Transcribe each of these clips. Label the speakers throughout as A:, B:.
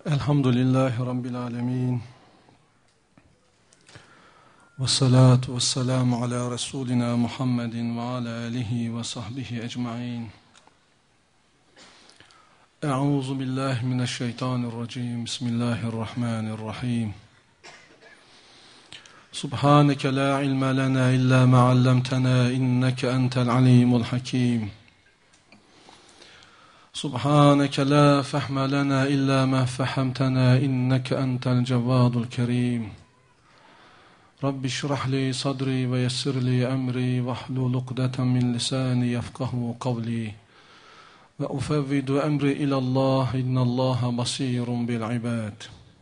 A: Elhamdülillahi Rabbil alemin. Ve salatu ve selamu ala Resulina Muhammedin ve ala alihi ve sahbihi ecma'in. Euzu billahi mineşşeytanirracim. Bismillahirrahmanirrahim. Subhaneke la ilme lena illa ma allamtena inneke entel alimul hakim. سبحانك لا فهم لنا إلا ما فهمتنا إنك أنت الجواد الكريم رب اشرح لي صدري ويسر لي أمري واحلل عقدة من لساني يفقهوا قولي وأفوض أمري إلى الله إن الله بصير بالعباد.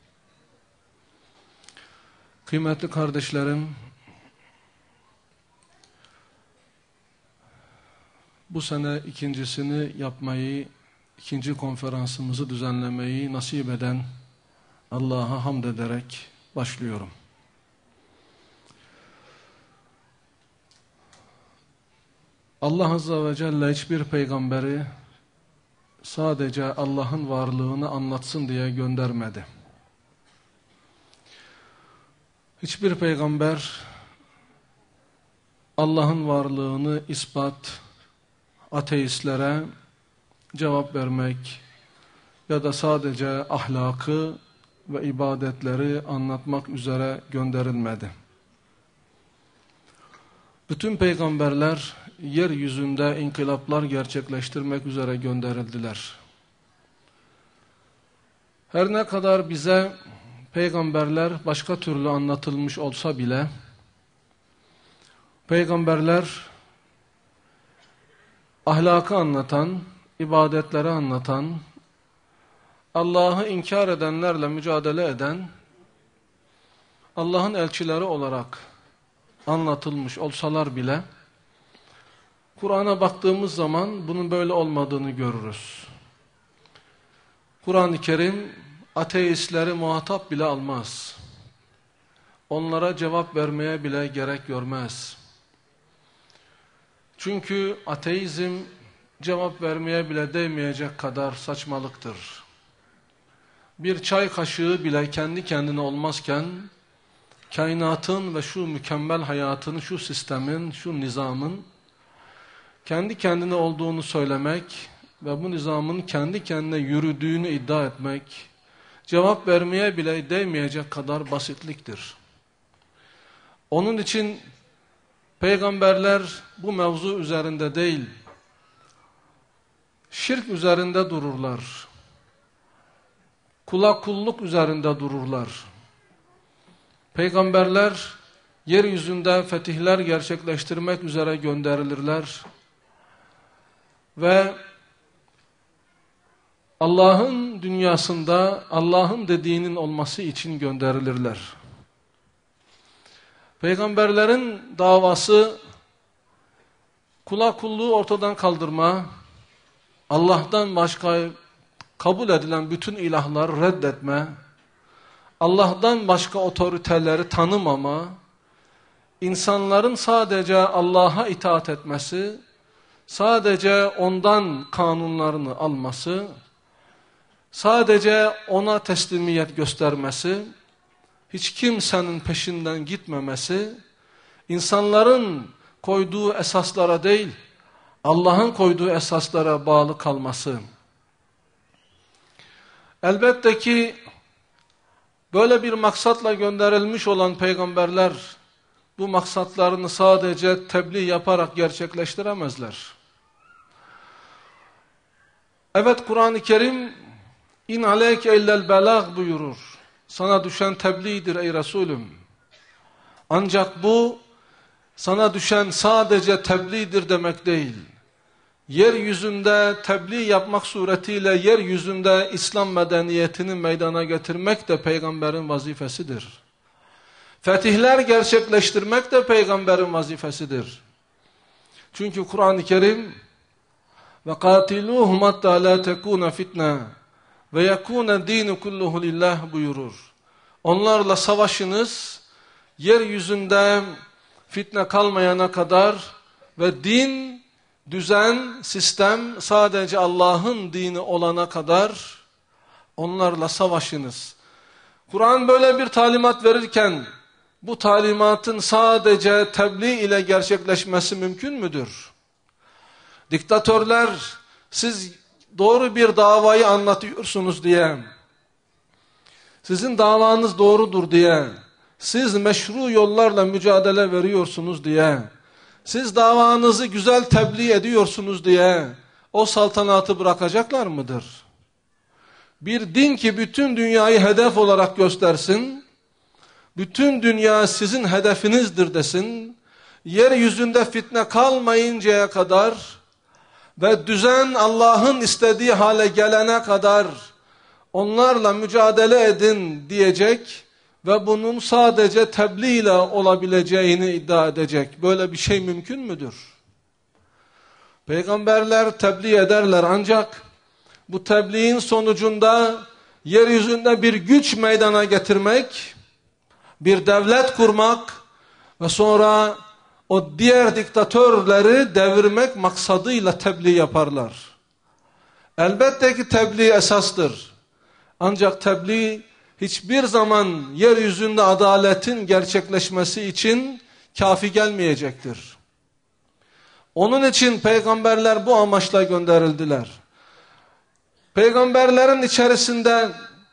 A: Kıymetli kardeşlerim, bu sene ikincisini yapmayı, ikinci konferansımızı düzenlemeyi nasip eden Allah'a hamd ederek başlıyorum. Allah Azze ve Celle hiçbir peygamberi sadece Allah'ın varlığını anlatsın diye göndermedi. Hiçbir peygamber Allah'ın varlığını ateistlere cevap vermek ya da sadece ahlakı ve ibadetleri anlatmak üzere gönderilmedi. Bütün peygamberler yeryüzünde inkılaplar gerçekleştirmek üzere gönderildiler. Her ne kadar bize peygamberler başka türlü anlatılmış olsa bile, peygamberler ahlakı anlatan, ibadetleri anlatan, Allah'ı inkar edenlerle mücadele eden, Allah'ın elçileri olarak anlatılmış olsalar bile, Kur'an'a baktığımız zaman bunun böyle olmadığını görürüz. Kur'an-ı Kerim ateistleri muhatap bile almaz. Onlara cevap vermeye bile gerek görmez. Çünkü ateizm cevap vermeye bile değmeyecek kadar saçmalıktır. Bir çay kaşığı bile kendi kendine olmazken, kainatın ve şu mükemmel hayatın, şu sistemin, şu nizamın kendi kendine olduğunu söylemek ve bu nizamın kendi kendine yürüdüğünü iddia etmek, cevap vermeye bile değmeyecek kadar basitliktir. Onun için peygamberler bu mevzu üzerinde değil, şirk üzerinde dururlar. Kula kulluk üzerinde dururlar. Peygamberler yeryüzünde fetihler gerçekleştirmek üzere gönderilirler. Ve Allah'ın dünyasında Allah'ın dediğinin olması için gönderilirler. Peygamberlerin davası kula kulluğu ortadan kaldırma, Allah'tan başka kabul edilen bütün ilahları reddetme, Allah'tan başka otoriteleri tanımama, insanların sadece Allah'a itaat etmesi, sadece ondan kanunlarını alması, sadece ona teslimiyet göstermesi, hiç kimsenin peşinden gitmemesi, insanların koyduğu esaslara değil, Allah'ın koyduğu esaslara bağlı kalması. Elbette ki böyle bir maksatla gönderilmiş olan peygamberler bu maksatlarını sadece tebliğ yaparak gerçekleştiremezler. Evet, Kur'an-ı Kerim "İn aleyke illel belag" buyurur. Sana düşen tebliğdir ey Resulüm. Ancak bu sana düşen sadece tebliğdir demek değil. Yeryüzünde tebliğ yapmak suretiyle yeryüzünde İslam medeniyetini meydana getirmek de peygamberin vazifesidir. Fetihler gerçekleştirmek de peygamberin vazifesidir. Çünkü Kur'an-ı Kerim وَقَاتِلُوهُمْ حَتَّى لَا تَكُونَ فِتْنَةً وَيَكُونَ الدِّينُ كُلُّهُ لِلّٰهِ buyurur. Onlarla savaşınız, yeryüzünde fitne kalmayana kadar ve din, düzen, sistem sadece Allah'ın dini olana kadar Onlarla savaşınız. Kur'an böyle bir talimat verirken bu talimatın sadece tebliğ ile gerçekleşmesi mümkün müdür? Diktatörler siz doğru bir davayı anlatıyorsunuz diye, sizin davanız doğrudur diye, siz meşru yollarla mücadele veriyorsunuz diye, siz davanızı güzel tebliğ ediyorsunuz diye o saltanatı bırakacaklar mıdır? Bir din ki bütün dünyayı hedef olarak göstersin, bütün dünya sizin hedefinizdir desin, yeryüzünde fitne kalmayıncaya kadar ve düzen Allah'ın istediği hale gelene kadar onlarla mücadele edin diyecek ve bunun sadece tebliğ ile olabileceğini iddia edecek. Böyle bir şey mümkün müdür? Peygamberler tebliğ ederler ancak bu tebliğin sonucunda yeryüzünde bir güç meydana getirmek, bir devlet kurmak ve sonra o diğer diktatörleri devirmek maksadıyla tebliğ yaparlar. Elbette ki tebliğ esastır. Ancak tebliğ hiçbir zaman yeryüzünde adaletin gerçekleşmesi için kafi gelmeyecektir. Onun için peygamberler bu amaçla gönderildiler. Peygamberlerin içerisinde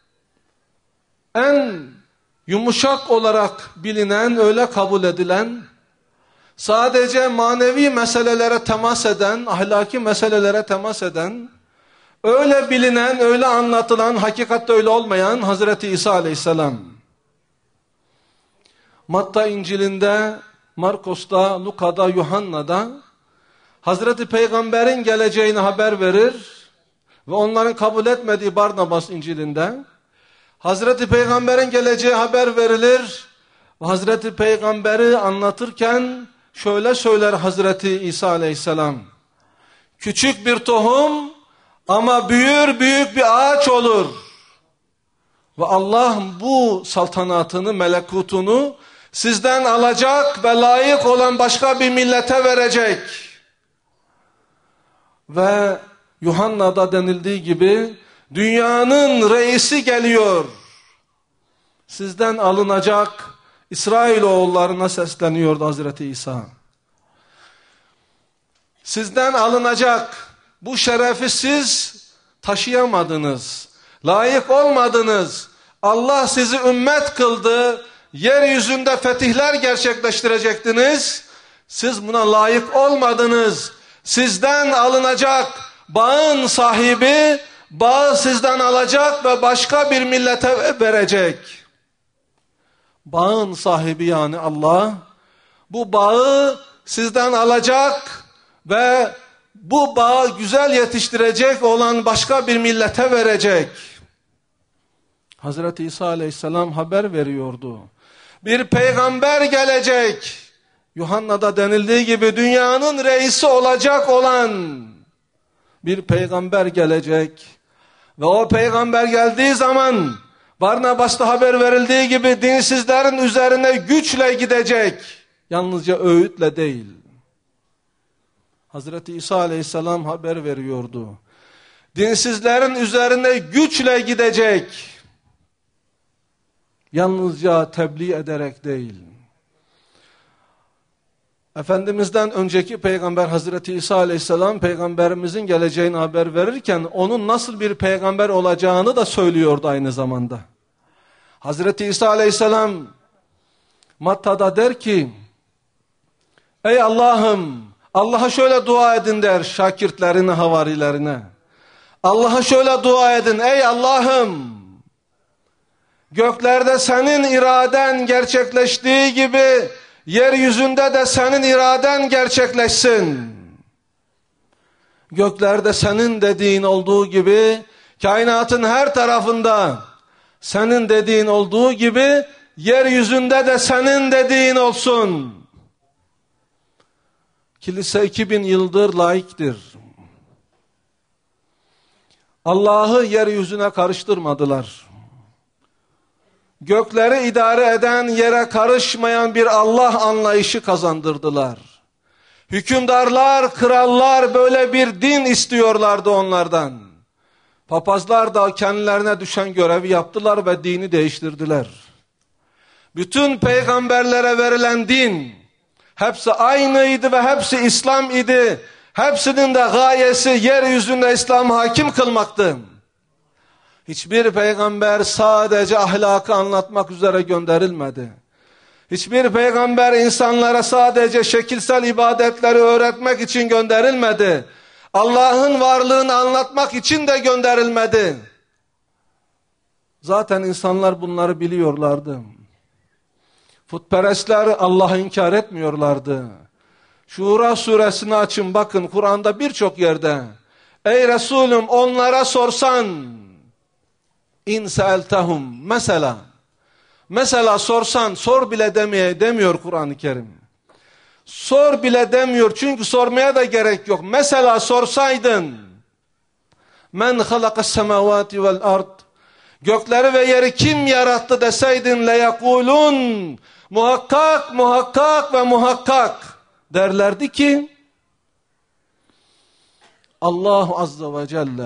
A: en yumuşak olarak bilinen, öyle kabul edilen, sadece manevi meselelere temas eden, ahlaki meselelere temas eden, öyle bilinen, öyle anlatılan, hakikatte öyle olmayan Hazreti İsa Aleyhisselam. Matta İncil'inde, Markos'ta, Luka'da, Yuhanna'da Hazreti Peygamber'in geleceğini haber verir ve onların kabul etmediği Barnabas İncil'inde Hazreti Peygamber'in geleceği haber verilir ve Hazreti Peygamber'i anlatırken şöyle söyler Hazreti İsa Aleyhisselam: küçük bir tohum ama büyür, büyük bir ağaç olur. Ve Allah bu saltanatını, melekutunu sizden alacak ve layık olan başka bir millete verecek. Ve Yuhanna'da denildiği gibi dünyanın reisi geliyor. Sizden alınacak. İsrailoğullarına sesleniyordu Hazreti İsa. Sizden alınacak. Bu şerefi siz taşıyamadınız. Layık olmadınız. Allah sizi ümmet kıldı. Yeryüzünde fetihler gerçekleştirecektiniz. Siz buna layık olmadınız. Sizden alınacak. Bağın sahibi bağı sizden alacak ve başka bir millete verecek. Bağın sahibi yani Allah bu bağı sizden alacak ve bu bağı güzel yetiştirecek olan başka bir millete verecek. Hazreti İsa Aleyhisselam haber veriyordu. Bir peygamber gelecek. Yuhanna'da denildiği gibi dünyanın reisi olacak olan bir peygamber gelecek. Ve o peygamber geldiği zaman Barnabas'ta haber verildiği gibi dinsizlerin üzerine güçle gidecek. Yalnızca öğütle değil. Hazreti İsa Aleyhisselam haber veriyordu. Dinsizlerin üzerine güçle gidecek. Yalnızca tebliğ ederek değil. Efendimiz'den önceki peygamber Hazreti İsa Aleyhisselam peygamberimizin geleceğini haber verirken onun nasıl bir peygamber olacağını da söylüyordu aynı zamanda. Hazreti İsa Aleyhisselam Matta'da der ki: ey Allah'ım, Allah'a şöyle dua edin der şakirtlerine, havarilerine. Allah'a şöyle dua edin: ey Allah'ım, göklerde senin iraden gerçekleştiği gibi yeryüzünde de senin iraden gerçekleşsin. Göklerde senin dediğin olduğu gibi, kainatın her tarafında senin dediğin olduğu gibi, yeryüzünde de senin dediğin olsun. Kilise 2000 yıldır laiktir. Allah'ı yeryüzüne karıştırmadılar. Gökleri idare eden, yere karışmayan bir Allah anlayışı kazandırdılar. Hükümdarlar, krallar böyle bir din istiyorlardı onlardan. Papazlar da kendilerine düşen görevi yaptılar ve dini değiştirdiler. Bütün peygamberlere verilen din hepsi aynıydı ve hepsi İslam idi. Hepsinin de gayesi yeryüzünde İslam'ı hakim kılmaktı. Hiçbir peygamber sadece ahlakı anlatmak üzere gönderilmedi. Hiçbir peygamber insanlara sadece şekilsel ibadetleri öğretmek için gönderilmedi. Allah'ın varlığını anlatmak için de gönderilmedi. Zaten insanlar bunları biliyorlardı. Putperestler Allah'ı inkar etmiyorlardı. Şura suresini açın bakın, Kur'an'da birçok yerde. Ey Resulüm, onlara sorsan, İn seeltehum, mesela sorsan, sor bile demiyor Kur'an-ı Kerim. Sor bile demiyor, çünkü sormaya da gerek yok. Mesela sorsaydın, men halakas semavati vel ard, gökleri ve yeri kim yarattı deseydin, leyekulun, muhakkak ve muhakkak derlerdi ki Allah azze ve celle.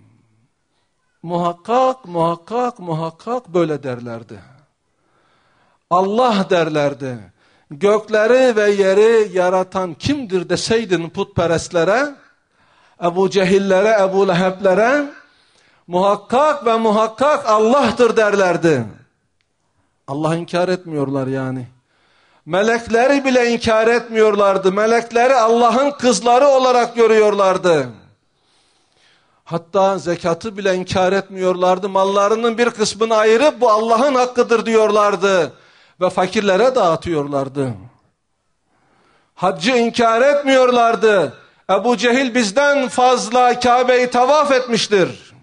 A: Muhakkak böyle derlerdi. Allah derlerdi. Gökleri ve yeri yaratan kimdir deseydin putperestlere, Ebu Cehillere, Ebu Leheblere, muhakkak Allah'tır derlerdi. Allah'ı inkar etmiyorlar yani. Melekleri bile inkar etmiyorlardı. Melekleri Allah'ın kızları olarak görüyorlardı. Hatta zekatı bile inkar etmiyorlardı. Mallarının bir kısmını ayırıp bu Allah'ın hakkıdır diyorlardı. Ve fakirlere dağıtıyorlardı. Haccı inkar etmiyorlardı. Ebu Cehil bizden fazla Kabe'yi tavaf etmiştir.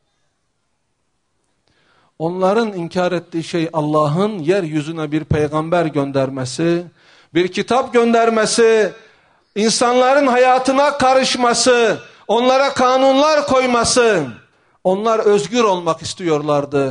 A: Onların inkar ettiği şey Allah'ın yeryüzüne bir peygamber göndermesi, bir kitap göndermesi, insanların hayatına karışması, onlara kanunlar koyması. Onlar özgür olmak istiyorlardı.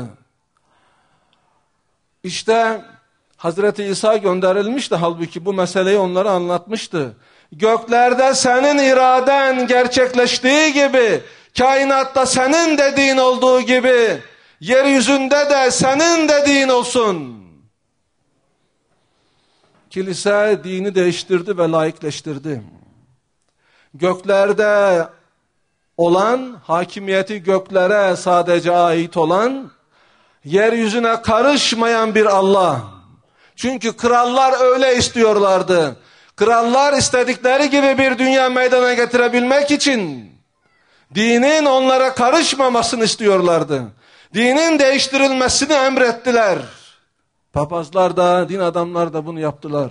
A: İşte Hazreti İsa gönderilmişti, halbuki bu meseleyi onlara anlatmıştı. Göklerde senin iraden gerçekleştiği gibi, kainatta senin dediğin olduğu gibi, yeryüzünde de senin dediğin olsun. Kilise dini değiştirdi ve laikleştirdi. Göklerde olan, hakimiyeti göklere sadece ait olan, yeryüzüne karışmayan bir Allah. Çünkü krallar öyle istiyorlardı. Krallar istedikleri gibi bir dünya meydana getirebilmek için dinin onlara karışmamasını istiyorlardı. Dinin değiştirilmesini emrettiler. Papazlar da, din adamlar da bunu yaptılar.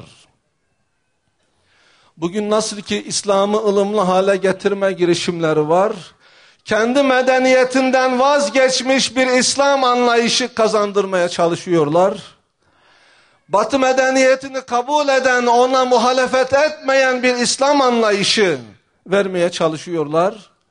A: Bugün nasıl ki İslam'ı ılımlı hale getirme girişimleri var, kendi medeniyetinden vazgeçmiş bir İslam anlayışı kazandırmaya çalışıyorlar. Batı medeniyetini kabul eden, ona muhalefet etmeyen bir İslam anlayışı vermeye çalışıyorlar.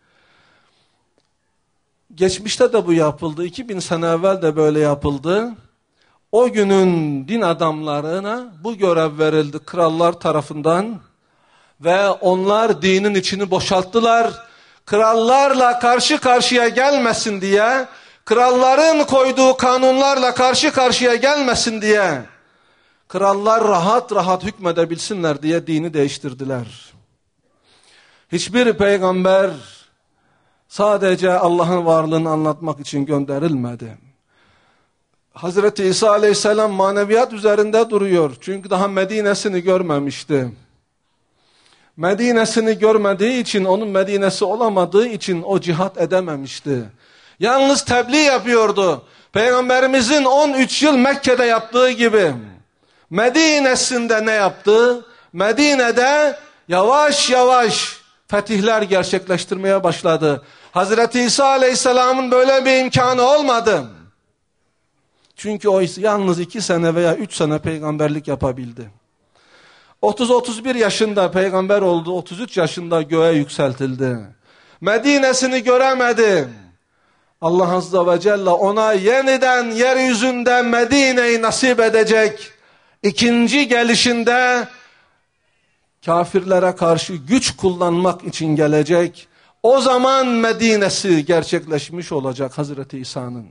A: Geçmişte de bu yapıldı. 2000 sene evvel de böyle yapıldı. O günün din adamlarına bu görev verildi krallar tarafından. Ve onlar dinin içini boşalttılar. Krallarla karşı karşıya gelmesin diye, kralların koyduğu kanunlarla karşı karşıya gelmesin diye, krallar rahat hükmedebilsinler diye dini değiştirdiler. Hiçbir peygamber sadece Allah'ın varlığını anlatmak için gönderilmedi. Hazreti İsa aleyhisselam maneviyat üzerinde duruyor. Çünkü daha Medine'sini görmemişti. Medine'sini görmediği için, onun Medine'si olamadığı için o cihat edememişti. Yalnız tebliğ yapıyordu. Peygamberimizin 13 yıl Mekke'de yaptığı gibi. Medine'sinde ne yaptı? Medine'de yavaş yavaş fetihler gerçekleştirmeye başladı. Hazreti İsa Aleyhisselam'ın böyle bir imkanı olmadı. Çünkü o yalnız 2 sene veya 3 sene peygamberlik yapabildi. 30-31 yaşında peygamber oldu, 33 yaşında göğe yükseltildi. Medine'sini göremedi. Allah Azze ve Celle ona yeniden yeryüzünde Medine'yi nasip edecek. İkinci gelişinde kafirlere karşı güç kullanmak için gelecek. O zaman Medine'si gerçekleşmiş olacak Hazreti İsa'nın.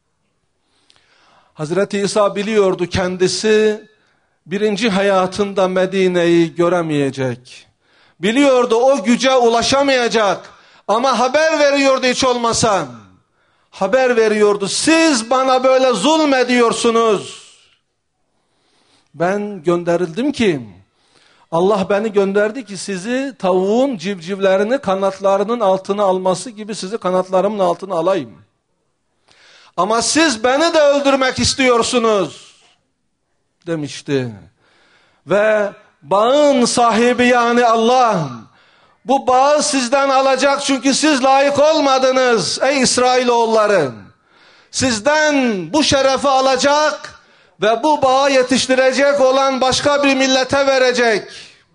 A: Hazreti İsa biliyordu kendisi birinci hayatında Medine'yi göremeyecek. Biliyordu o güce ulaşamayacak. Ama haber veriyordu hiç olmasa. Haber veriyordu. Siz bana böyle zulmediyorsunuz. Ben gönderildim ki, Allah beni gönderdi ki sizi tavuğun civcivlerini kanatlarının altına alması gibi sizi kanatlarımın altına alayım. Ama siz beni de öldürmek istiyorsunuz demişti. Ve bağın sahibi yani Allah bu bağı sizden alacak çünkü siz layık olmadınız ey İsrailoğulları. Sizden bu şerefi alacak ve bu bağı yetiştirecek olan başka bir millete verecek.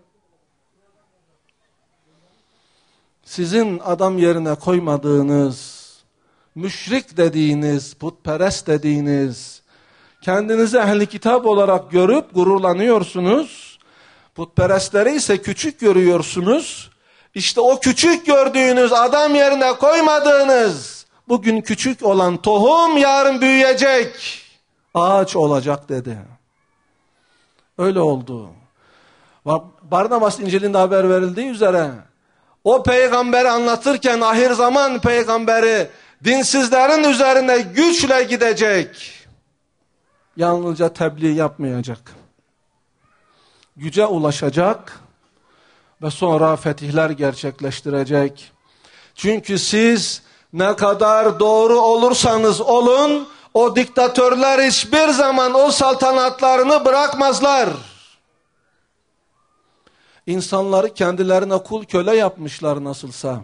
A: Sizin adam yerine koymadığınız, müşrik dediğiniz, putperest dediğiniz, kendinizi ehli kitap olarak görüp gururlanıyorsunuz. Putperestleri ise küçük görüyorsunuz. İşte o küçük gördüğünüz, adam yerine koymadığınız, bugün küçük olan tohum yarın büyüyecek, ağaç olacak dedi. Öyle oldu. Barnabas İncil'inde haber verildiği üzere, o peygamberi anlatırken ahir zaman peygamberi dinsizlerin üzerine güçle gidecek. Yalnızca tebliğ yapmayacak. Güce ulaşacak ve sonra fetihler gerçekleştirecek. Çünkü siz ne kadar doğru olursanız olun, o diktatörler hiçbir zaman o saltanatlarını bırakmazlar. İnsanları kendilerine kul köle yapmışlar nasılsa.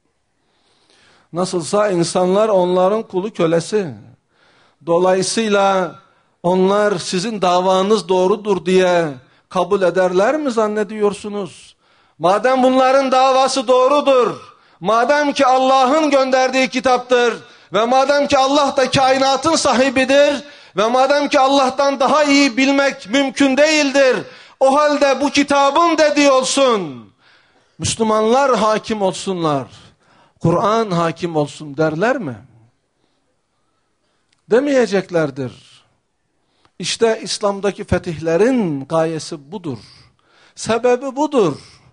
A: Nasılsa insanlar onların kulu kölesi. Dolayısıyla onlar sizin davanız doğrudur diye kabul ederler mi zannediyorsunuz? Madem bunların davası doğrudur, madem ki Allah'ın gönderdiği kitaptır ve madem ki Allah da kainatın sahibidir ve madem ki Allah'tan daha iyi bilmek mümkün değildir, o halde bu kitabın dediği olsun, Müslümanlar hakim olsunlar, Kur'an hakim olsun derler mi? Demeyeceklerdir. İşte İslam'daki fetihlerin gayesi budur. Sebebi budur.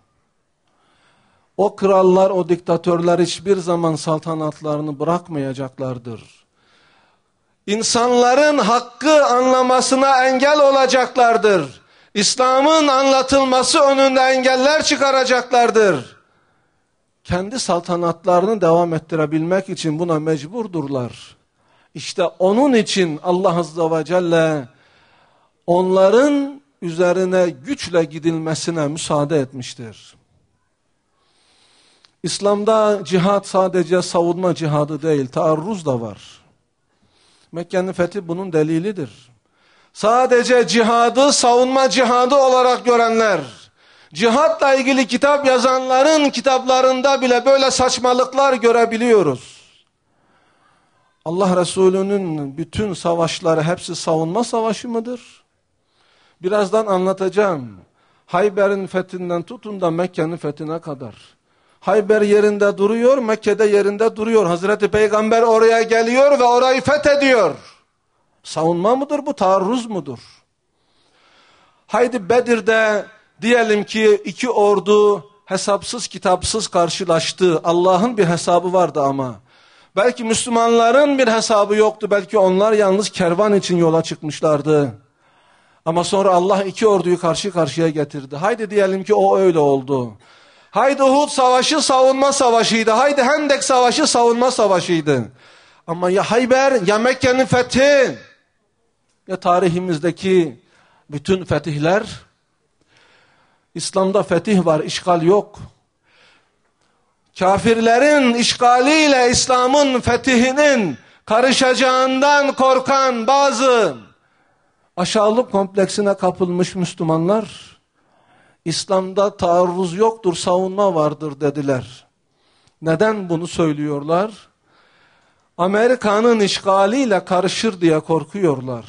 A: O krallar, o diktatörler hiçbir zaman saltanatlarını bırakmayacaklardır. İnsanların hakkı anlamasına engel olacaklardır. İslam'ın anlatılması önünde engeller çıkaracaklardır. Kendi saltanatlarını devam ettirebilmek için buna mecburdurlar. İşte onun için Allah Azze ve Celle onların üzerine güçle gidilmesine müsaade etmiştir. İslam'da cihat sadece savunma cihadı değil, taarruz da var. Mekke'nin fethi bunun delilidir. Sadece cihadı savunma cihadı olarak görenler, cihatla ilgili kitap yazanların kitaplarında bile böyle saçmalıklar görebiliyoruz. Allah Resulü'nün bütün savaşları hepsi savunma savaşı mıdır? Birazdan anlatacağım. Hayber'in fethinden tutun da Mekke'nin fethine kadar. Hayber yerinde duruyor, Mekke'de yerinde duruyor. Hazreti Peygamber oraya geliyor ve orayı fethediyor. Savunma mıdır bu, taarruz mudur? Haydi Bedir'de diyelim ki iki ordu hesapsız kitapsız karşılaştı. Allah'ın bir hesabı vardı ama. Belki Müslümanların bir hesabı yoktu. Belki onlar yalnız kervan için yola çıkmışlardı. Ama sonra Allah iki orduyu karşı karşıya getirdi. Haydi diyelim ki o öyle oldu. Haydi Uhud savaşı savunma savaşıydı. Haydi Hendek savaşı savunma savaşıydı. Ama ya Hayber ya Mekke'nin fethi ya tarihimizdeki bütün fetihler, İslam'da fetih var, işgal yok. Kafirlerin işgaliyle İslam'ın fetihinin karışacağından korkan bazı aşağılık kompleksine kapılmış Müslümanlar, İslam'da taarruz yoktur, savunma vardır dediler. Neden bunu söylüyorlar? Amerika'nın işgaliyle karışır diye korkuyorlar.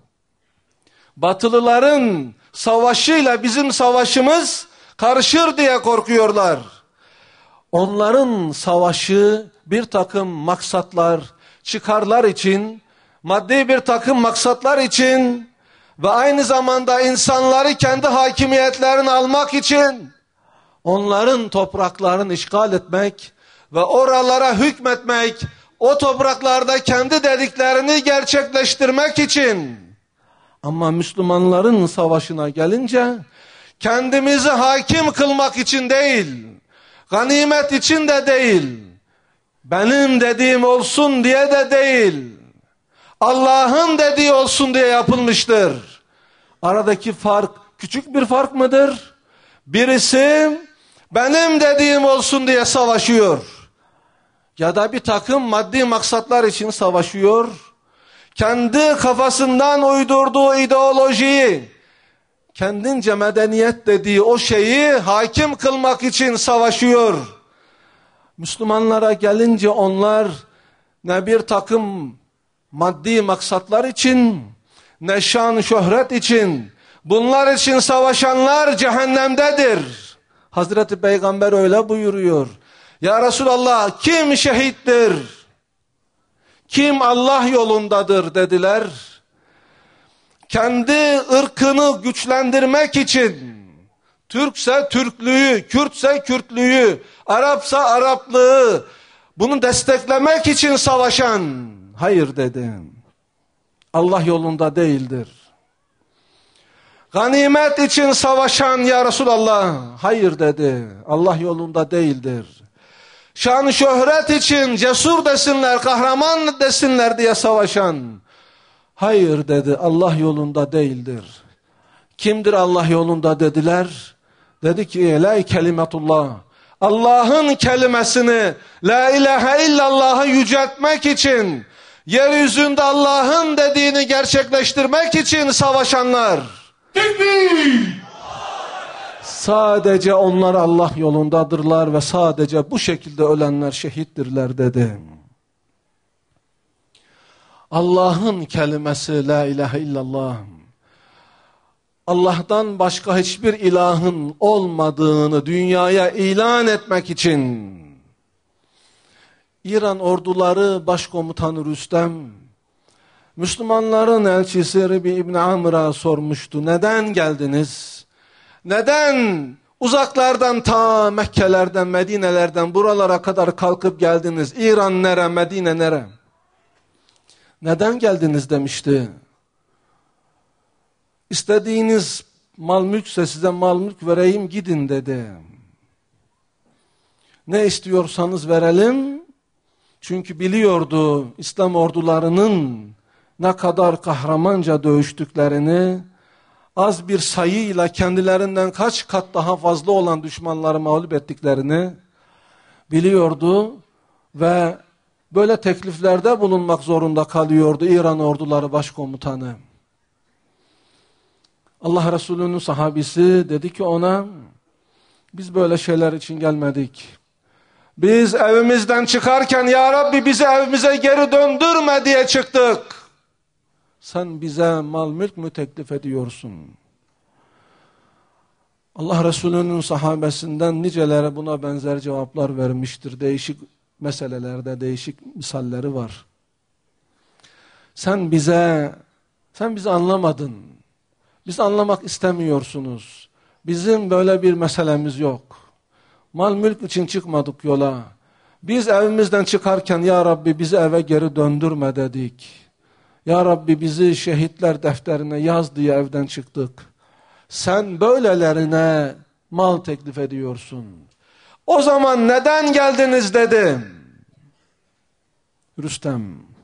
A: Batılıların savaşıyla bizim savaşımız karışır diye korkuyorlar. Onların savaşı bir takım maksatlar, çıkarlar için, maddi bir takım maksatlar için ve aynı zamanda insanları kendi hakimiyetlerini almak için, onların topraklarını işgal etmek ve oralara hükmetmek, o topraklarda kendi dediklerini gerçekleştirmek için. Ama Müslümanların savaşına gelince, kendimizi hakim kılmak için değil, ganimet için de değil, benim dediğim olsun diye de değil, Allah'ın dediği olsun diye yapılmıştır. Aradaki fark küçük bir fark mıdır? Birisi benim dediğim olsun diye savaşıyor. Ya da bir takım maddi maksatlar için savaşıyor. Kendi kafasından uydurduğu ideolojiyi, kendince medeniyet dediği o şeyi hakim kılmak için savaşıyor. Müslümanlara gelince onlar ne bir takım maddi maksatlar için, ne şan şöhret için, bunlar için savaşanlar cehennemdedir. Hazreti Peygamber öyle buyuruyor. Ya Resulallah, kim şehittir? Kim Allah yolundadır dediler. Kendi ırkını güçlendirmek için, Türkse Türklüğü, Kürtse Kürtlüğü, Arapsa Araplığı, bunu desteklemek için savaşan, hayır dedim, Allah yolunda değildir. Ganimet için savaşan ya Resulallah, hayır dedi, Allah yolunda değildir. Şan şöhret için cesur desinler, kahraman desinler diye savaşan, hayır dedi, Allah yolunda değildir. Kimdir Allah yolunda dediler? Dedi ki la kelimetullah. Allah'ın kelimesini, la ilahe illallah'ı yüceltmek için, yeryüzünde Allah'ın dediğini gerçekleştirmek için savaşanlar. Sadece onlar Allah yolundadırlar ve sadece bu şekilde ölenler şehittirler dedi. Allah'ın kelimesi la ilahe illallah, Allah'tan başka hiçbir ilahın olmadığını dünyaya ilan etmek için İran orduları başkomutanı Rüstem, Müslümanların elçisi Ribi İbni Amr'a sormuştu. Neden geldiniz? Neden uzaklardan ta Mekke'lerden, Medine'lerden buralara kadar kalkıp geldiniz? İran nere, Medine nere? Neden geldiniz demişti. İstediğiniz mal mülkse size mal mülk vereyim gidin dedi. Ne istiyorsanız verelim. Çünkü biliyordu İslam ordularının ne kadar kahramanca dövüştüklerini, az bir sayıyla kendilerinden kaç kat daha fazla olan düşmanları mağlup ettiklerini biliyordu ve böyle tekliflerde bulunmak zorunda kalıyordu İran orduları başkomutanı. Allah Resulü'nün sahabisi dedi ki ona, biz böyle şeyler için gelmedik. Biz evimizden çıkarken ya Rabbi bizi evimize geri döndürme diye çıktık. Sen bize mal mülk mü teklif ediyorsun? Allah Resulü'nün sahabesinden niceleri buna benzer cevaplar vermiştir. Değişik meselelerde değişik misalleri var. Sen bizi anlamadın. Biz anlamak istemiyorsunuz. Bizim böyle bir meselemiz yok. Mal mülk için çıkmadık yola. Biz evimizden çıkarken ya Rabbi bizi eve geri döndürme dedik. Ya Rabbi bizi şehitler defterine yaz diye evden çıktık. Sen böylelerine mal teklif ediyorsun. O zaman neden geldiniz dedi. Rüstem.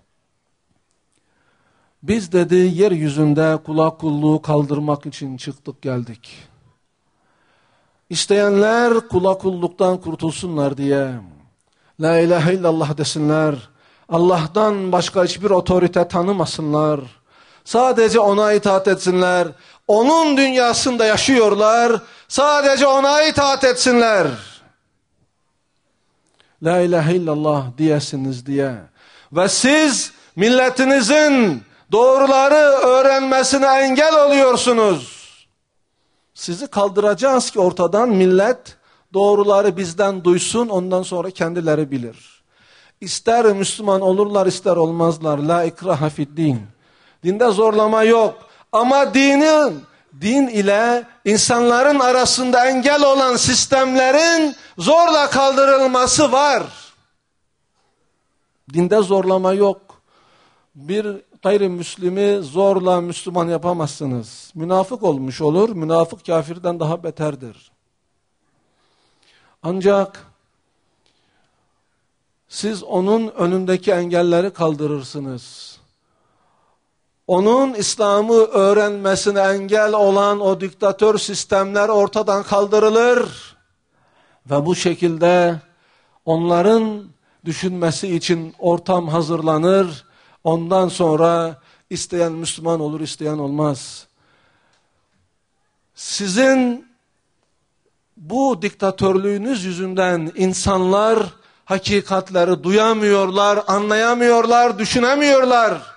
A: Biz dedi yeryüzünde kula kulluğu kaldırmak için çıktık geldik. İsteyenler kula kulluktan kurtulsunlar diye. La ilahe illallah desinler. Allah'tan başka hiçbir otorite tanımasınlar. Sadece ona itaat etsinler. Onun dünyasında yaşıyorlar. Sadece ona itaat etsinler. La ilahe illallah diyesiniz diye. Ve siz milletinizin doğruları öğrenmesine engel oluyorsunuz. Sizi kaldıracağız ki ortadan millet
B: doğruları bizden duysun, ondan sonra kendileri bilir. İster Müslüman olurlar, ister olmazlar. La ikraha fi'd-din. Dinde zorlama yok. Ama din ile insanların arasında engel olan sistemlerin zorla kaldırılması var. Dinde zorlama yok. Bir gayrimüslimi zorla Müslüman yapamazsınız. Münafık olmuş olur. Münafık kafirden daha beterdir. Ancak siz onun önündeki engelleri kaldırırsınız. Onun İslam'ı öğrenmesine engel olan o diktatör sistemler ortadan kaldırılır. Ve bu şekilde onların düşünmesi için ortam hazırlanır. Ondan sonra isteyen Müslüman olur, isteyen olmaz. Sizin bu diktatörlüğünüz yüzünden insanlar hakikatleri duyamıyorlar, anlayamıyorlar, düşünemiyorlar.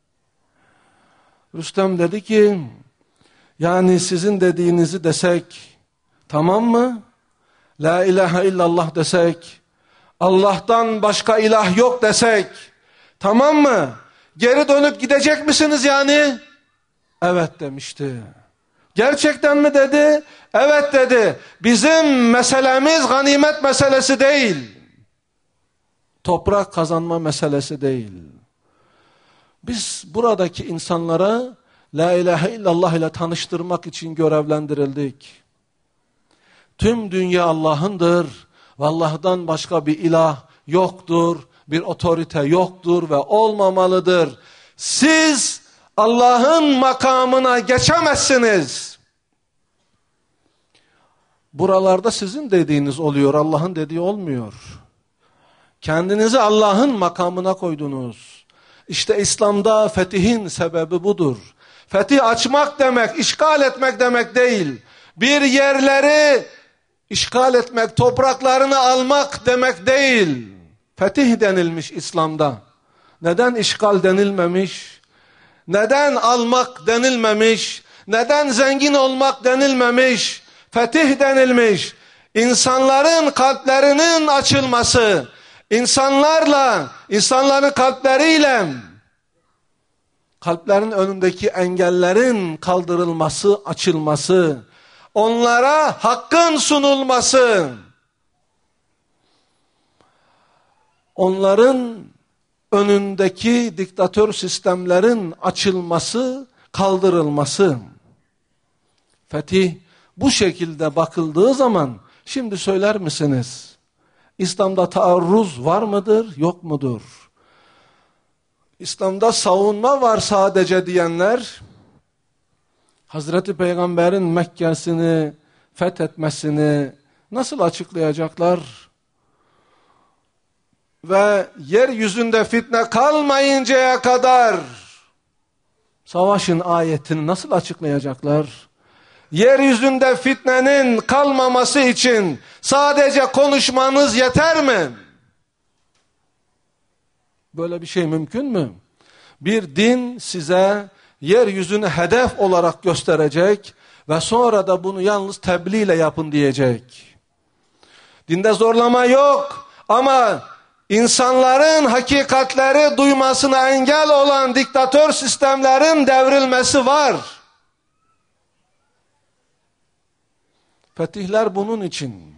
B: Rüstem dedi ki, yani sizin dediğinizi desek, tamam mı? La ilahe illallah desek, Allah'tan başka ilah yok desek, tamam mı? Geri dönüp gidecek misiniz yani? Evet demişti. Gerçekten mi dedi? Evet dedi. Bizim meselemiz ganimet meselesi değil. Toprak kazanma meselesi değil. Biz buradaki insanlara La ilahe illallah ile tanıştırmak için görevlendirildik. Tüm dünya Allah'ındır ve Allah'tan başka bir ilah yoktur, bir otorite yoktur ve olmamalıdır. Siz Allah'ın makamına geçemezsiniz. Buralarda sizin dediğiniz oluyor, Allah'ın dediği olmuyor. Kendinizi Allah'ın makamına koydunuz. İşte İslam'da fetihin sebebi budur. Fetih açmak demek, işgal etmek demek değil. Bir yerleri işgal etmek, topraklarını almak demek değil. Fetih denilmiş İslam'da. Neden işgal denilmemiş? Neden almak denilmemiş? Neden zengin olmak denilmemiş? Fetih denilmiş. İnsanların kalplerinin açılması, insanların kalpleriyle kalplerin önündeki engellerin kaldırılması, açılması, onlara hakkın sunulması, onların önündeki diktatör sistemlerin açılması, kaldırılması. Fetih bu şekilde bakıldığı zaman şimdi söyler misiniz? İslam'da taarruz var mıdır, yok mudur? İslam'da savunma var sadece diyenler, Hazreti Peygamber'in Mekke'sini fethetmesini nasıl açıklayacaklar? Ve yeryüzünde fitne kalmayıncaya kadar savaşın ayetini nasıl açıklayacaklar? Yeryüzünde fitnenin kalmaması için sadece konuşmanız yeter mi? Böyle bir şey mümkün mü? Bir din size yeryüzünü hedef olarak gösterecek ve sonra da bunu yalnız tebliğ ile yapın diyecek. Dinde zorlama yok ama insanların hakikatleri duymasına engel olan diktatör sistemlerin devrilmesi var. Fetihler bunun için.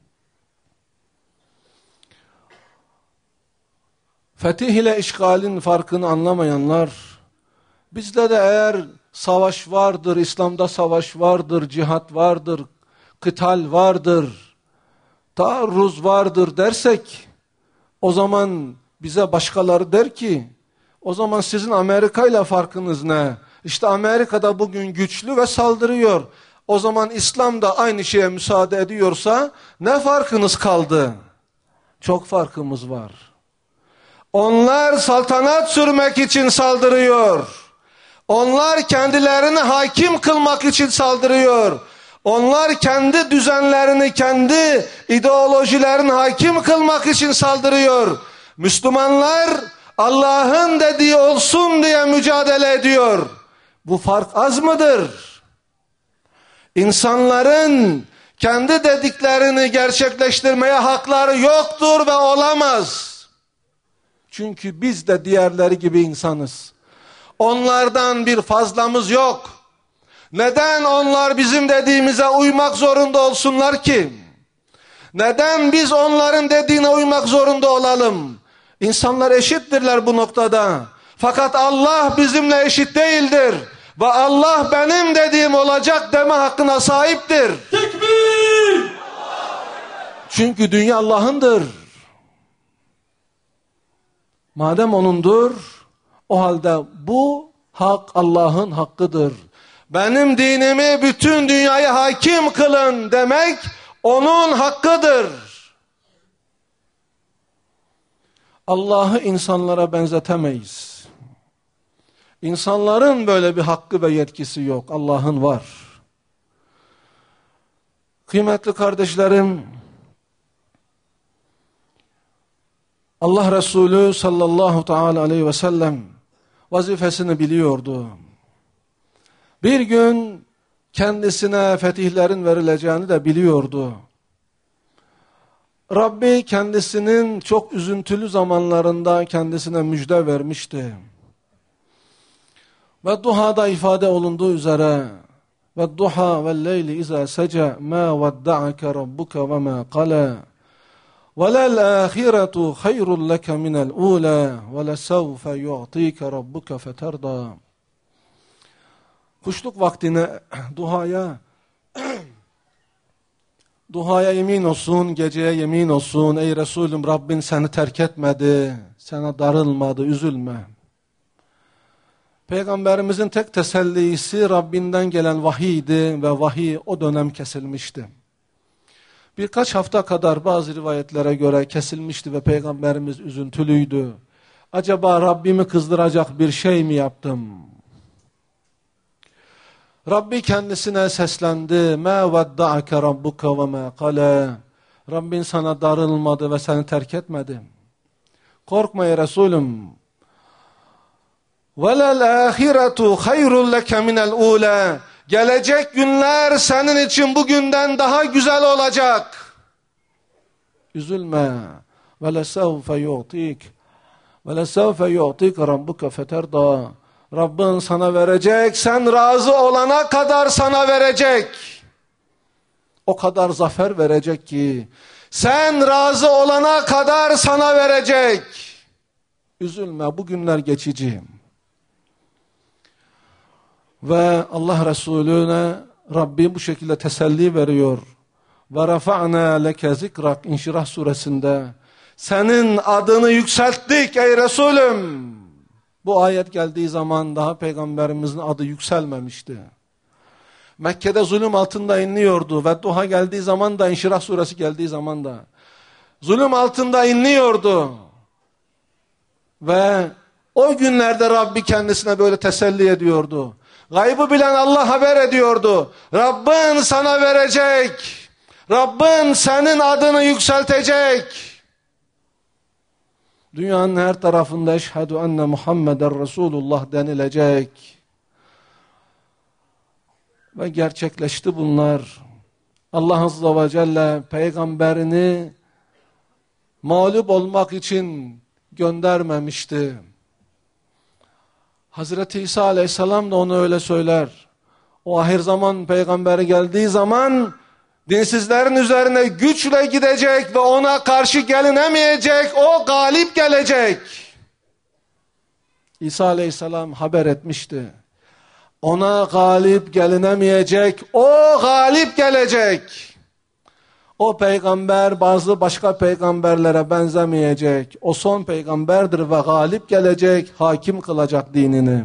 B: Fetih ile işgalin farkını anlamayanlar, bizde de eğer savaş vardır, İslam'da savaş vardır, cihat vardır, kıtal vardır, taarruz vardır dersek, o zaman bize başkaları der ki, o zaman sizin Amerika ile farkınız ne? İşte Amerika'da bugün güçlü ve saldırıyor. O zaman İslam da aynı şeye müsaade ediyorsa ne farkınız kaldı? Çok farkımız var. Onlar saltanat sürmek için saldırıyor. Onlar kendilerini hakim kılmak için saldırıyor. Onlar kendi düzenlerini, kendi ideolojilerini hakim kılmak için saldırıyor. Müslümanlar Allah'ın dediği olsun diye mücadele ediyor. Bu fark az mıdır? İnsanların kendi dediklerini gerçekleştirmeye hakları yoktur ve olamaz. Çünkü biz de diğerleri gibi insanız. Onlardan bir fazlamız yok. Neden onlar bizim dediğimize uymak zorunda olsunlar ki? Neden biz onların dediğine uymak zorunda olalım? İnsanlar eşittirler bu noktada. Fakat Allah bizimle eşit değildir. Ve Allah benim dediğim olacak deme hakkına sahiptir.
C: Tekbir!
B: Çünkü dünya Allah'ındır. Madem O'nundur, o halde bu hak Allah'ın hakkıdır. Benim dinimi bütün dünyaya hakim kılın demek O'nun hakkıdır. Allah'ı insanlara benzetemeyiz. İnsanların böyle bir hakkı ve yetkisi yok. Allah'ın var. Kıymetli kardeşlerim, Allah Resulü sallallahu teala aleyhi ve sellem vazifesini biliyordu. Bir gün kendisine fetihlerin verileceğini de biliyordu. Rabbi kendisinin çok üzüntülü zamanlarında kendisine müjde vermişti. Ve duhada ifade olunduğu üzere ve duha ve leyli iza seca ma vedda'aka rabbuka ve ma qala ve lel ahiretu hayrun leke minel ula ve lesevfe yu'tika rabbuka feterda. Kuşluk vaktine duhaya yemin olsun, geceye yemin olsun. Ey Resulüm, Rabbin seni terk etmedi, sana darılmadı, üzülme. Peygamberimizin tek tesellisi Rabbinden gelen vahiydi ve vahiy o dönem kesilmişti. Birkaç hafta kadar bazı rivayetlere göre kesilmişti ve Peygamberimiz üzüntülüydü. Acaba Rabbimi kızdıracak bir şey mi yaptım? Rabbi kendisine seslendi. مَا وَدَّعَكَ رَبُّكَ وَمَا قَلَى Rabbin sana darılmadı ve seni terk etmedi. Korkma ey Resulüm. وَلَلْآخِرَةُ خَيْرٌ لَكَ مِنَ الْعُولَى Gelecek günler senin için bugünden daha güzel olacak. Üzülme. وَلَسَوْفَ يُعْطِيكَ رَبُّكَ فَتَرْضَى Rabbin sana verecek, sen razı olana kadar sana verecek. O kadar zafer verecek ki, sen razı olana kadar sana verecek. Üzülme, bu günler geçici. Ve Allah Resulüne Rabbi bu şekilde teselli veriyor. وَرَفَعْنَا لَكَ ذِكْرَكْ İnşirah suresinde, senin adını yükselttik ey Resulüm. Bu ayet geldiği zaman daha Peygamberimizin adı yükselmemişti. Mekke'de zulüm altında inliyordu ve duha geldiği zaman da, İnşirah suresi geldiği zaman da zulüm altında inliyordu. Ve o günlerde Rabbi kendisine böyle teselli ediyordu. Gaybı bilen Allah haber ediyordu. Rabbin sana verecek. Rabbin senin adını yükseltecek. Dünyanın her tarafında eşhedü enne Muhammeden Resulullah denilecek. Ve gerçekleşti bunlar. Allah Azze ve Celle peygamberini mağlup olmak için göndermemişti. Hazreti İsa Aleyhisselam da onu öyle söyler. O ahir zaman peygamberi geldiği zaman dinsizlerin üzerine güçle gidecek ve ona karşı gelinemeyecek, o galip gelecek. İsa Aleyhisselam haber etmişti. Ona galip gelinemeyecek, o galip gelecek. O peygamber bazı başka peygamberlere benzemeyecek. O son peygamberdir ve galip gelecek, hakim kılacak dinini.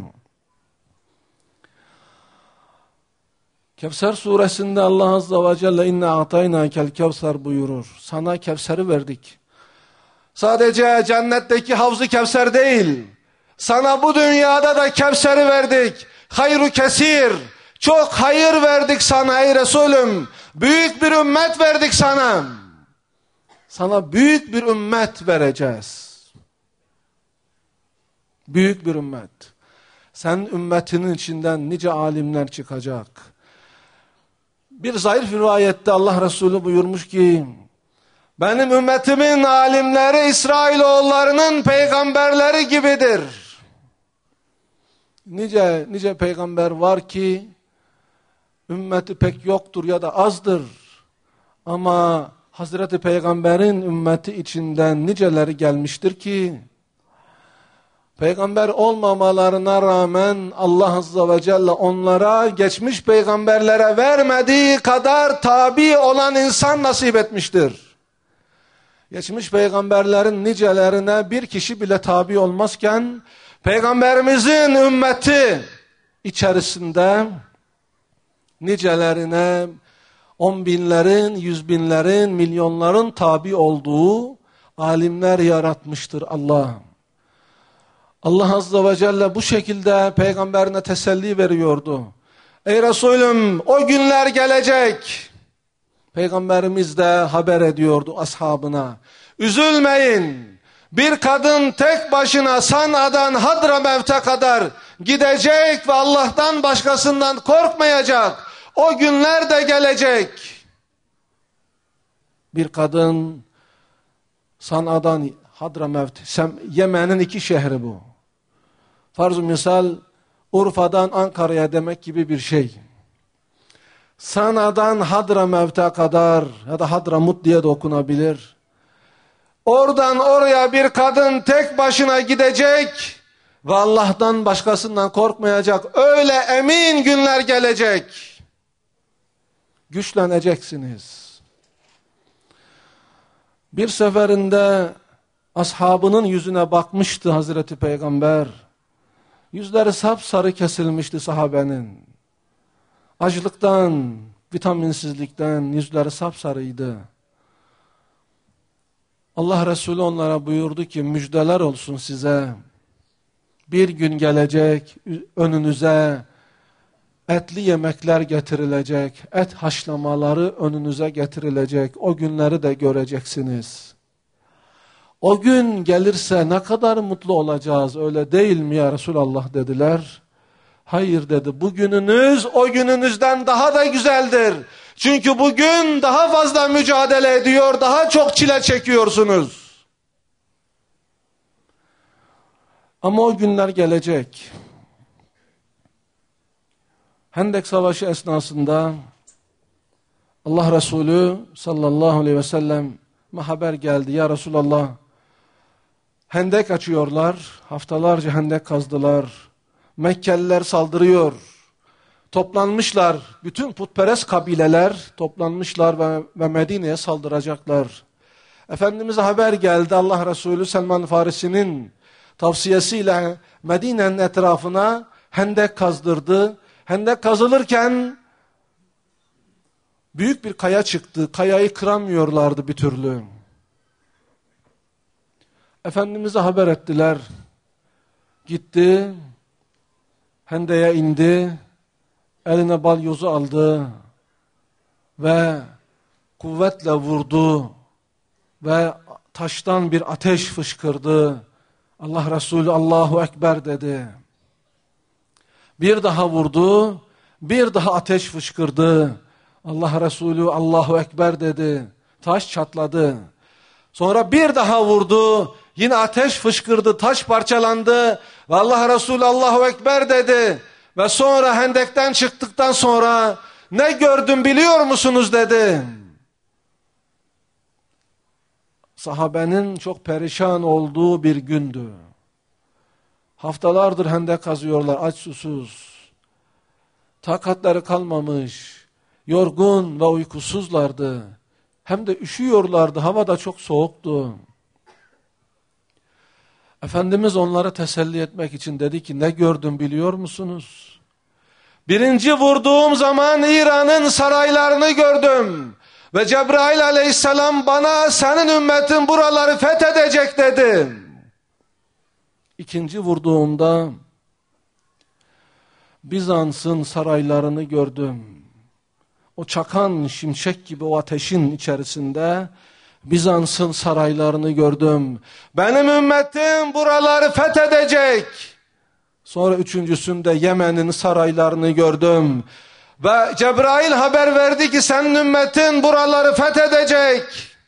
B: Kevser suresinde Allah Azze ve Celle inne a'taynakel kevser buyurur. Sana Kevser'i verdik. Sadece cennetteki Havz-ı Kevser değil. Sana bu dünyada da Kevser'i verdik. Hayru kesir. Çok hayır verdik sana ey Resulüm. Büyük bir ümmet verdik sana. Sana büyük bir ümmet vereceğiz. Büyük bir ümmet. Sen ümmetinin içinden nice alimler çıkacak. Bir zayıf rivayette Allah Resulü buyurmuş ki, benim ümmetimin alimleri İsrailoğullarının peygamberleri gibidir. Nice peygamber var ki ümmeti pek yoktur ya da azdır. Ama Hazreti Peygamber'in ümmeti içinden niceleri gelmiştir ki peygamber olmamalarına rağmen Allah Azze ve Celle onlara geçmiş peygamberlere vermediği kadar tabi olan insan nasip etmiştir. Geçmiş peygamberlerin nicelerine bir kişi bile tabi olmazken Peygamberimizin ümmeti içerisinde nicelerine 10 binlerin, 100 binlerin, milyonların tabi olduğu alimler yaratmıştır Allah. Allah Azze ve Celle bu şekilde peygamberine teselli veriyordu. Ey Resulüm, o günler gelecek. Peygamberimiz de haber ediyordu ashabına. Üzülmeyin. Bir kadın tek başına San'a'dan Hadramevt'e kadar gidecek ve Allah'tan başkasından korkmayacak. O günler de gelecek. Bir kadın San'a'dan Hadramevt, Yemen'in 2 şehri bu. Farz-ı misal Urfa'dan Ankara'ya demek gibi bir şey. Sana'dan Hadramevt'e kadar ya da Hadramut diye de okunabilir. Oradan oraya bir kadın tek başına gidecek ve Allah'tan başkasından korkmayacak. Öyle emin günler gelecek. Güçleneceksiniz. Bir seferinde ashabının yüzüne bakmıştı Hazreti Peygamber. Yüzleri sapsarı kesilmişti sahabenin. Açlıktan, vitaminsizlikten yüzleri sapsarıydı. Allah Resulü onlara buyurdu ki müjdeler olsun size. Bir gün gelecek önünüze etli yemekler getirilecek. Et haşlamaları önünüze getirilecek. O günleri de göreceksiniz. O gün gelirse ne kadar mutlu olacağız, öyle değil mi ya Resulallah dediler. Hayır dedi, bugününüz o gününüzden daha da güzeldir. Çünkü bugün daha fazla mücadele ediyor, daha çok çile çekiyorsunuz. Ama o günler gelecek. Hendek Savaşı esnasında Allah Resulü sallallahu aleyhi ve sellem haber geldi. Ya Resulallah, hendek açıyorlar, haftalarca hendek kazdılar. Mekkeliler saldırıyor. Toplanmışlar, bütün putperest kabileler toplanmışlar ve Medine'ye saldıracaklar. Efendimiz'e haber geldi. Allah Resulü Selman Farisi'nin tavsiyesiyle Medine'nin etrafına hendek kazdırdı. Hendek kazılırken büyük bir kaya çıktı. Kayayı kıramıyorlardı bir türlü. Efendimiz'e haber ettiler. Gitti, hendeye indi, eline balyozu aldı ve kuvvetle vurdu ve taştan bir ateş fışkırdı. Allah Resulü Allahu Ekber dedi. Bir daha vurdu, bir daha ateş fışkırdı. Allah Resulü Allahu Ekber dedi. Taş çatladı. Sonra bir daha vurdu, yine ateş fışkırdı, taş parçalandı ve Allah Resulü Allahu Ekber dedi. Ve sonra hendekten çıktıktan sonra ne gördüm biliyor musunuz dedi. Sahabenin çok perişan olduğu bir gündü. Haftalardır hendek kazıyorlar, aç susuz. Takatları kalmamış, yorgun ve uykusuzlardı. Hem de üşüyorlardı, hava da çok soğuktu. Efendimiz onlara teselli etmek için dedi ki ne gördüm biliyor musunuz? Birinci vurduğum zaman İran'ın saraylarını gördüm. Ve Cebrail aleyhisselam bana senin ümmetin buraları fethedecek dedi. İkinci vurduğumda Bizans'ın saraylarını gördüm. O çakan şimşek gibi o ateşin içerisinde Bizans'ın saraylarını gördüm. Benim ümmetim buraları fethedecek. Sonra üçüncüsünde Yemen'in saraylarını gördüm. Ve Cebrail haber verdi ki senin ümmetin buraları fethedecek.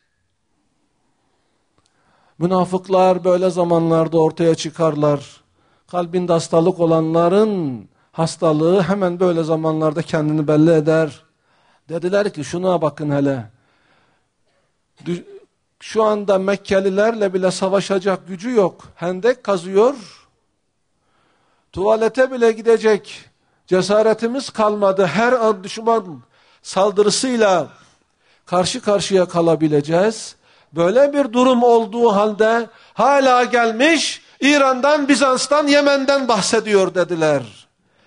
B: Münafıklar böyle zamanlarda ortaya çıkarlar. Kalbinde hastalık olanların hastalığı hemen böyle zamanlarda kendini belli eder. Dediler ki şuna bakın hele. Şu anda Mekkelilerle bile savaşacak gücü yok. Hendek kazıyor. Tuvalete bile gidecek cesaretimiz kalmadı. Her an düşman saldırısıyla karşı karşıya kalabileceğiz. Böyle bir durum olduğu halde hala gelmiş İran'dan, Bizans'tan, Yemen'den bahsediyor dediler.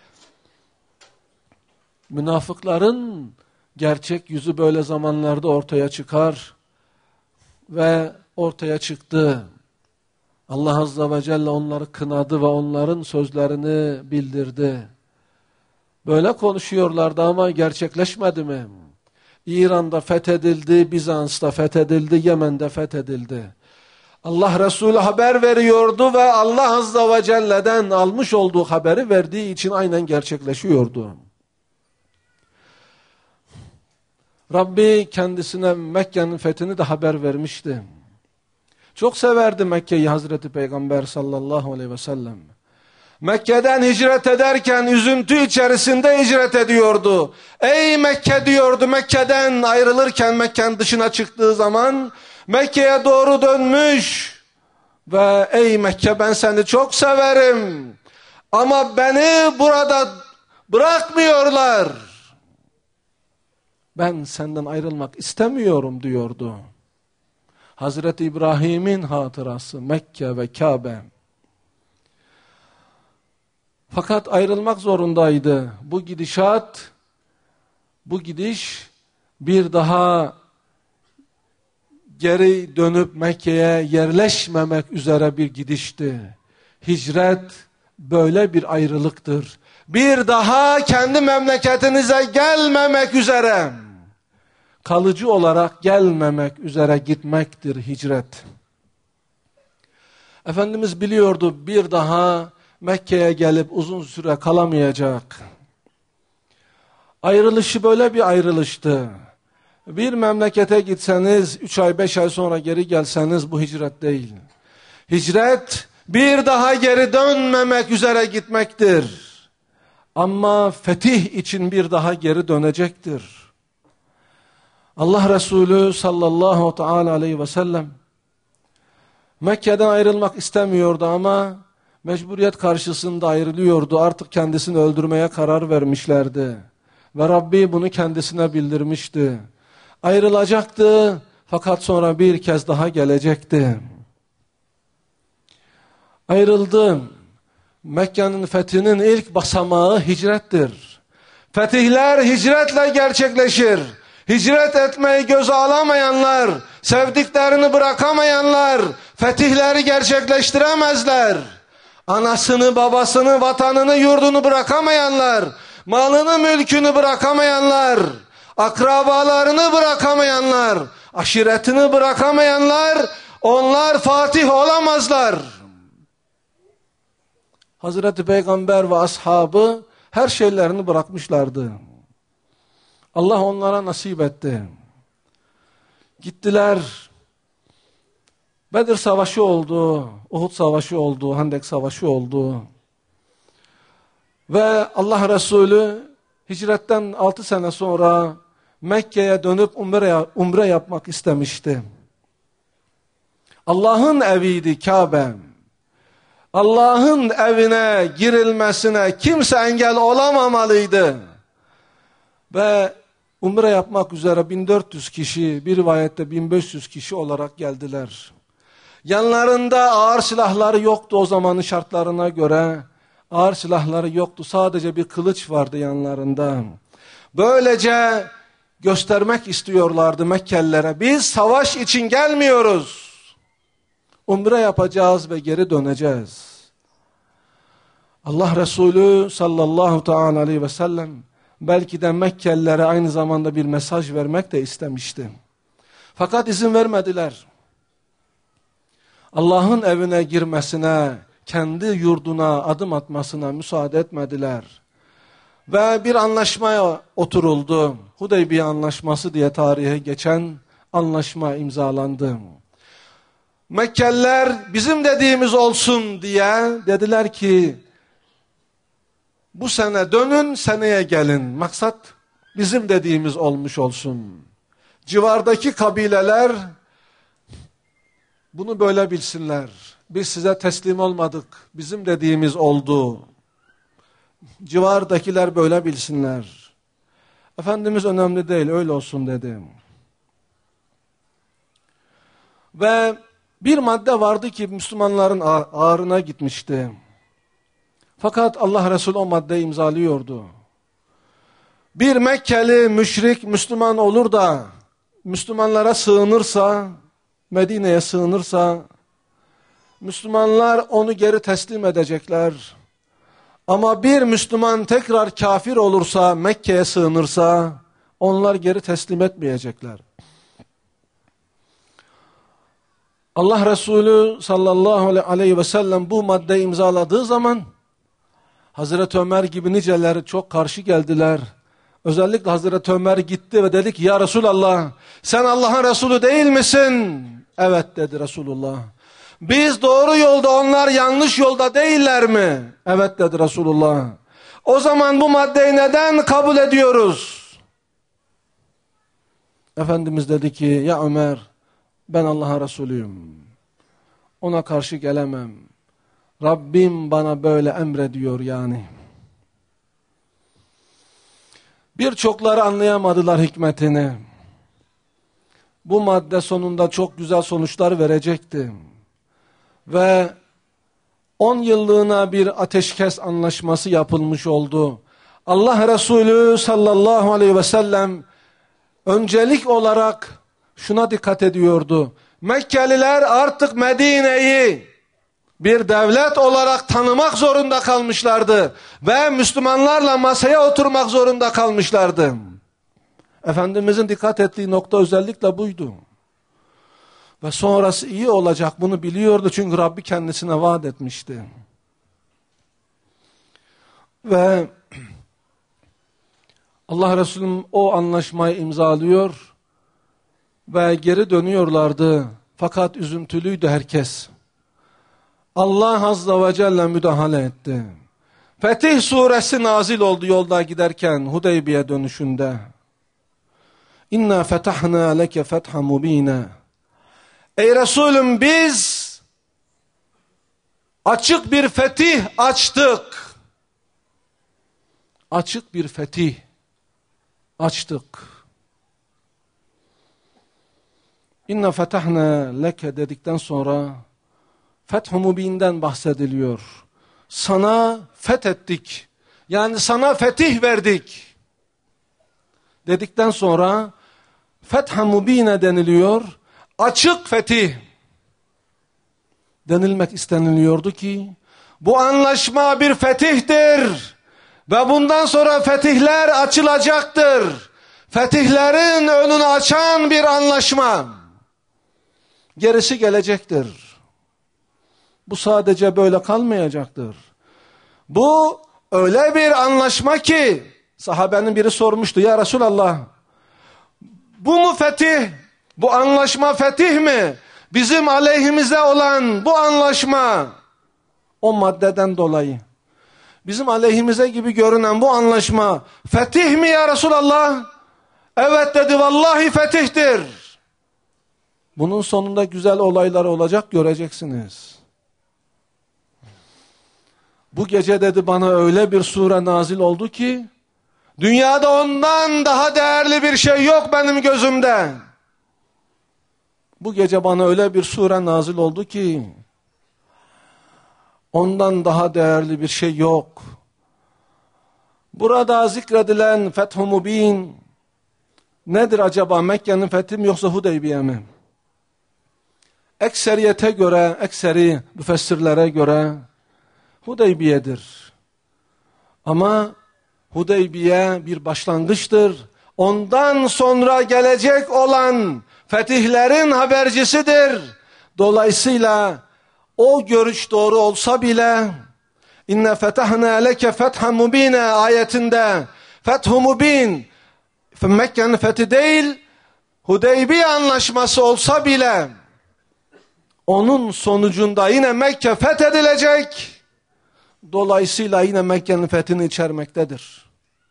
B: Münafıkların gerçek yüzü böyle zamanlarda ortaya çıkar ve ortaya çıktı. Allah Azze ve Celle onları kınadı ve onların sözlerini bildirdi. Böyle konuşuyorlardı ama gerçekleşmedi mi? İran'da fethedildi, Bizans'ta fethedildi, Yemen'de fethedildi. Allah Resulü haber veriyordu ve Allah Azze ve Celle'den almış olduğu haberi verdiği için aynen gerçekleşiyordu. Rabbi kendisine Mekke'nin fethini de haber vermişti. Çok severdi Mekke'yi Hazreti Peygamber sallallahu aleyhi ve sellem. Mekke'den hicret ederken üzüntü içerisinde hicret ediyordu. Ey Mekke diyordu, Mekke'den ayrılırken Mekke'nin dışına çıktığı zaman Mekke'ye doğru dönmüş ve ey Mekke ben seni çok severim ama beni burada bırakmıyorlar. Ben senden ayrılmak istemiyorum diyordu. Hazreti İbrahim'in hatırası Mekke ve Kabe. Fakat ayrılmak zorundaydı. Bu gidiş bir daha geri dönüp Mekke'ye yerleşmemek üzere bir gidişti. Hicret böyle bir ayrılıktır. Bir daha kendi memleketinize gelmemek üzere, kalıcı olarak gelmemek üzere gitmektir hicret. Efendimiz biliyordu bir daha Mekke'ye gelip uzun süre kalamayacak. Ayrılışı böyle bir ayrılıştı. Bir memlekete gitseniz 3 ay 5 ay sonra geri gelseniz bu hicret değil. Hicret bir daha geri dönmemek üzere gitmektir. Ama fetih için bir daha geri dönecektir. Allah Resulü sallallahu teala aleyhi ve sellem Mekke'den ayrılmak istemiyordu ama mecburiyet karşısında ayrılıyordu. Artık kendisini öldürmeye karar vermişlerdi. Ve Rabbi bunu kendisine bildirmişti. Ayrılacaktı fakat sonra bir kez daha gelecekti. Ayrıldı. Mekke'nin fethinin ilk basamağı hicrettir. Fetihler hicretle gerçekleşir. Hicret etmeyi göze alamayanlar, sevdiklerini bırakamayanlar fetihleri gerçekleştiremezler. Anasını, babasını, vatanını, yurdunu bırakamayanlar, malını, mülkünü bırakamayanlar, akrabalarını bırakamayanlar, aşiretini bırakamayanlar, onlar fatih olamazlar. Hazreti Peygamber ve ashabı her şeylerini bırakmışlardı. Allah onlara nasip etti. Gittiler. Bedir Savaşı oldu, Uhud Savaşı oldu, Hendek Savaşı oldu. Ve Allah Resulü hicretten 6 sene sonra Mekke'ye dönüp umre yapmak istemişti. Allah'ın eviydi Kabe. Allah'ın evine girilmesine kimse engel olamamalıydı. Ve umre yapmak üzere 1400 kişi, bir rivayette 1500 kişi olarak geldiler. Yanlarında ağır silahları yoktu o zamanın şartlarına göre. Ağır silahları yoktu, sadece bir kılıç vardı yanlarında. Böylece göstermek istiyorlardı Mekkelilere. Biz savaş için gelmiyoruz. Umre yapacağız ve geri döneceğiz. Allah Resulü sallallahu teala aleyhi ve sellem belki de Mekkelilere aynı zamanda bir mesaj vermek de istemişti. Fakat izin vermediler. Allah'ın evine girmesine, kendi yurduna adım atmasına müsaade etmediler. Ve bir anlaşmaya oturuldu. Hudeybiye Anlaşması diye tarihe geçen anlaşma imzalandı. Mekkeliler bizim dediğimiz olsun diye dediler ki bu sene dönün, seneye gelin. Maksat bizim dediğimiz olmuş olsun. Civardaki kabileler bunu böyle bilsinler. Biz size teslim olmadık. Bizim dediğimiz oldu. Civardakiler böyle bilsinler. Efendimiz önemli değil, öyle olsun dedi. Ve bir madde vardı ki Müslümanların ağrına gitmişti. Fakat Allah Resulü o maddeyi imzalıyordu. Bir Mekkeli müşrik Müslüman olur da Müslümanlara sığınırsa, Medine'ye sığınırsa, Müslümanlar onu geri teslim edecekler. Ama bir Müslüman tekrar kafir olursa, Mekke'ye sığınırsa, onlar geri teslim etmeyecekler. Allah Resulü sallallahu aleyhi ve sellem bu maddeyi imzaladığı zaman, Hazreti Ömer gibi niceleri çok karşı geldiler. Özellikle Hazreti Ömer gitti ve dedi ki ya Resulallah sen Allah'ın Resulü değil misin? Evet dedi Resulullah. Biz doğru yolda onlar yanlış yolda değiller mi? Evet dedi Resulullah. O zaman bu maddeyi neden kabul ediyoruz? Efendimiz dedi ki ya Ömer ben Allah'ın Resulüyüm. Ona karşı gelemem. Rabbim bana böyle emrediyor yani. Birçokları anlayamadılar hikmetini. Bu madde sonunda çok güzel sonuçlar verecekti. Ve 10 yıllığına bir ateşkes anlaşması yapılmış oldu. Allah Resulü sallallahu aleyhi ve sellem öncelik olarak şuna dikkat ediyordu. Mekkeliler artık Medine'yi bir devlet olarak tanımak zorunda kalmışlardı. Ve Müslümanlarla masaya oturmak zorunda kalmışlardı. Efendimizin dikkat ettiği nokta özellikle buydu. Ve sonrası iyi olacak bunu biliyordu çünkü Rabbi kendisine vaat etmişti. Ve Allah Resulü o anlaşmayı imzalıyor ve geri dönüyorlardı. Fakat üzüntülüydü herkes. Allah Azze ve Celle müdahale etti. Fetih suresi nazil oldu yolda giderken Hudeybiye dönüşünde. İnna fetahna leke fetha mubina. Ey Resulüm biz açık bir fetih açtık. Açık bir fetih açtık. İnna fetahna leke dedikten sonra Feth-i Mubin'den bahsediliyor. Sana fethettik. Yani sana fetih verdik. Dedikten sonra Feth-i Mubin'e deniliyor. Açık fetih. Denilmek isteniliyordu ki bu anlaşma bir fetihtir. Ve bundan sonra fetihler açılacaktır. Fetihlerin önünü açan bir anlaşma. Gerisi gelecektir. Bu sadece böyle kalmayacaktır. Bu öyle bir anlaşma ki sahabenin biri sormuştu ya Resulallah bu mu fetih? Bu anlaşma fetih mi? Bizim aleyhimize olan bu anlaşma o maddeden dolayı. Bizim aleyhimize gibi görünen bu anlaşma fetih mi ya Resulallah? Evet dedi vallahi fetihtir. Bunun sonunda güzel olaylar olacak göreceksiniz. Bu gece dedi bana öyle bir sure nazil oldu ki dünyada ondan daha değerli bir şey yok benim gözümde. Bu gece bana öyle bir sure nazil oldu ki ondan daha değerli bir şey yok. Burada zikredilen Feth-i Mubin nedir acaba? Mekke'nin fethi mi yoksa Hudeybiye mi? Ekseriyete göre, ekseri müfessirlere göre Hudeybiye'dir. Ama Hudeybiye bir başlangıçtır. Ondan sonra gelecek olan fetihlerin habercisidir. Dolayısıyla o görüş doğru olsa bile İnne fetahna leke fethan mubine ayetinde Fethu Mubin Mekke'nin fethi değil, Hudeybiye anlaşması olsa bile onun sonucunda yine Mekke fethedilecek. Dolayısıyla yine Mekke'nin fethini içermektedir.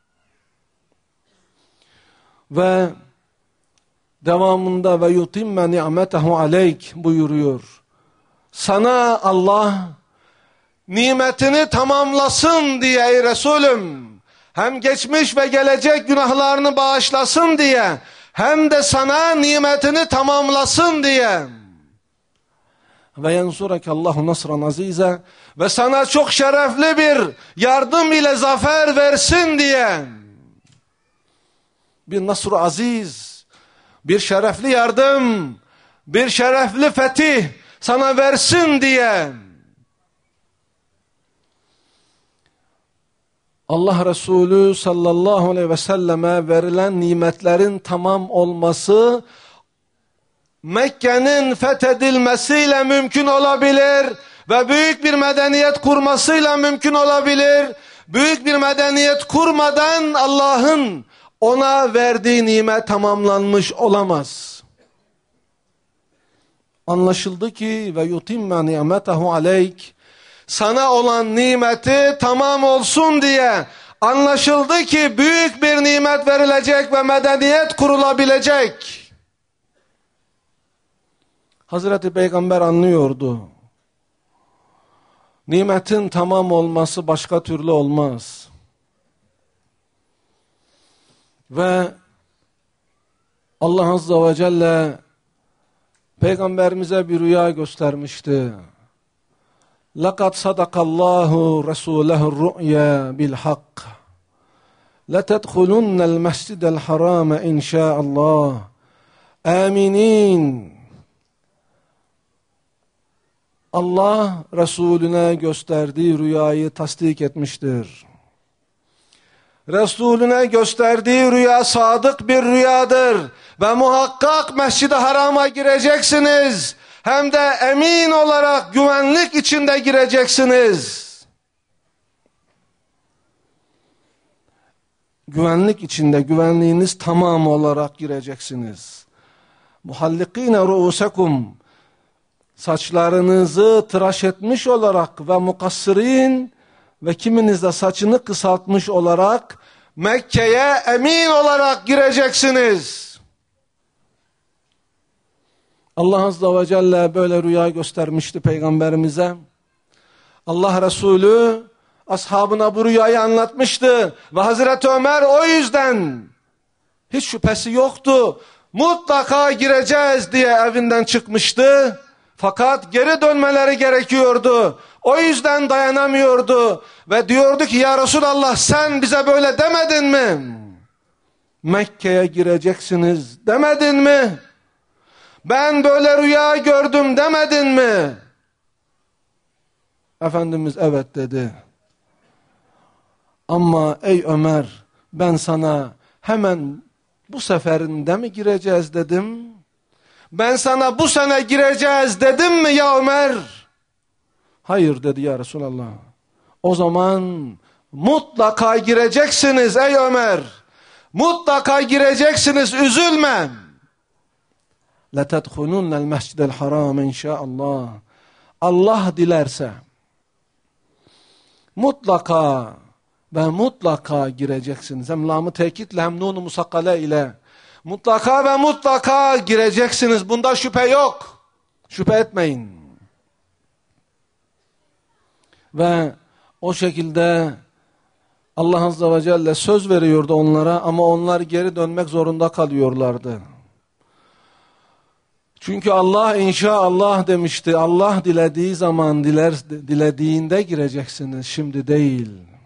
B: Ve devamında ve yutimme ni'metehu aleyk buyuruyor. Sana Allah nimetini tamamlasın diye ey Resulüm, hem geçmiş ve gelecek günahlarını bağışlasın diye, hem de sana nimetini tamamlasın diye. Ve yensureke Allahu nasran azize, ve sana çok şerefli bir yardım ile zafer versin diye. Bir nasr-ı aziz, bir şerefli yardım, bir şerefli fetih sana versin diye. Allah Resulü sallallahu aleyhi ve selleme verilen nimetlerin tamam olması Mekke'nin fethedilmesiyle mümkün olabilir ve büyük bir medeniyet kurmasıyla mümkün olabilir. Büyük bir medeniyet kurmadan Allah'ın ona verdiği nimet tamamlanmış olamaz. Anlaşıldı ki ve yutimme ni'metehu aleyk, sana olan nimeti tamam olsun diye anlaşıldı ki büyük bir nimet verilecek ve medeniyet kurulabilecek. Hazreti Peygamber anlıyordu. Nimetin tamam olması başka türlü olmaz. Ve Allah Azze ve Celle Peygamberimize bir rüya göstermişti. لَقَدْ صَدَقَ اللّٰهُ رَسُولَهُ الرُّؤْيَا بِالْحَقِّ لَتَدْخُلُنَّ الْمَسْجِدَ الْحَرَامَ اِنْ شَاءَ اللّٰهِ آمِنِينَ. Allah Resulüne gösterdiği rüyayı tasdik etmiştir. Resulüne gösterdiği rüya sadık bir rüyadır ve muhakkak Mescid-i Haram'a gireceksiniz. Hem de emin olarak güvenlik içinde gireceksiniz. Güvenlik içinde, güvenliğiniz tamam olarak gireceksiniz. Muhallikine ruusekum, saçlarınızı tıraş etmiş olarak ve mukassirin ve kiminiz de saçını kısaltmış olarak Mekke'ye emin olarak gireceksiniz. Allah Azze ve Celle böyle rüya göstermişti Peygamberimize. Allah Resulü ashabına bu rüyayı anlatmıştı. Ve Hazreti Ömer o yüzden hiç şüphesi yoktu. Mutlaka gireceğiz diye evinden çıkmıştı. Fakat geri dönmeleri gerekiyordu. O yüzden dayanamıyordu. Ve diyordu ki ya Resulallah sen bize böyle demedin mi? Mekke'ye gireceksiniz demedin mi? Ben böyle rüya gördüm demedin mi? Efendimiz evet dedi. Ama ey Ömer ben sana hemen bu seferinde mi gireceğiz dedim? Ben sana bu sene gireceğiz dedim mi ya Ömer? Hayır dedi ya Resulallah. O zaman mutlaka gireceksiniz ey Ömer. Mutlaka gireceksiniz, üzülme. لَتَدْخُلُنَّ الْمَسْجِدَ الْحَرَامَ inşaallah. Allah dilerse mutlaka ve mutlaka gireceksiniz. Hem lam-ı tekitle hem nun-u musakkale ile mutlaka ve mutlaka gireceksiniz. Bunda şüphe yok. Şüphe etmeyin. Ve o şekilde Allah Azze ve Celle söz veriyordu onlara ama onlar geri dönmek zorunda kalıyorlardı. Çünkü Allah inşaallah demişti. Allah dilediği zaman dilediğinde gireceksiniz. Şimdi değil.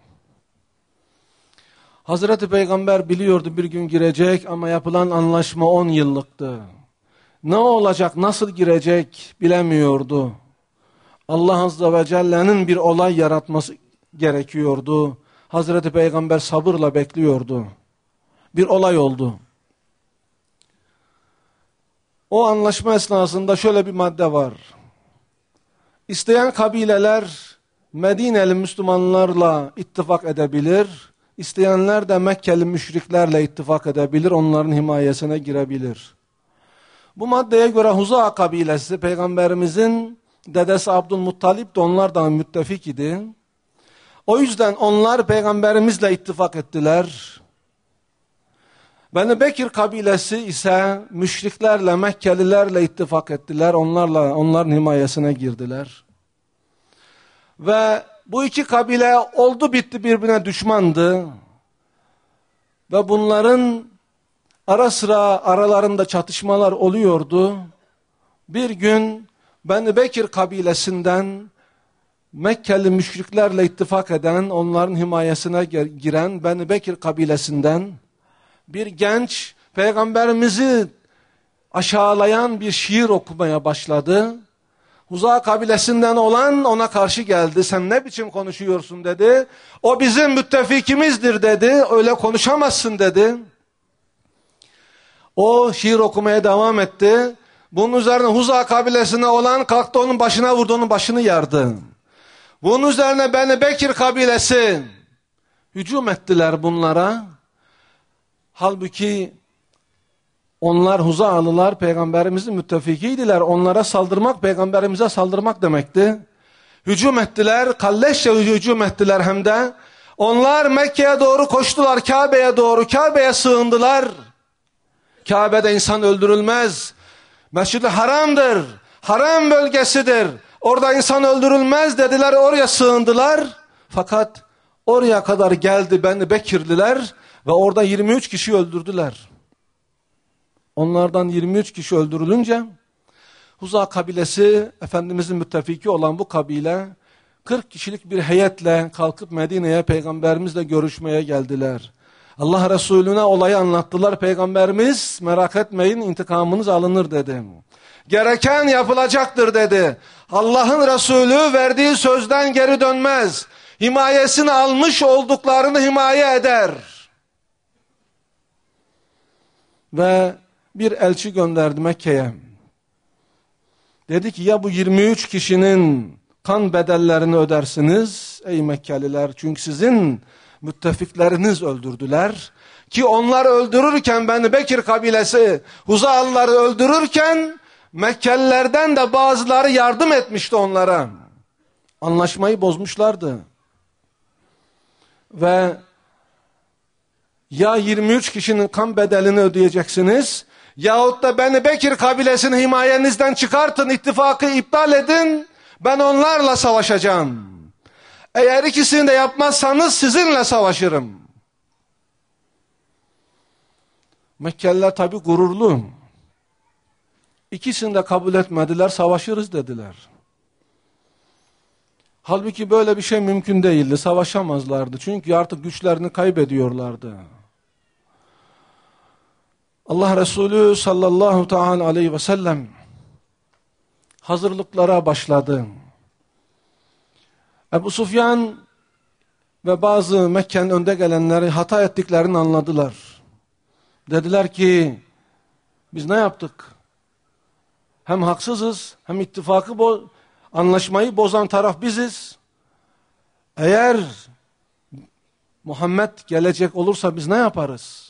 B: Hazreti Peygamber biliyordu bir gün girecek ama yapılan anlaşma 10 yıllıktı. Ne olacak, nasıl girecek bilemiyordu. Allah Azze ve Celle'nin bir olay yaratması gerekiyordu. Hazreti Peygamber sabırla bekliyordu. Bir olay oldu. O anlaşma esnasında şöyle bir madde var. İsteyen kabileler Medineli Müslümanlarla ittifak edebilir. İsteyenler de Mekkeli müşriklerle ittifak edebilir. Onların himayesine girebilir. Bu maddeye göre Huza kabilesi Peygamberimizin dedesi Abdülmuttalip de onlardan müttefik idi. O yüzden onlar Peygamberimizle ittifak ettiler. Beni Bekir kabilesi ise müşriklerle, Mekkelilerle ittifak ettiler. Onların himayesine girdiler. Ve bu iki kabile oldu bitti birbirine düşmandı. Ve bunların ara sıra aralarında çatışmalar oluyordu. Bir gün Beni Bekir kabilesinden Mekkeli müşriklerle ittifak eden, onların himayesine giren Beni Bekir kabilesinden bir genç Peygamberimizi aşağılayan bir şiir okumaya başladı. Huza kabilesinden olan ona karşı geldi. Sen ne biçim konuşuyorsun dedi. O bizim müttefikimizdir dedi. Öyle konuşamazsın dedi. O şiir okumaya devam etti. Bunun üzerine Huza kabilesine olan kalktı onun başına vurdu, onun başını yardı. Bunun üzerine Beni Bekir kabilesi hücum ettiler bunlara. Halbuki onlar Huzalılar Peygamberimizin müttefikiydiler. Onlara saldırmak Peygamberimize saldırmak demekti. Hücum ettiler, kalleşçe hücum ettiler hem de. Onlar Mekke'ye doğru koştular, Kabe'ye doğru, Kabe'ye sığındılar. Kabe'de insan öldürülmez. Mescid-i Haram'dır, haram bölgesidir. Orada insan öldürülmez dediler, oraya sığındılar. Fakat oraya kadar geldi Beni Bekirliler ve orada 23 kişi öldürdüler. Onlardan 23 kişi öldürülünce Huza kabilesi, Efendimizin müttefiki olan bu kabile 40 kişilik bir heyetle kalkıp Medine'ye Peygamberimizle görüşmeye geldiler. Allah Resulüne olayı anlattılar. Peygamberimiz merak etmeyin intikamınız alınır dedi. Gereken yapılacaktır dedi. Allah'ın Resulü verdiği sözden geri dönmez. Himayesini almış olduklarını himaye eder. Ve bir elçi gönderdi Mekke'ye. Dedi ki ya bu 23 kişinin kan bedellerini ödersiniz ey Mekkeliler. Çünkü sizin müttefikleriniz öldürdüler. Ki onlar öldürürken Beni Bekir kabilesi Huzalıları öldürürken Mekkelilerden de bazıları yardım etmişti onlara. Anlaşmayı bozmuşlardı. Ve ya 23 kişinin kan bedelini ödeyeceksiniz yahut da Beni Bekir kabilesini himayenizden çıkartın, ittifakı iptal edin, ben onlarla savaşacağım. Eğer ikisini de yapmazsanız sizinle savaşırım. Mekkeliler tabi gururlu. İkisini de kabul etmediler, savaşırız dediler. Halbuki böyle bir şey mümkün değildi, savaşamazlardı. Çünkü artık güçlerini kaybediyorlardı. Allah Resulü sallallahu teala aleyhi ve sellem hazırlıklara başladı. Ebu Sufyan ve bazı Mekke'nin önde gelenleri hata ettiklerini anladılar. Dediler ki biz ne yaptık? Hem haksızız hem ittifakı anlaşmayı bozan taraf biziz. Eğer Muhammed gelecek olursa biz ne yaparız?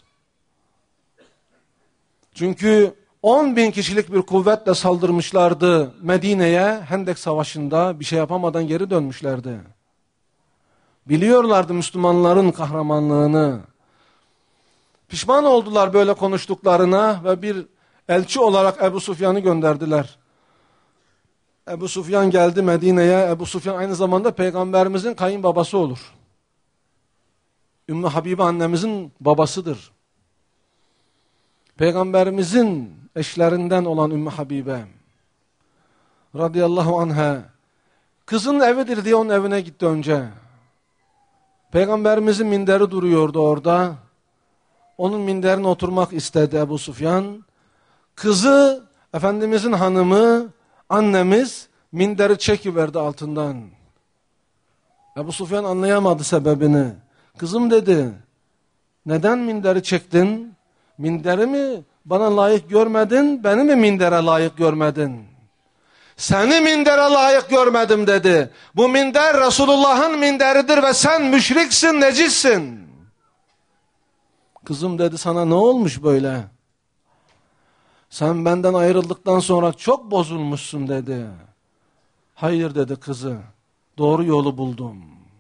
B: Çünkü 10.000 kişilik bir kuvvetle saldırmışlardı Medine'ye. Hendek Savaşı'nda bir şey yapamadan geri dönmüşlerdi. Biliyorlardı Müslümanların kahramanlığını. Pişman oldular böyle konuştuklarına ve bir elçi olarak Ebu Sufyan'ı gönderdiler. Ebu Sufyan geldi Medine'ye. Ebu Sufyan aynı zamanda Peygamberimizin kayınbabası olur. Ümmü Habibe annemizin babasıdır. Peygamberimizin eşlerinden olan Ümmü Habibe radıyallahu anha kızın evidir diye onun evine gitti önce. Peygamberimizin minderi duruyordu orada. Onun minderine oturmak istedi Ebu Sufyan. Kızı, Efendimizin hanımı, annemiz minderi çekiverdi altından. Ebu Sufyan anlayamadı sebebini. Kızım dedi, neden minderi çektin? Minderi mi bana layık görmedin, beni mi mindere layık görmedin? Seni mindere layık görmedim dedi. Bu minder Resulullah'ın minderidir ve sen müşriksin, necissin. Kızım dedi, sana ne olmuş böyle? Sen benden ayrıldıktan sonra çok bozulmuşsun dedi. Hayır dedi kızı, doğru yolu buldum.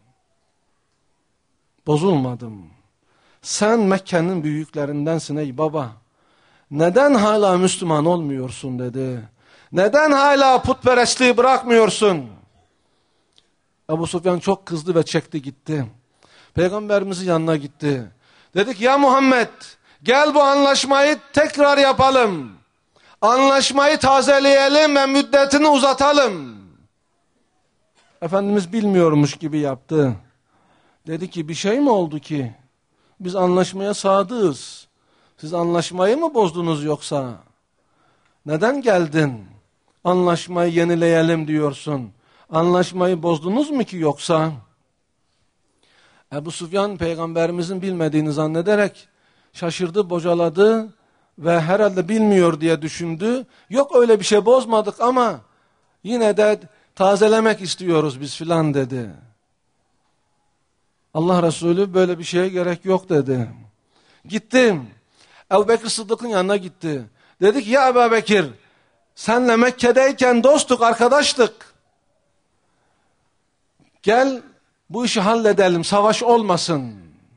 B: Bozulmadım. Sen Mekke'nin büyüklerindensin ey baba. Neden hala Müslüman olmuyorsun dedi. Neden hala putperestliği bırakmıyorsun? Ebu Sufyan çok kızdı ve çekti gitti. Peygamberimizin yanına gitti. Dedik ya Muhammed, gel bu anlaşmayı tekrar yapalım. Anlaşmayı tazeleyelim ve müddetini uzatalım. Efendimiz bilmiyormuş gibi yaptı. Dedi ki bir şey mi oldu ki? Biz anlaşmaya sadığız. Siz anlaşmayı mı bozdunuz yoksa? Neden geldin? Anlaşmayı yenileyelim diyorsun. Anlaşmayı bozdunuz mu ki yoksa? Ebu Sufyan peygamberimizin bilmediğini zannederek şaşırdı, bocaladı ve herhalde bilmiyor diye düşündü. Yok öyle bir şey bozmadık ama yine de tazelemek istiyoruz biz filan dedi. Allah Resulü böyle bir şeye gerek yok dedi. Gittim. Ebu Bekir Sıddık'ın yanına gitti. Dedi ki ya Ebu Bekir, senle Mekke'deyken dostluk, arkadaştık. Gel bu işi halledelim, savaş olmasın.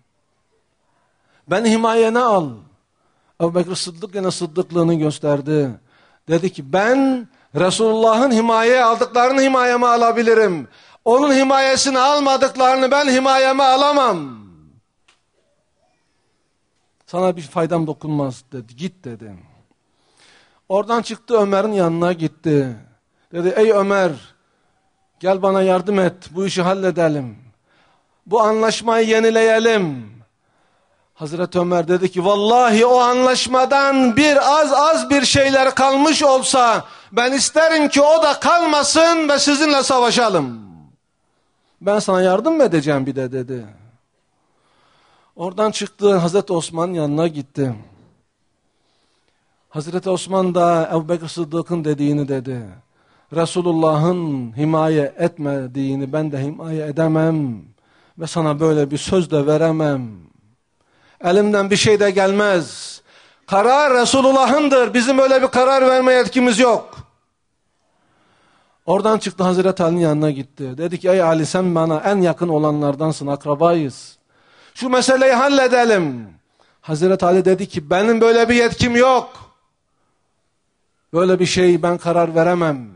B: Beni himayene al. Ebu Bekir Sıddık yine sıddıklığını gösterdi. Dedi ki ben Resulullah'ın himayeye aldıklarını himayeme alabilirim. Onun himayesini almadıklarını ben himayeme alamam. Sana bir faydam dokunmaz dedi. Git dedi. Oradan çıktı, Ömer'in yanına gitti. Dedi ey Ömer, gel bana yardım et, bu işi halledelim. Bu anlaşmayı yenileyelim. Hazreti Ömer dedi ki vallahi o anlaşmadan az bir şeyler kalmış olsa ben isterim ki o da kalmasın ve sizinle savaşalım. Ben sana yardım mı edeceğim bir de dedi. Oradan çıktı, Hazreti Osman'ın yanına gitti. Hazreti Osman da Ebu Bekir Sıddık'ın dediğini dedi. Resulullah'ın himaye etmediğini ben de himaye edemem ve sana böyle bir söz de veremem. Elimden bir şey de gelmez. Karar Resulullah'ındır. Bizim öyle bir karar verme yetkimiz yok. Oradan çıktı, Hazreti Ali'nin yanına gitti. Dedi ki ey Ali, sen bana en yakın olanlardansın, akrabayız. Şu meseleyi halledelim. Hazreti Ali dedi ki benim böyle bir yetkim yok. Böyle bir şey ben karar veremem.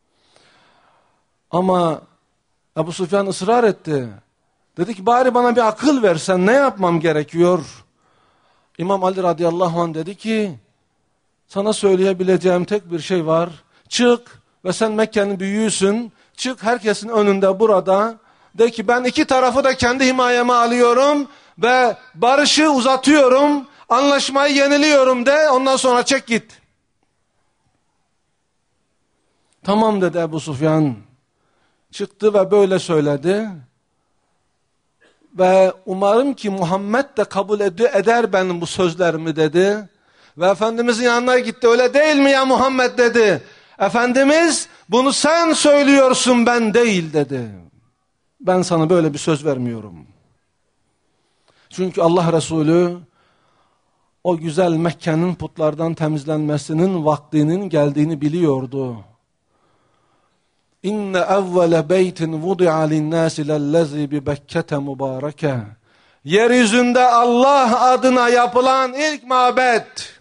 B: Ama Ebu Sufyan ısrar etti. Dedi ki bari bana bir akıl versen, ne yapmam gerekiyor? İmam Ali radıyallahu anh dedi ki sana söyleyebileceğim tek bir şey var. Çık ve sen Mekke'nin büyüğüsün. Çık herkesin önünde burada. De ki ben iki tarafı da kendi himayeme alıyorum ve barışı uzatıyorum. Anlaşmayı yeniliyorum de, ondan sonra çek git. Tamam dedi Ebu Sufyan. Çıktı ve böyle söyledi. Ve umarım ki Muhammed de kabul eder benim bu sözlerimi dedi. Ve Efendimizin yanına gitti. Öyle değil mi ya Muhammed dedi. Efendimiz bunu sen söylüyorsun, ben değil dedi. Ben sana böyle bir söz vermiyorum. Çünkü Allah Resulü o güzel Mekke'nin putlardan temizlenmesinin vaktinin geldiğini biliyordu. İnne evvele beytin vudi'a linnâsi lellezî bi Bekkete mübâreke. Yeryüzünde Allah adına yapılan ilk mabet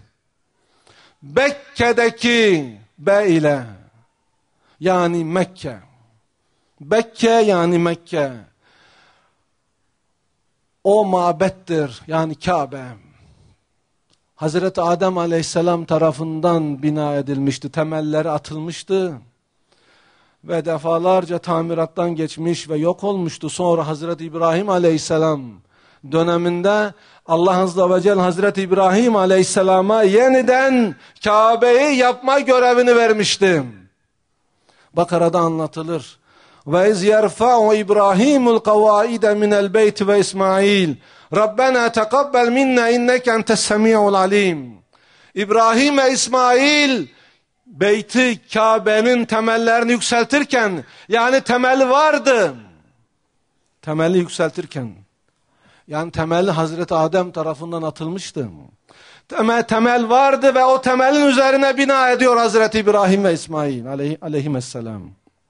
B: Bekke'deki Be ile, yani Mekke. Bekke yani Mekke. O mabettir, yani Kabe. Hazreti Adem aleyhisselam tarafından bina edilmişti, temelleri atılmıştı. Ve defalarca tamirattan geçmiş ve yok olmuştu. Sonra Hazreti İbrahim aleyhisselam döneminde Allah azze ve celle Hazreti İbrahim aleyhisselama yeniden Kabe'yi yapma görevini vermişti. Bakara'da anlatılır. Ve iz yerfa'u İbrahimul kavaide minel beyti ve İsmail. Rabbena tekabbel minna inneke entes semi'ul alim. İbrahim ve İsmail Beyti Kabe'nin temellerini yükseltirken, yani temeli vardı. Temeli yükseltirken, yani temeli Hazreti Adem tarafından atılmıştı. Temel vardı ve o temelin üzerine bina ediyor Hazreti İbrahim ve İsmail aleyhisselam.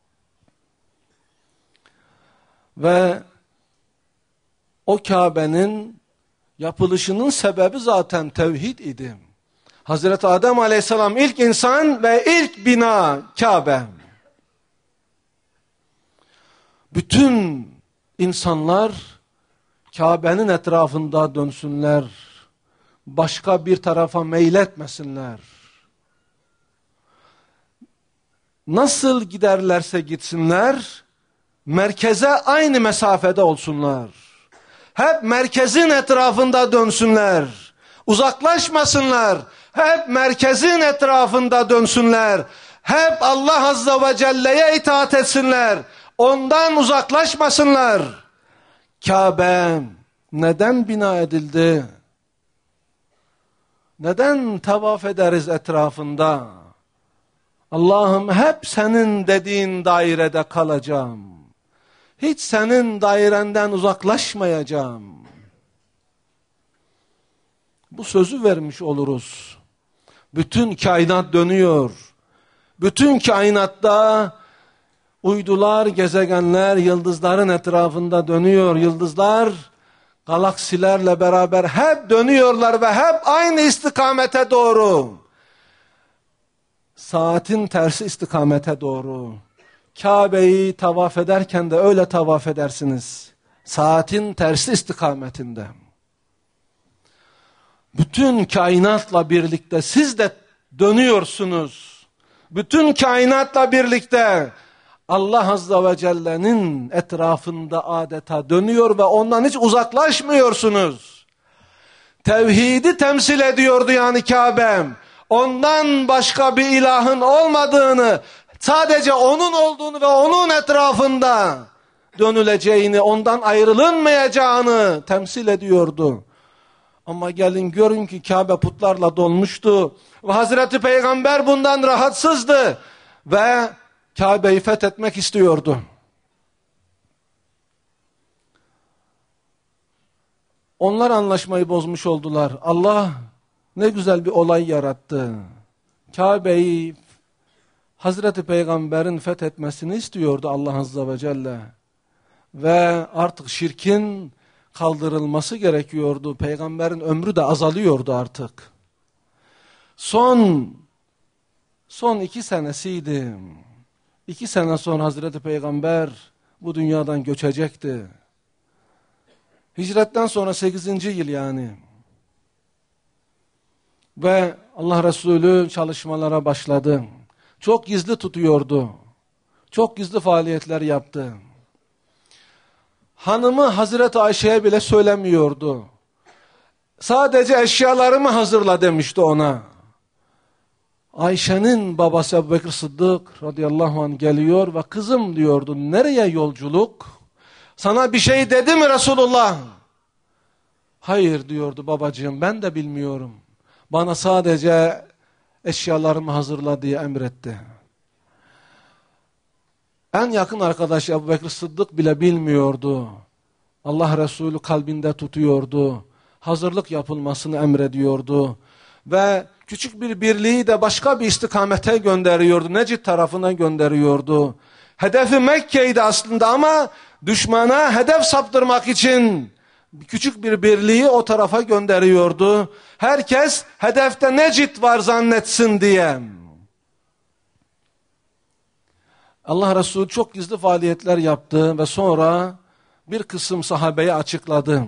B: Ve o Kabe'nin yapılışının sebebi zaten tevhid idi. Hazreti Adem aleyhisselam ilk insan ve ilk bina Kabe. Bütün insanlar Kabe'nin etrafında dönsünler. Başka bir tarafa meyletmesinler. Nasıl giderlerse gitsinler, merkeze aynı mesafede olsunlar. Hep merkezin etrafında dönsünler. Uzaklaşmasınlar. Hep merkezin etrafında dönsünler. Hep Allah Azze ve Celle'ye itaat etsinler. Ondan uzaklaşmasınlar. Kabe neden bina edildi? Neden tavaf ederiz etrafında? Allah'ım hep senin dediğin dairede kalacağım. Hiç senin dairenden uzaklaşmayacağım. Bu sözü vermiş oluruz. Bütün kainat dönüyor. Bütün kainatta uydular, gezegenler, yıldızların etrafında dönüyor. Yıldızlar galaksilerle beraber hep dönüyorlar ve hep aynı istikamete doğru. Saatin tersi istikamete doğru. Kabe'yi tavaf ederken de öyle tavaf edersiniz. Saatin tersi istikametinde. Bütün kainatla birlikte siz de dönüyorsunuz. Bütün kainatla birlikte Allah Azze ve Celle'nin etrafında adeta dönüyor ve ondan hiç uzaklaşmıyorsunuz. Tevhidi temsil ediyordu yani Kabe. Ondan başka bir ilahın olmadığını, sadece onun olduğunu ve onun etrafında dönüleceğini, ondan ayrılınmayacağını temsil ediyordu. Ama gelin görün ki Kabe putlarla dolmuştu. Ve Hazreti Peygamber bundan rahatsızdı. Ve Kabe'yi fethetmek istiyordu. Onlar anlaşmayı bozmuş oldular. Allah ne güzel bir olay yarattı. Kabe'yi Hazreti Peygamber'in fethetmesini istiyordu Allah Azze ve Celle. Ve artık şirkin kaldırılması gerekiyordu. Peygamberin ömrü de azalıyordu artık. Son 2 senesiydi. 2 sene sonra Hazreti Peygamber bu dünyadan göçecekti. Hicretten sonra 8. yıl yani. Ve Allah Resulü çalışmalara başladı. Çok gizli tutuyordu. Çok gizli faaliyetler yaptı. Hanımı Hazreti Ayşe'ye bile söylemiyordu. Sadece eşyalarımı hazırla demişti ona. Ayşe'nin babası Ebubekir Sıddık radıyallahu anh geliyor ve kızım diyordu, nereye yolculuk? Sana bir şey dedi mi Resulullah? Hayır diyordu babacığım, ben de bilmiyorum. Bana sadece eşyalarımı hazırla diye emretti. En yakın arkadaşı Ebubekir Sıddık bile bilmiyordu. Allah Resulü kalbinde tutuyordu. Hazırlık yapılmasını emrediyordu. Ve küçük bir birliği de başka bir istikamete gönderiyordu. Necid tarafına gönderiyordu. Hedefi Mekke'ydi aslında ama düşmana hedef saptırmak için küçük bir birliği o tarafa gönderiyordu. Herkes hedefte Necid var zannetsin diye. Allah Resulü çok gizli faaliyetler yaptı ve sonra bir kısım sahabeyi açıkladı.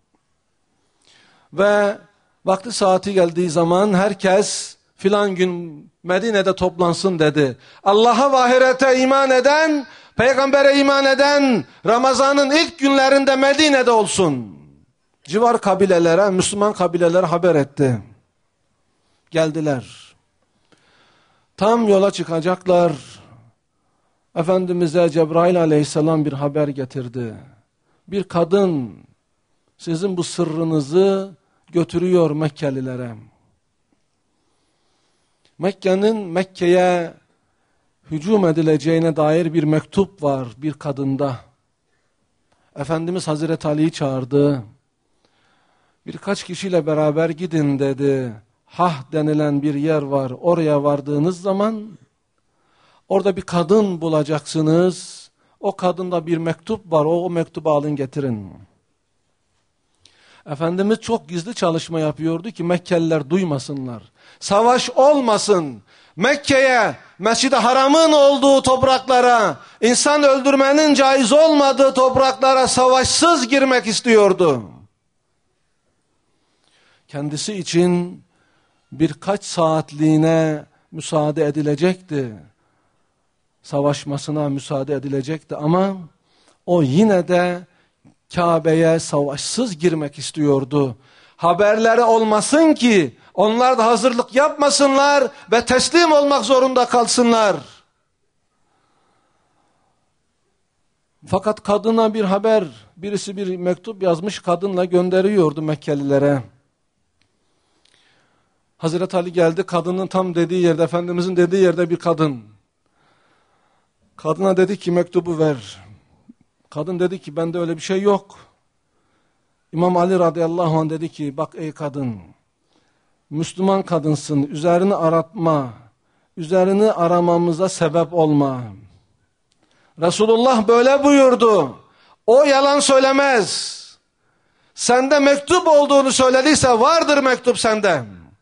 B: Ve vakti saati geldiği zaman herkes filan gün Medine'de toplansın dedi. Allah'a ve ahirete iman eden, peygambere iman eden Ramazan'ın ilk günlerinde Medine'de olsun. Civar kabilelere, Müslüman kabilelere haber etti. Geldiler. Tam yola çıkacaklar. Efendimiz'e Cebrail aleyhisselam bir haber getirdi. Bir kadın sizin bu sırrınızı götürüyor Mekkelilere. Mekke'ye hücum edileceğine dair bir mektup var bir kadında. Efendimiz Hazreti Ali'yi çağırdı. Birkaç kişiyle beraber gidin dedi. Hah denilen bir yer var. Oraya vardığınız zaman orada bir kadın bulacaksınız. O kadında bir mektup var. O mektubu alın getirin. Efendimiz çok gizli çalışma yapıyordu ki Mekkeliler duymasınlar. Savaş olmasın. Mekke'ye, Mescid-i Haram'ın olduğu topraklara, insan öldürmenin caiz olmadığı topraklara savaşsız girmek istiyordu. Kendisi için birkaç saatliğine müsaade edilecekti. Savaşmasına müsaade edilecekti ama o yine de Kabe'ye savaşsız girmek istiyordu. Haberleri olmasın ki onlar da hazırlık yapmasınlar ve teslim olmak zorunda kalsınlar. Fakat kadına bir haber, birisi bir mektup yazmış kadınla gönderiyordu Mekkelilere. Hazreti Ali geldi, kadının tam dediği yerde, Efendimizin dediği yerde bir kadın. Kadına dedi ki mektubu ver. Kadın dedi ki bende öyle bir şey yok. İmam Ali radıyallahu anh dedi ki bak ey kadın, Müslüman kadınsın, üzerini aratma, üzerini aramamıza sebep olma. Resulullah böyle buyurdu. O yalan söylemez. Sende mektup olduğunu söylediyse vardır mektup sende.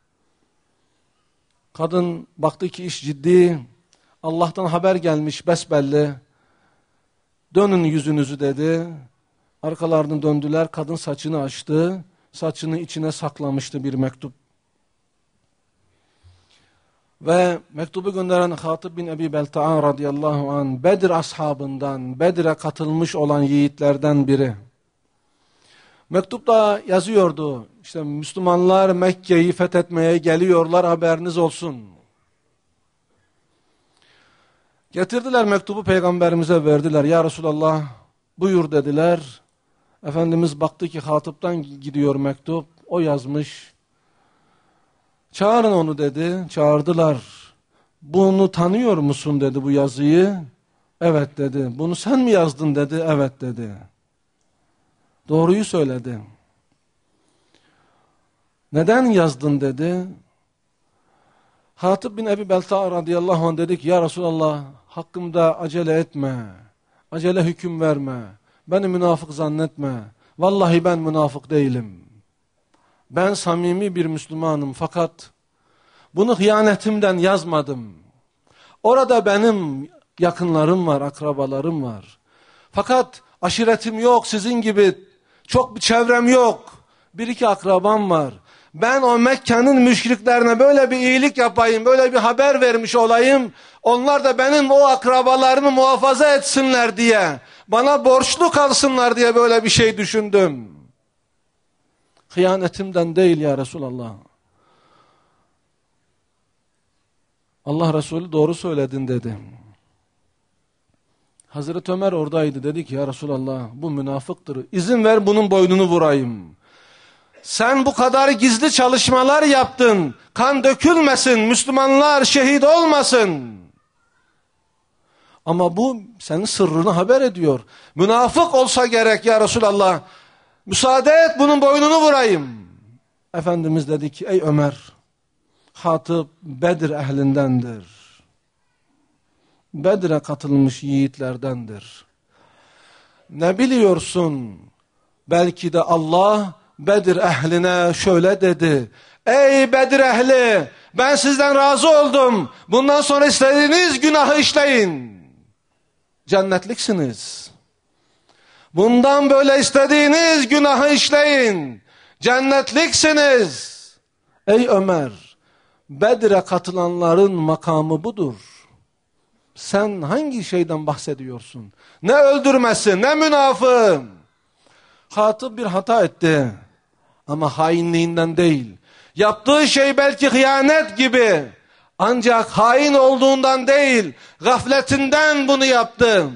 B: Kadın baktı ki iş ciddi. Allah'tan haber gelmiş besbelli. Dönün yüzünüzü dedi. Arkalarını döndüler. Kadın saçını açtı. Saçını içine saklamıştı bir mektup. Ve mektubu gönderen Hatib bin Ebi Belta'a radıyallahu anh Bedir ashabından, Bedir'e katılmış olan yiğitlerden biri. Mektupta yazıyordu. İşte Müslümanlar Mekke'yi fethetmeye geliyorlar, haberiniz olsun. Getirdiler mektubu peygamberimize verdiler. Ya Resulallah buyur dediler. Efendimiz baktı ki Hatip'ten gidiyor mektup. O yazmış. Çağırın onu dedi. Çağırdılar. Bunu tanıyor musun dedi bu yazıyı. Evet dedi. Bunu sen mi yazdın dedi. Evet dedi. Doğruyu söyledi. Neden yazdın dedi. Hatib bin Ebi Belta'a radıyallahu anh dedi ki ya Resulallah hakkımda acele etme. Acele hüküm verme. Beni münafık zannetme. Vallahi ben münafık değilim. Ben samimi bir Müslümanım fakat bunu hıyanetimden yazmadım. Orada benim yakınlarım var, akrabalarım var. Fakat aşiretim yok, sizin gibi çok bir çevrem yok. Bir iki akrabam var. Ben o Mekke'nin müşriklerine böyle bir iyilik yapayım, böyle bir haber vermiş olayım. Onlar da benim o akrabalarımı muhafaza etsinler diye, bana borçlu kalsınlar diye böyle bir şey düşündüm. Hıyanetimden değil ya Resulallah. Allah Resulü doğru söyledin dedi. Hazreti Ömer oradaydı, dedi ki ya Resulallah bu münafıktır. İzin ver bunun boynunu vurayım. Sen bu kadar gizli çalışmalar yaptın. Kan dökülmesin, Müslümanlar şehit olmasın. Ama bu senin sırrını haber ediyor. Münafık olsa gerek ya Resulallah. Müsaade et bunun boynunu vurayım. Efendimiz dedi ki ey Ömer, Hatip Bedir ehlindendir. Bedir'e katılmış yiğitlerdendir. Ne biliyorsun? Belki de Allah Bedir ehline şöyle dedi. Ey Bedir ehli, ben sizden razı oldum. Bundan sonra istediğiniz günahı işleyin. Cennetliksiniz. Bundan böyle istediğiniz günahı işleyin. Cennetliksiniz. Ey Ömer, Bedir'e katılanların makamı budur. Sen hangi şeyden bahsediyorsun? Ne öldürmesi, ne münafığı. Hatip bir hata etti. Ama hainliğinden değil. Yaptığı şey belki hıyanet gibi. Ancak hain olduğundan değil, gafletinden bunu yaptı.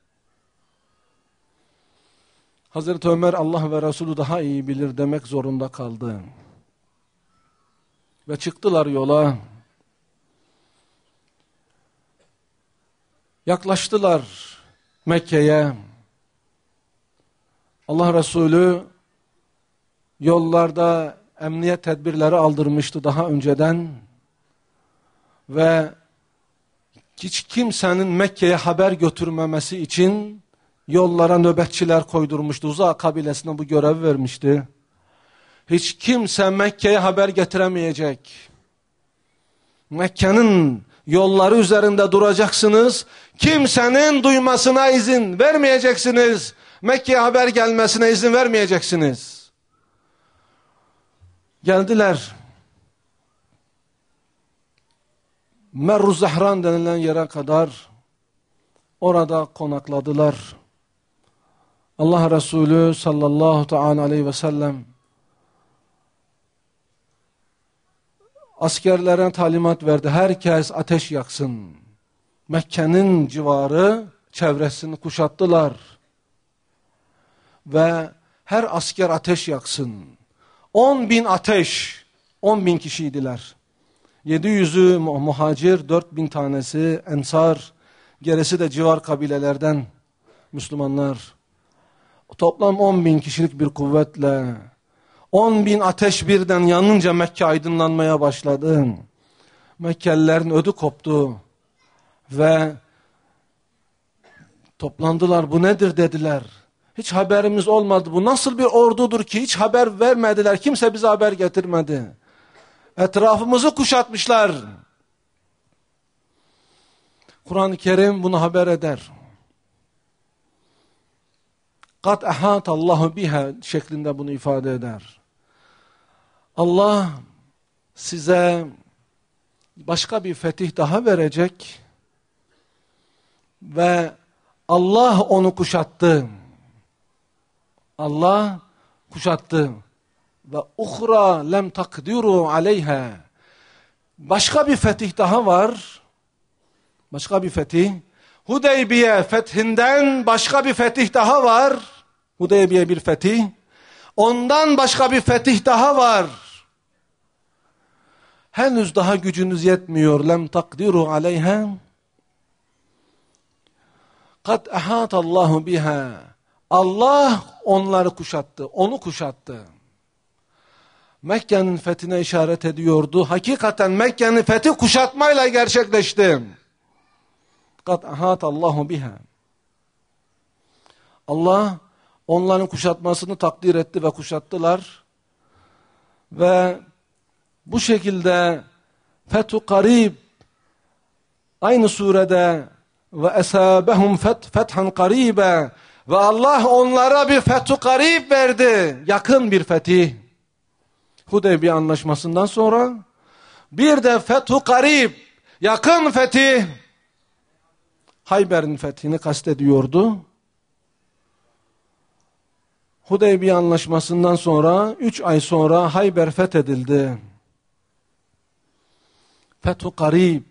B: Hazreti Ömer Allah ve Resulü daha iyi bilir demek zorunda kaldı. Ve çıktılar yola. Yaklaştılar Mekke'ye. Allah Resulü yollarda emniyet tedbirleri aldırmıştı daha önceden ve hiç kimsenin Mekke'ye haber götürmemesi için yollara nöbetçiler koydurmuştu. Huza kabilesine bu görevi vermişti. Hiç kimse Mekke'ye haber getiremeyecek. Mekke'nin yolları üzerinde duracaksınız. Kimsenin duymasına izin vermeyeceksiniz. Mekke'ye haber gelmesine izin vermeyeceksiniz. Geldiler. Merru Zahran denilen yere kadar orada konakladılar. Allah Resulü sallallahu teala aleyhi ve sellem askerlere talimat verdi. Herkes ateş yaksın. Mekke'nin civarı çevresini kuşattılar. Ve her asker ateş yaksın. 10.000 ateş. 10.000 kişiydiler. 700'ü muhacir, 4.000 tanesi ensar, gerisi de civar kabilelerden Müslümanlar. Toplam 10.000 kişilik bir kuvvetle 10.000 ateş birden yanınca Mekke aydınlanmaya başladı. Mekkelilerin ödü koptu ve toplandılar. Bu nedir dediler. Hiç haberimiz olmadı. Bu nasıl bir ordudur ki hiç haber vermediler. Kimse bize haber getirmedi. Etrafımızı kuşatmışlar. Kur'an-ı Kerim bunu haber eder. Kad ahatallahu biha şeklinde bunu ifade eder. Allah size başka bir fetih daha verecek ve Allah onu kuşattı. Allah kuşattı. Ve uhra lem takdiru aleyha. Başka bir fetih daha var. Başka bir fetih. Hudeybiye fethinden başka bir fetih daha var. Hudeybiye bir fetih. Ondan başka bir fetih daha var. Henüz daha gücünüz yetmiyor. Lem takdiru aleyha. Kad ahatallahu biha. Allah onları kuşattı. Onu kuşattı. Mekke'nin fethine işaret ediyordu. Hakikaten Mekke'nin fethi kuşatmayla gerçekleşti. Kad ahatallahu biha. Allah onların kuşatmasını takdir etti ve kuşattılar. Ve bu şekilde fethu karib aynı surede ve esabehum fethan karibe ve Allah onlara bir fethu karib verdi. Yakın bir fetih. Hudeybiye anlaşmasından sonra bir de fethu karib, yakın fetih, Hayber'in fethini kastediyordu. Hudeybiye anlaşmasından sonra 3 ay sonra Hayber fethedildi. Fethu karib.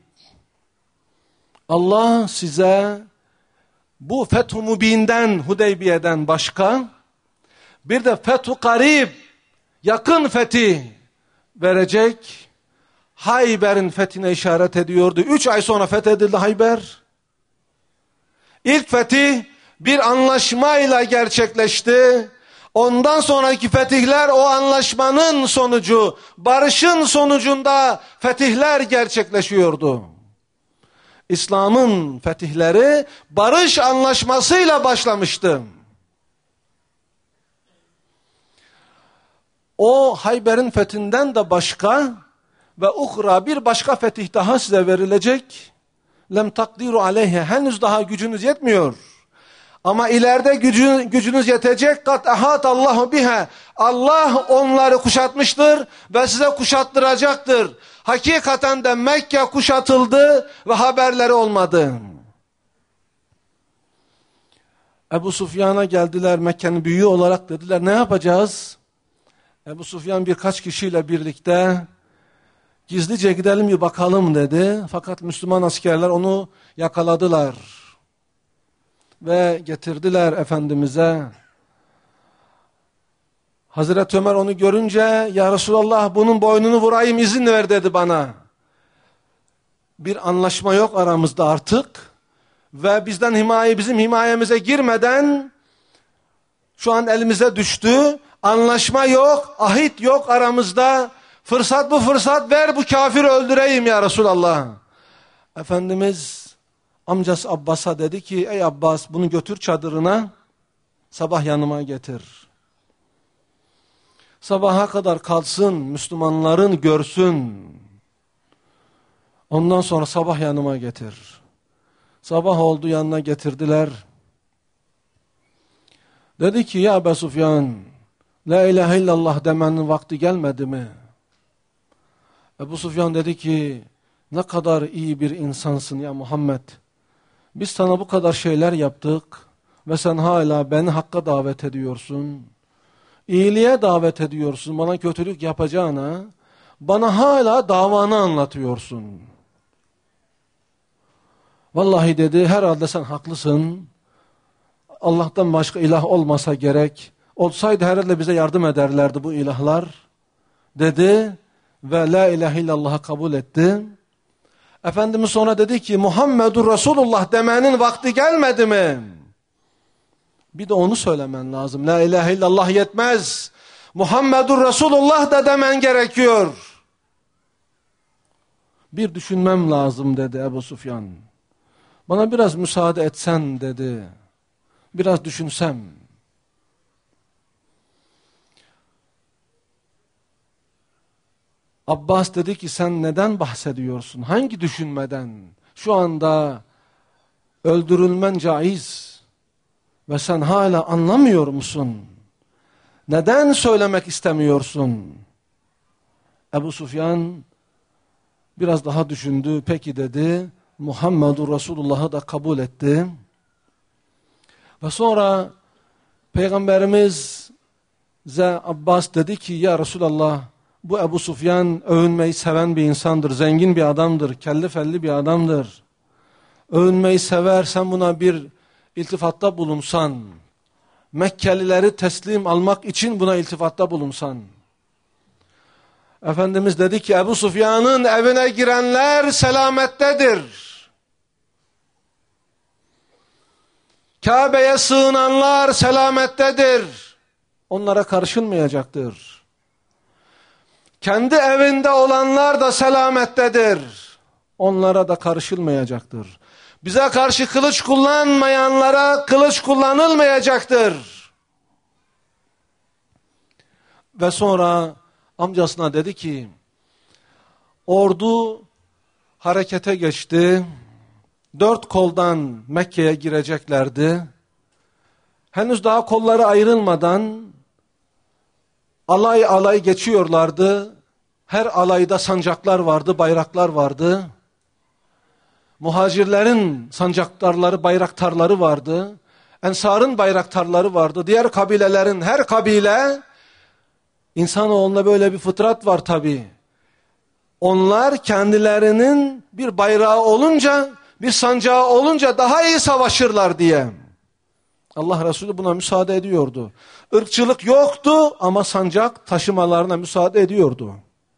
B: Allah size bu fethu mübinden, Hudeybiye'den başka bir de fethu karib, yakın fetih verecek. Hayber'in fethine işaret ediyordu. 3 ay sonra fethedildi Hayber. İlk fetih bir anlaşmayla gerçekleşti. Ondan sonraki fetihler o anlaşmanın sonucu, barışın sonucunda fetihler gerçekleşiyordu. İslam'ın fetihleri barış anlaşmasıyla başlamıştı. O Hayber'in fethinden de başka ve uhra bir başka fetih daha size verilecek. Lem takdiru aleyhe. Henüz daha gücünüz yetmiyor. Ama ileride gücünüz yetecek. Kat ahatallahu biha. Allah onları kuşatmıştır ve size kuşattıracaktır. Hakikaten de Mekke kuşatıldı ve haberleri olmadı. Ebu Sufyan'a geldiler Mekke'nin büyüğü olarak, dediler ne yapacağız? Ebu Sufyan birkaç kişiyle birlikte gizlice gidelim bir bakalım dedi. Fakat Müslüman askerler onu yakaladılar. Ve getirdiler Efendimiz'e. Hazreti Ömer onu görünce ya Resulallah bunun boynunu vurayım izin ver dedi bana. Bir anlaşma yok aramızda artık. ve bizim himayemize girmeden şu an elimize düştü. Anlaşma yok, ahit yok aramızda. Fırsat bu fırsat, ver bu kafiri öldüreyim ya Resulallah. Efendimiz amcası Abbas'a dedi ki, ey Abbas, bunu götür çadırına, sabah yanıma getir. Sabaha kadar kalsın, Müslümanların görsün. Ondan sonra sabah yanıma getir. Sabah oldu, yanına getirdiler. Dedi ki, ya Ebu Süfyan, la ilahe illallah demenin vakti gelmedi mi? Ebu Süfyan dedi ki, ne kadar iyi bir insansın ya Muhammed. Biz sana bu kadar şeyler yaptık ve sen hala beni hakka davet ediyorsun. İyiliğe davet ediyorsun, bana kötülük yapacağına, bana hala davanı anlatıyorsun. Vallahi dedi, herhalde sen haklısın. Allah'tan başka ilah olmasa gerek. Olsaydı herhalde bize yardım ederlerdi bu ilahlar. Dedi ve la ilahe illallah'ı kabul etti. Efendimiz sonra dedi ki, Muhammedur Resulullah demenin vakti gelmedi mi? Bir de onu söylemen lazım. La ilahe illallah yetmez. Muhammedur Resulullah da demen gerekiyor. Bir düşünmem lazım dedi Ebu Süfyan. Bana biraz müsaade etsen dedi. Biraz düşünsem. Abbas dedi ki, sen neden bahsediyorsun? Hangi düşünmeden? Şu anda öldürülmen caiz. Ve sen hala anlamıyor musun? Neden söylemek istemiyorsun? Ebu Süfyan biraz daha düşündü. Peki dedi, Muhammedur Resulullah'ı da kabul etti. Ve sonra Peygamberimiz Abbas dedi ki, ya Resulallah, bu Ebu Süfyan övünmeyi seven bir insandır, zengin bir adamdır, kelli felli bir adamdır. Övünmeyi sever, sen buna bir iltifatta bulunsan, Mekkelileri teslim almak için buna iltifatta bulunsan. Efendimiz dedi ki, Ebu Süfyan'ın evine girenler selamettedir. Kabe'ye sığınanlar selamettedir. Onlara karışılmayacaktır. Kendi evinde olanlar da selamettedir. Onlara da karışılmayacaktır. Bize karşı kılıç kullanmayanlara kılıç kullanılmayacaktır. Ve sonra amcasına dedi ki, ordu harekete geçti. 4 koldan Mekke'ye gireceklerdi. Henüz daha kolları ayrılmadan alay alay geçiyorlardı. Her alayda sancaklar vardı, bayraklar vardı. Muhacirlerin sancaktarları, bayraktarları vardı. Ensar'ın bayraktarları vardı. Diğer kabilelerin her kabile, insanoğlunda böyle bir fıtrat var tabii. Onlar kendilerinin bir bayrağı olunca, bir sancağı olunca daha iyi savaşırlar diye. Allah Resulü buna müsaade ediyordu. Irkçılık yoktu ama sancak taşımalarına müsaade ediyordu.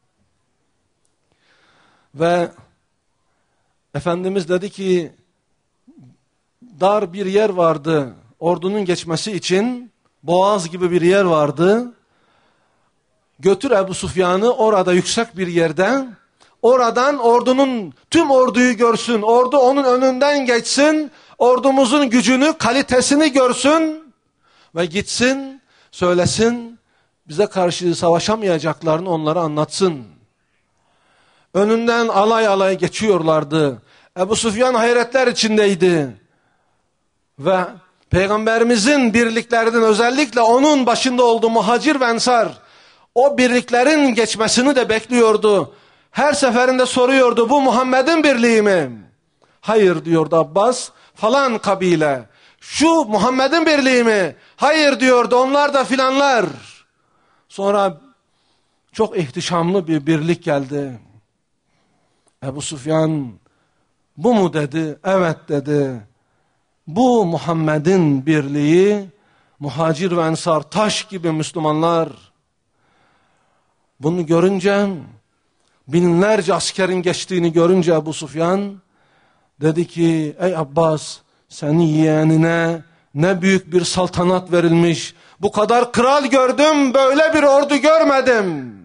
B: Ve Efendimiz dedi ki, dar bir yer vardı ordunun geçmesi için, boğaz gibi bir yer vardı. Götür Ebu Süfyan'ı orada yüksek bir yerden, oradan tüm orduyu görsün, ordu onun önünden geçsin, ordumuzun gücünü, kalitesini görsün ve gitsin, söylesin, bize karşı savaşamayacaklarını onlara anlatsın. Önünden alay alay geçiyorlardı. Ebu Süfyan hayretler içindeydi. Ve Peygamberimizin birliklerinden, özellikle onun başında olduğu muhacir ve ensar, o birliklerin geçmesini de bekliyordu. Her seferinde soruyordu, bu Muhammed'in birliği mi? Hayır diyordu Abbas, falan kabile. Şu Muhammed'in birliği mi? Hayır diyordu, onlar da filanlar. Sonra çok ihtişamlı bir birlik geldi. Ebu Süfyan, bu mu dedi? Evet dedi. Bu Muhammed'in birliği, muhacir ve ensar, taş gibi Müslümanlar. Bunu görünce, binlerce askerin geçtiğini görünce Ebu Süfyan dedi ki, ey Abbas, senin yeğenine ne büyük bir saltanat verilmiş. Bu kadar kral gördüm, böyle bir ordu görmedim.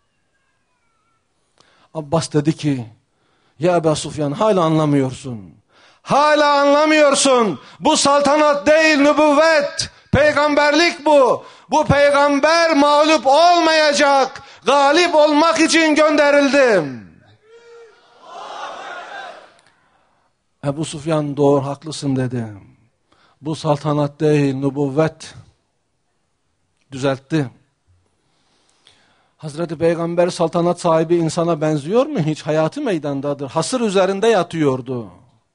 B: Abbas dedi ki, ya Ebu Sufyan hala anlamıyorsun. Hala anlamıyorsun. Bu saltanat değil, nübüvvet. Peygamberlik bu. Bu peygamber mağlup olmayacak. Galip olmak için gönderildim. Ebu Sufyan doğru haklısın dedi. Bu saltanat değil, nübüvvet. Düzeltti. Hazreti Peygamber saltanat sahibi insana benziyor mu? Hiç hayatı meydandadır. Hasır üzerinde yatıyordu.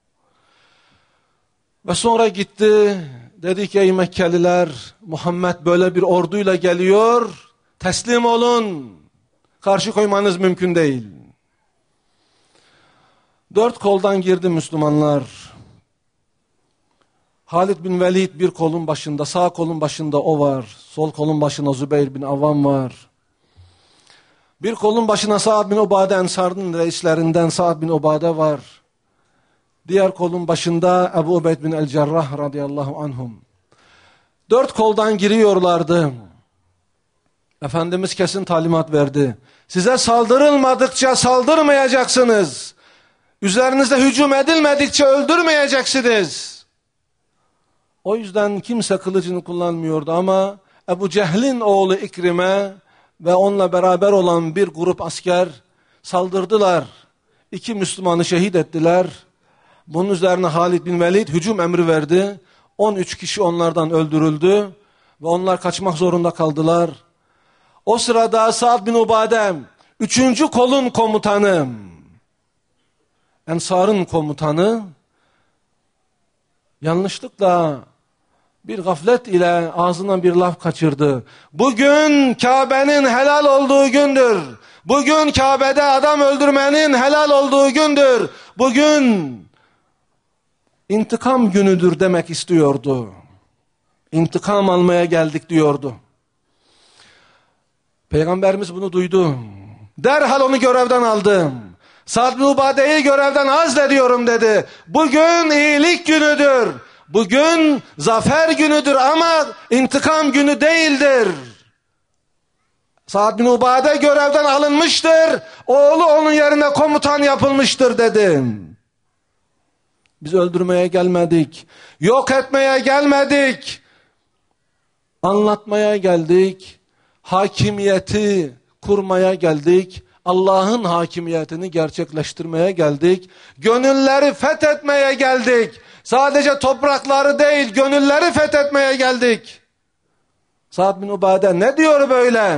B: Ve sonra gitti. Dedi ki ey Mekkeliler, Muhammed böyle bir orduyla geliyor. Teslim olun. Karşı koymanız mümkün değil. 4 koldan girdi Müslümanlar. Halid bin Velid bir kolun başında, sağ kolun başında o var. Sol kolun başında Zübeyir bin Avvam var. Bir kolun başına Sa'd bin Ubade, Ensar'ın reislerinden Sa'd bin Ubade var. Diğer kolun başında Ebu Ubeyd bin el-Cerrah radıyallahu anhum. 4 koldan giriyorlardı. Efendimiz kesin talimat verdi. Size saldırılmadıkça saldırmayacaksınız. Üzerinize hücum edilmedikçe öldürmeyeceksiniz. O yüzden kimse kılıcını kullanmıyordu ama Ebu Cehl'in oğlu İkrime ve onunla beraber olan bir grup asker saldırdılar. 2 Müslümanı şehit ettiler. Bunun üzerine Halid bin Velid hücum emri verdi. 13 kişi onlardan öldürüldü ve onlar kaçmak zorunda kaldılar. O sırada Sa'd bin Ubade 3. kolun komutanı, Ensar'ın komutanı, yanlışlıkla bir gaflet ile ağzından bir laf kaçırdı. Bugün Kabe'nin helal olduğu gündür. Bugün Kabe'de adam öldürmenin helal olduğu gündür. Bugün intikam günüdür demek istiyordu. İntikam almaya geldik diyordu. Peygamberimiz bunu duydu. Derhal onu görevden aldım. Sa'd bin Ubade'yi görevden azlediyorum dedi. Bugün iyilik günüdür. Bugün zafer günüdür ama intikam günü değildir. Sa'd bin Ubade görevden alınmıştır. Oğlu onun yerine komutan yapılmıştır dedim. Biz öldürmeye gelmedik. Yok etmeye gelmedik. Anlatmaya geldik. Hakimiyeti kurmaya geldik. Allah'ın hakimiyetini gerçekleştirmeye geldik. Gönülleri fethetmeye geldik. Sadece toprakları değil, gönülleri fethetmeye geldik. Sa'd bin Ubade ne diyor böyle?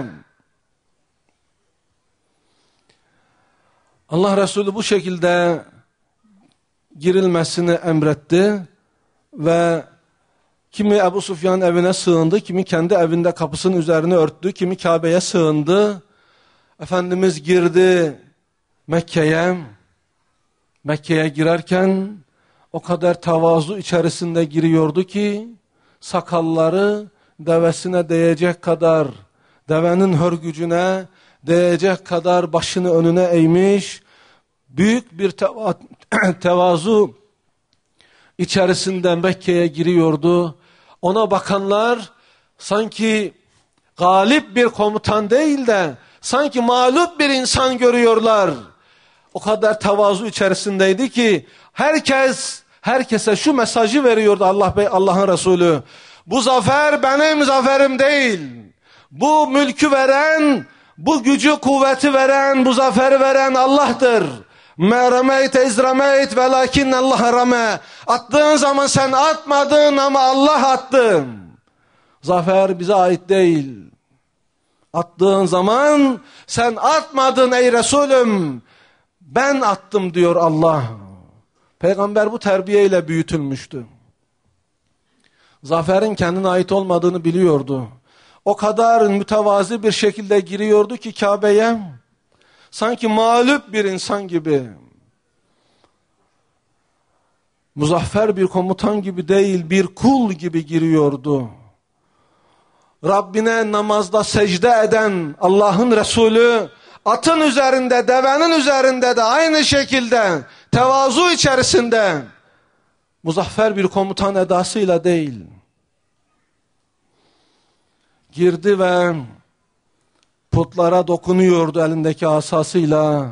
B: Allah Resulü bu şekilde girilmesini emretti ve kimi Ebu Sufyan evine sığındı, kimi kendi evinde kapısının üzerine örttü, kimi Kabe'ye sığındı. Efendimiz girdi Mekke'ye. Mekke'ye girerken o kadar tevazu içerisinde giriyordu ki sakalları devesine değecek kadar, devenin hörgücüne değecek kadar başını önüne eğmiş, büyük bir tevazu içerisinde Mekke'ye giriyordu. Ona bakanlar sanki galip bir komutan değil de sanki mağlup bir insan görüyorlar. O kadar tevazu içerisindeydi ki herkese şu mesajı veriyordu Allah'ın Resulü. Bu zafer benim zaferim değil. Bu mülkü veren, bu gücü kuvveti veren, bu zaferi veren Allah'tır. مَا رَمَيْتَ اِذْ رَمَيْتَ وَلَاكِنَّ اللّٰهَ رَمَى. Attığın zaman sen atmadın ama Allah attı. Zafer bize ait değil. Attığın zaman sen atmadın ey Resulüm. Ben attım diyor Allah. Peygamber bu terbiyeyle büyütülmüştü. Zaferin kendine ait olmadığını biliyordu. O kadar mütevazi bir şekilde giriyordu ki Kabe'ye, sanki mağlup bir insan gibi. Muzaffer bir komutan gibi değil, bir kul gibi giriyordu. Rabbine namazda secde eden Allah'ın Resulü, atın üzerinde, devenin üzerinde de aynı şekilde tevazu içerisinde muzaffer bir komutan edasıyla değil. Girdi ve putlara dokunuyordu elindeki asasıyla.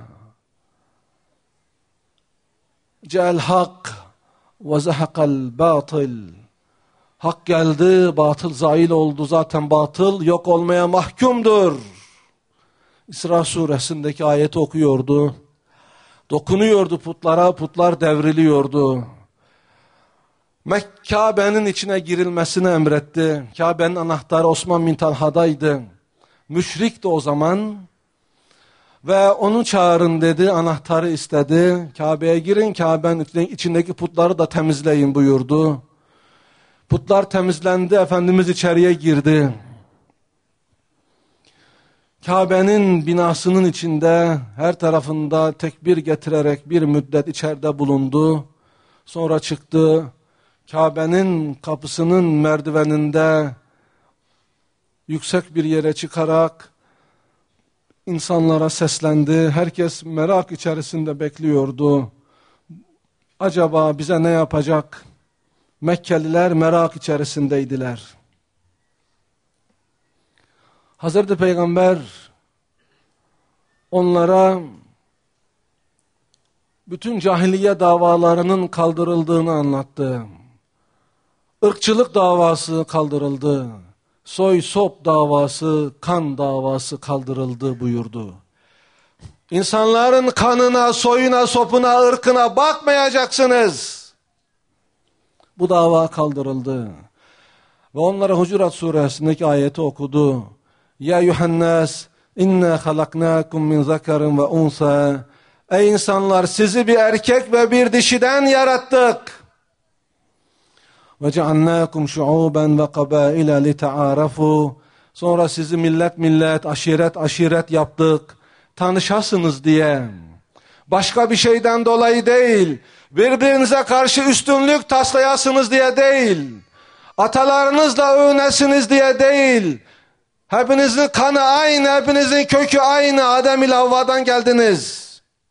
B: Ce'el hak ve zehekal batıl. Hak geldi, batıl zail oldu. Zaten batıl yok olmaya mahkumdur. İsra suresindeki ayeti okuyordu. Dokunuyordu putlara, putlar devriliyordu. Kabe'nin içine girilmesini emretti. Kabe'nin anahtarı Osman bin Talha'daydı. Müşrikti o zaman. Ve onu çağırın dedi, anahtarı istedi. Kabe'ye girin, Kabe'nin içindeki putları da temizleyin buyurdu. Putlar temizlendi, Efendimiz içeriye girdi. Kabe'nin binasının içinde her tarafında tekbir getirerek bir müddet içeride bulundu. Sonra çıktı. Kabe'nin kapısının merdiveninde yüksek bir yere çıkarak insanlara seslendi. Herkes merak içerisinde bekliyordu. Acaba bize ne yapacak? Mekkeliler merak içerisindeydiler. Hazreti Peygamber onlara bütün cahiliye davalarının kaldırıldığını anlattı. Irkçılık davası kaldırıldı. Soy sop davası, kan davası kaldırıldı buyurdu. İnsanların kanına, soyuna, sopuna, ırkına bakmayacaksınız. Bu dava kaldırıldı. Ve onlara Hucurat suresindeki ayeti okudu. Ya yuhannas inna halaknakum min zakarin ve unsa. Ey insanlar, sizi bir erkek ve bir dişiden yarattık. Ve cealnakum şuuben ve kabaile li ta'arafu. Sonra sizi millet millet, aşiret aşiret yaptık. Tanışasınız diye. Başka bir şeyden dolayı değil. Birbirinize karşı üstünlük taslayasınız diye değil. Atalarınızla övünesiniz diye değil. Hepinizin kanı aynı, hepinizin kökü aynı. Adem ile Havva'dan geldiniz.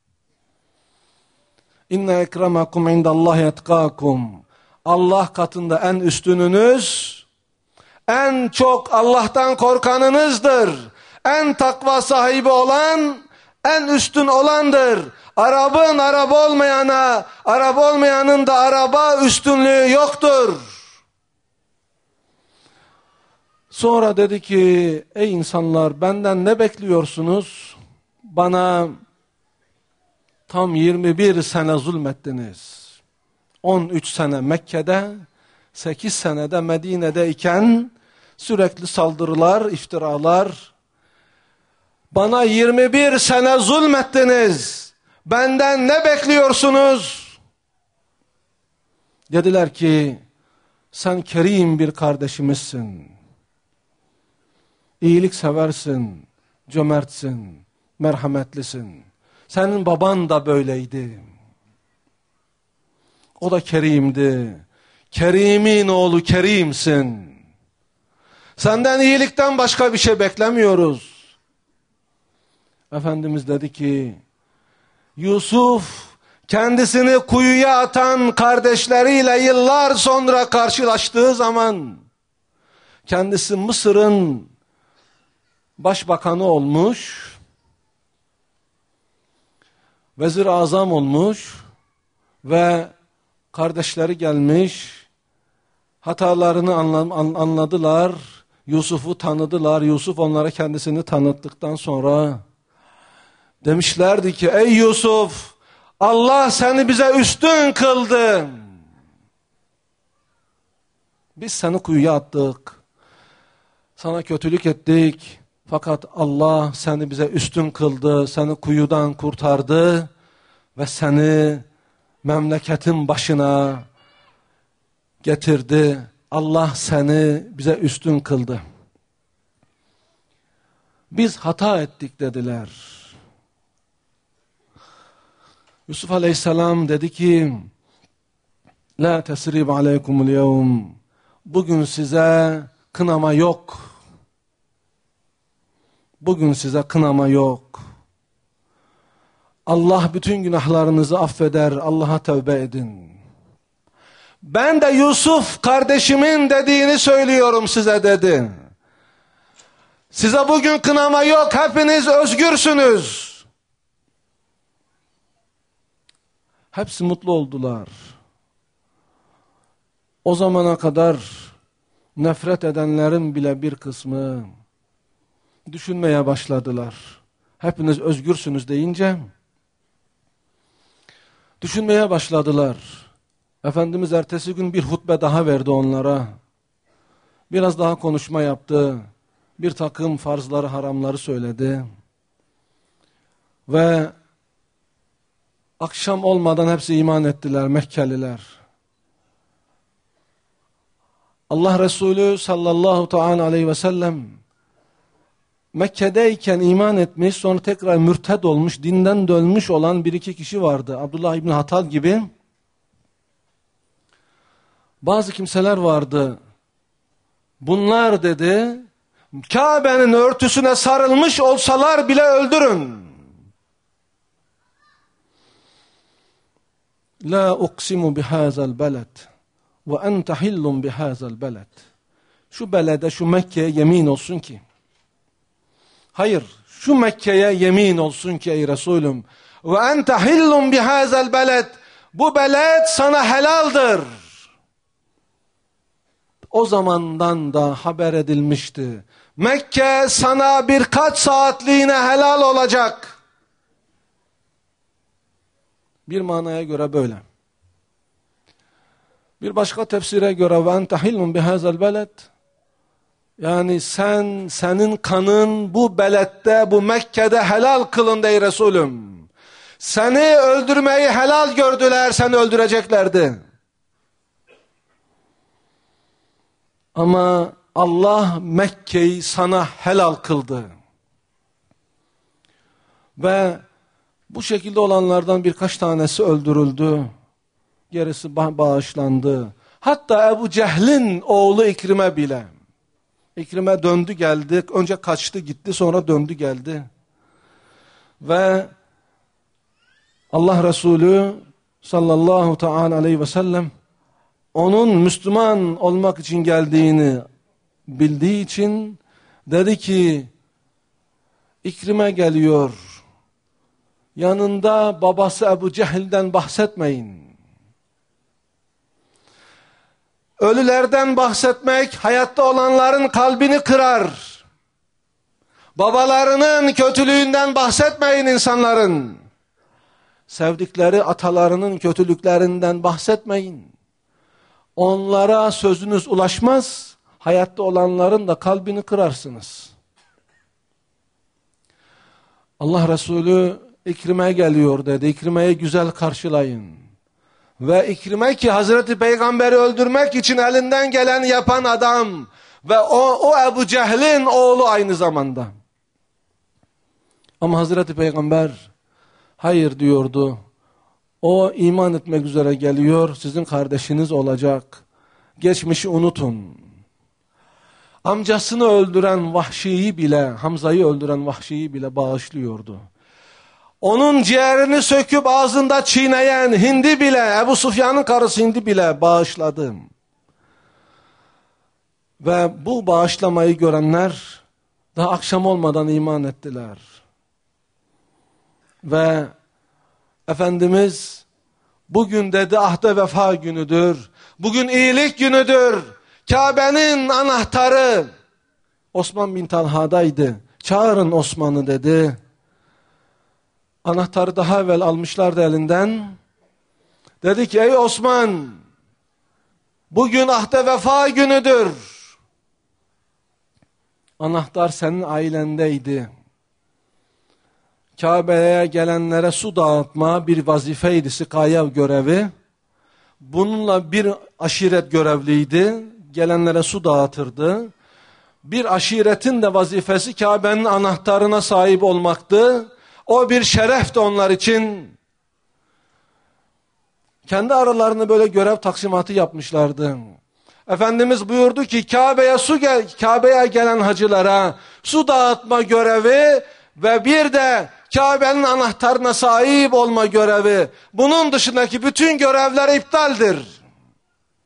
B: İnne ekremakum indallahi etkakum. Allah katında en üstününüz, en çok Allah'tan korkanınızdır. En takva sahibi olan, en üstün olandır. Arabın araba olmayana, araba olmayanın da araba üstünlüğü yoktur. Sonra dedi ki, ey insanlar, benden ne bekliyorsunuz? Bana tam 21 sene zulmettiniz. 13 sene Mekke'de, 8 senede Medine'de iken sürekli saldırılar, iftiralar. Bana 21 sene zulmettiniz. Benden ne bekliyorsunuz? Dediler ki, sen kerim bir kardeşimizsin. İyilik seversin, cömertsin, merhametlisin. Senin baban da böyleydi. O da kerimdi. Kerimin oğlu kerimsin. Senden iyilikten başka bir şey beklemiyoruz. Efendimiz dedi ki, Yusuf kendisini kuyuya atan kardeşleriyle yıllar sonra karşılaştığı zaman kendisi Mısır'ın başbakanı olmuş, vezir azam olmuş ve kardeşleri gelmiş, hatalarını anladılar, Yusuf'u tanıdılar. Yusuf onlara kendisini tanıttıktan sonra demişlerdi ki, ey Yusuf, Allah seni bize üstün kıldı. Biz seni kuyuya attık, sana kötülük ettik. Fakat Allah seni bize üstün kıldı, seni kuyudan kurtardı ve seni memleketin başına getirdi. Allah seni bize üstün kıldı. Biz hata ettik dediler. Yusuf Aleyhisselam dedi ki, La tesrib aleykumul yevm. Bugün size kınama yok. Bugün size kınama yok. Allah bütün günahlarınızı affeder. Allah'a tövbe edin. Ben de Yusuf kardeşimin dediğini söylüyorum size dedi. Size bugün kınama yok, hepiniz özgürsünüz. Hepsi mutlu oldular. O zamana kadar nefret edenlerin bile bir kısmı düşünmeye başladılar. Hepiniz özgürsünüz deyince düşünmeye başladılar. Efendimiz ertesi gün bir hutbe daha verdi onlara. Biraz daha konuşma yaptı. Bir takım farzları, haramları söyledi. Ve akşam olmadan hepsi iman ettiler Mekkeliler. Allah Resulü sallallahu teala aleyhi ve sellem Mekke'deyken iman etmiş, sonra tekrar mürted olmuş, dinden dönmüş olan bir iki kişi vardı. Abdullah İbni Hattab gibi. Bazı kimseler vardı. Bunlar dedi, Kabe'nin örtüsüne sarılmış olsalar bile öldürün. La uksimu bihazal beled ve ente hillun bihazal beled. Şu belede, şu Mekke'ye yemin olsun ki, hayır, şu Mekke'ye yemin olsun ki ey Resulüm, ve ente hillun bihazal beled, bu beled sana helaldir. O zamandan da haber edilmişti. Mekke sana birkaç saatliğine helal olacak. Bir manaya göre böyle. Bir başka tefsire göre ve ente hillun bihazal beled, yani senin kanın bu belette, bu Mekke'de helal kılındı ey Resulüm. Seni öldürmeyi helal gördüler, seni öldüreceklerdi. Ama Allah Mekke'yi sana helal kıldı. Ve bu şekilde olanlardan birkaç tanesi öldürüldü. Gerisi bağışlandı. Hatta Ebu Cehil'in oğlu İkrim'e bile. İkrim'e döndü geldi. Önce kaçtı gitti, sonra döndü geldi. Ve Allah Resulü sallallahu teala aleyhi ve sellem onun Müslüman olmak için geldiğini bildiği için dedi ki, İkrim'e geliyor. Yanında babası Ebu Cehil'den bahsetmeyin. Ölülerden bahsetmek hayatta olanların kalbini kırar. Babalarının kötülüğünden bahsetmeyin insanların. Sevdikleri atalarının kötülüklerinden bahsetmeyin. Onlara sözünüz ulaşmaz, hayatta olanların da kalbini kırarsınız. Allah Resulü İkrim'e geliyor dedi. İkrim'e'yi güzel karşılayın. Ve İkrime ki Hazreti Peygamber'i öldürmek için elinden geleni yapan adam. Ve o Ebu Cehil'in oğlu aynı zamanda. Ama Hazreti Peygamber hayır diyordu. O iman etmek üzere geliyor, sizin kardeşiniz olacak. Geçmişi unutun. Amcasını öldüren Vahşi'yi bile, Hamza'yı öldüren Vahşi'yi bile bağışlıyordu. Onun ciğerini söküp ağzında çiğneyen Hindi bile, Ebu Sufyan'ın karısı Hindi bile bağışladı. Ve bu bağışlamayı görenler daha akşam olmadan iman ettiler. Ve Efendimiz bugün dedi ahde vefa günüdür. Bugün iyilik günüdür. Kabe'nin anahtarı Osman bin Talha'daydı. Çağırın Osman'ı dedi. Anahtarı daha evvel almışlardı elinden. Dedi ki ey Osman, bugün ahde vefa günüdür. Anahtar senin ailendeydi. Kabe'ye gelenlere su dağıtma bir vazifeydi, sikaye görevi. Bununla bir aşiret görevliydi. Gelenlere su dağıtırdı. Bir aşiretin de vazifesi Kabe'nin anahtarına sahip olmaktı. O bir şerefti onlar için. Kendi aralarında böyle görev taksimatı yapmışlardı. Efendimiz buyurdu ki Kabe'ye gelen hacılara su dağıtma görevi ve bir de Kabe'nin anahtarına sahip olma görevi. Bunun dışındaki bütün görevler iptaldir.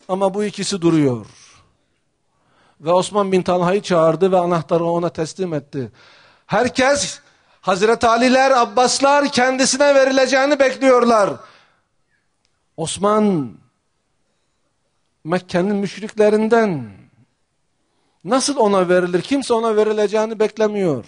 B: Ama bu ikisi duruyor. Ve Osman bin Talha'yı çağırdı ve anahtarı ona teslim etti. Herkes, Hazreti Aliler, Abbaslar kendisine verileceğini bekliyorlar. Osman, Mekke'nin müşriklerinden. Nasıl ona verilir? Kimse ona verileceğini beklemiyor.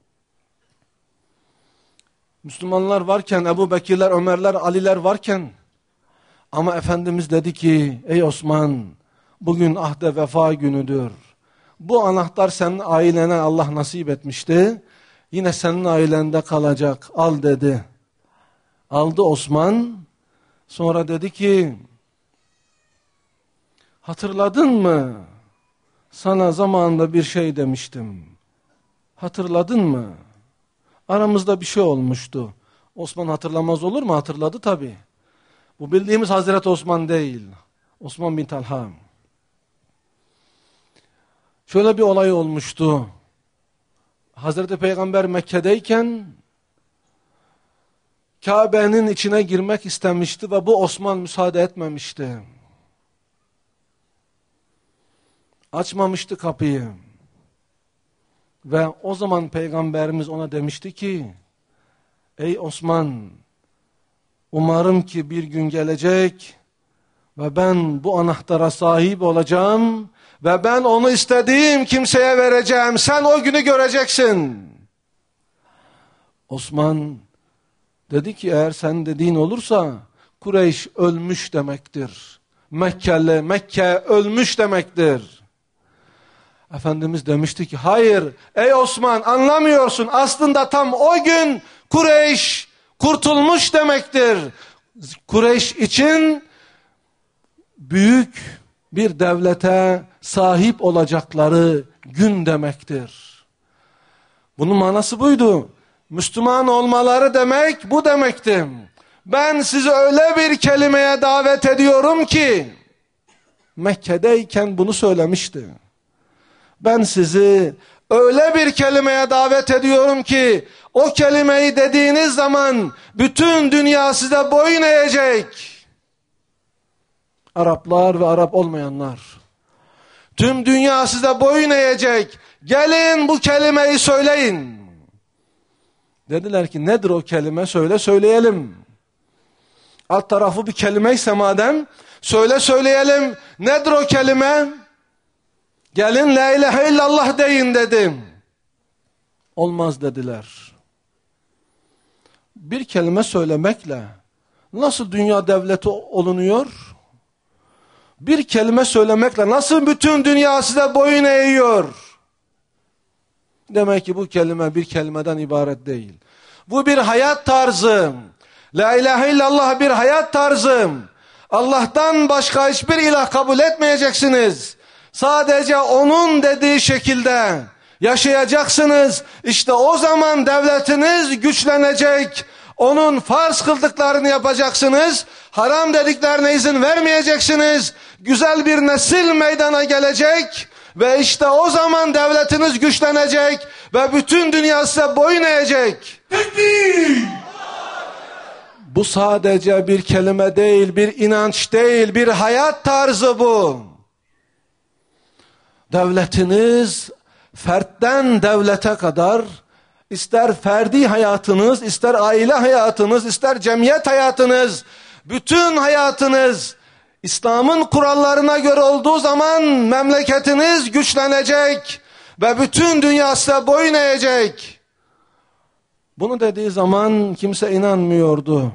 B: Müslümanlar varken, Ebu Bekirler, Ömerler, Aliler varken, ama Efendimiz dedi ki, ey Osman, bugün ahde vefa günüdür. Bu anahtar senin ailene Allah nasip etmişti. Yine senin ailende kalacak. Al dedi. Aldı Osman. Sonra dedi ki, hatırladın mı? Sana zamanında bir şey demiştim. Hatırladın mı? Aramızda bir şey olmuştu. Osman hatırlamaz olur mu? Hatırladı tabii. Bu bildiğimiz Hazreti Osman değil. Osman bin Talha. Şöyle bir olay olmuştu. Hazreti Peygamber Mekke'deyken Kabe'nin içine girmek istemişti ve bu Osman müsaade etmemişti. Açmamıştı kapıyı. Ve o zaman Peygamberimiz ona demişti ki, ey Osman, umarım ki bir gün gelecek ve ben bu anahtara sahip olacağım ve ben onu istediğim kimseye vereceğim. Sen o günü göreceksin. Osman dedi ki, eğer sen dediğin olursa Kureyş ölmüş demektir. Mekke ölmüş demektir. Efendimiz demişti ki, hayır ey Osman, anlamıyorsun. Aslında tam o gün Kureyş kurtulmuş demektir. Kureyş için büyük bir devlete sahip olacakları gün demektir. Bunun manası buydu. Müslüman olmaları demek bu demekti. Ben sizi öyle bir kelimeye davet ediyorum ki, Mekke'deyken bunu söylemişti. Ben sizi öyle bir kelimeye davet ediyorum ki, o kelimeyi dediğiniz zaman bütün dünya size boyun eğecek. Araplar ve Arap olmayanlar. Tüm dünya size boyun eğecek. Gelin bu kelimeyi söyleyin. Dediler ki, nedir o kelime? Söyleyelim. Alt tarafı bir kelimeyse madem, söyleyelim. Nedir o kelime? Gelin la ilahe illallah deyin dedim. Olmaz dediler. Bir kelime söylemekle nasıl dünya devleti olunuyor? Bir kelime söylemekle nasıl bütün dünya size boyun eğiyor? Demek ki bu kelime bir kelimeden ibaret değil. Bu bir hayat tarzı. La ilahe illallah bir hayat tarzı. Allah'tan başka hiçbir ilah kabul etmeyeceksiniz. Sadece onun dediği şekilde yaşayacaksınız. İşte o zaman devletiniz güçlenecek. Onun farz kıldıklarını yapacaksınız. Haram dediklerine izin vermeyeceksiniz. Güzel bir nesil meydana gelecek. Ve işte o zaman devletiniz güçlenecek. Ve bütün dünya size boyun eğecek. Bu sadece bir kelime değil, bir inanç değil, bir hayat tarzı bu. Devletiniz fertten devlete kadar, ister ferdi hayatınız, ister aile hayatınız, ister cemiyet hayatınız, bütün hayatınız İslam'ın kurallarına göre olduğu zaman memleketiniz güçlenecek ve bütün dünya size boyun eğecek. Bunu dediği zaman kimse inanmıyordu.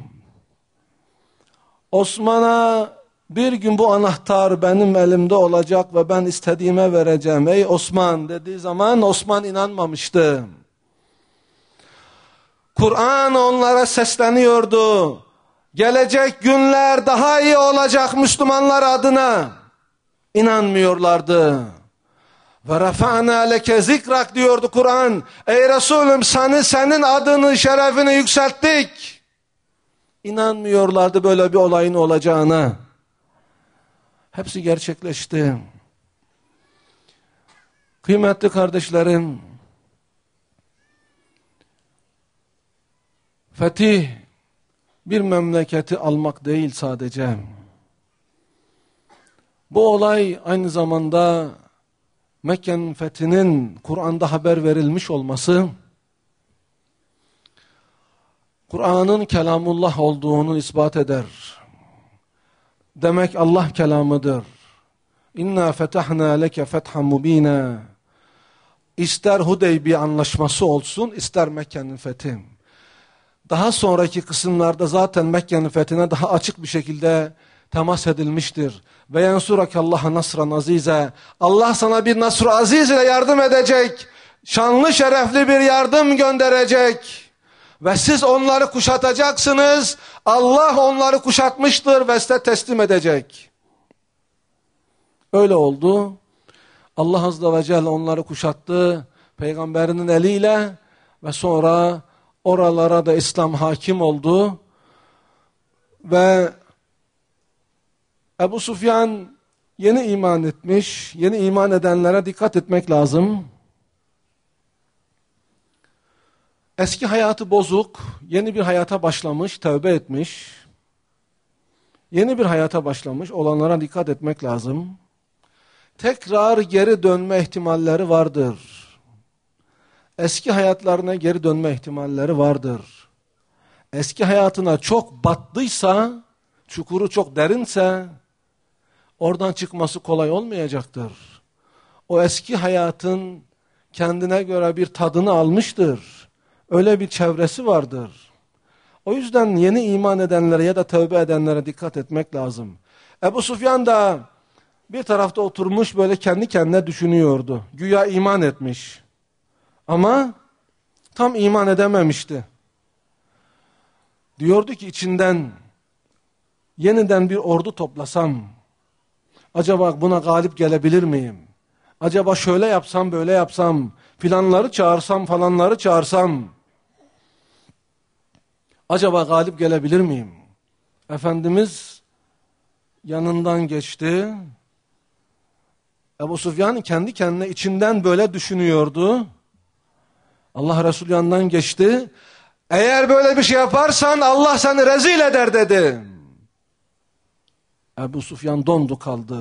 B: Osman'a bir gün bu anahtar benim elimde olacak ve ben istediğime vereceğim. Ey Osman dediği zaman Osman inanmamıştı. Kur'an onlara sesleniyordu. Gelecek günler daha iyi olacak Müslümanlar adına. İnanmıyorlardı. Ve rafa'na leke zikrak diyordu Kur'an. Ey Resulüm senin adını, şerefini yükselttik. İnanmıyorlardı böyle bir olayın olacağına. Hepsi gerçekleşti. Kıymetli kardeşlerim, fetih bir memleketi almak değil sadece. Bu olay aynı zamanda Mekke'nin fethinin Kur'an'da haber verilmiş olması, Kur'an'ın kelamullah olduğunu ispat eder. Demek Allah kelamıdır. İnna fetahna leke fethan mubina. İster Hudeybiye anlaşması olsun, ister Mekke'nin fethi. Daha sonraki kısımlarda zaten Mekke'nin fethine daha açık bir şekilde temas edilmiştir. Ve yensurakallaha nasran azize. Allah sana bir nasr-ı aziz ile yardım edecek. Şanlı şerefli bir yardım gönderecek. Ve siz onları kuşatacaksınız. Allah onları kuşatmıştır ve size teslim edecek. Öyle oldu. Allah Azze ve Celle onları kuşattı. Peygamberinin eliyle ve sonra oralara da İslam hakim oldu. Ve Ebu Sufyan yeni iman etmiş. Yeni iman edenlere dikkat etmek lazım. Eski hayatı bozuk, yeni bir hayata başlamış, tövbe etmiş. Yeni bir hayata başlamış, olanlara dikkat etmek lazım. Tekrar geri dönme ihtimalleri vardır. Eski hayatlarına geri dönme ihtimalleri vardır. Eski hayatına çok battıysa, çukuru çok derinse, oradan çıkması kolay olmayacaktır. O eski hayatın kendine göre bir tadını almıştır. Öyle bir çevresi vardır. O yüzden yeni iman edenlere ya da tövbe edenlere dikkat etmek lazım. Ebu Sufyan da bir tarafta oturmuş böyle kendi kendine düşünüyordu. Güya iman etmiş. Ama tam iman edememişti. Diyordu ki içinden yeniden bir ordu toplasam, acaba buna galip gelebilir miyim? Acaba şöyle yapsam, böyle yapsam, filanları çağırsam, falanları çağırsam, acaba galip gelebilir miyim? Efendimiz yanından geçti. Ebu Sufyan kendi kendine içinden böyle düşünüyordu. Allah Resulü yanından geçti. Eğer böyle bir şey yaparsan Allah seni rezil eder dedi. Ebu Sufyan dondu kaldı.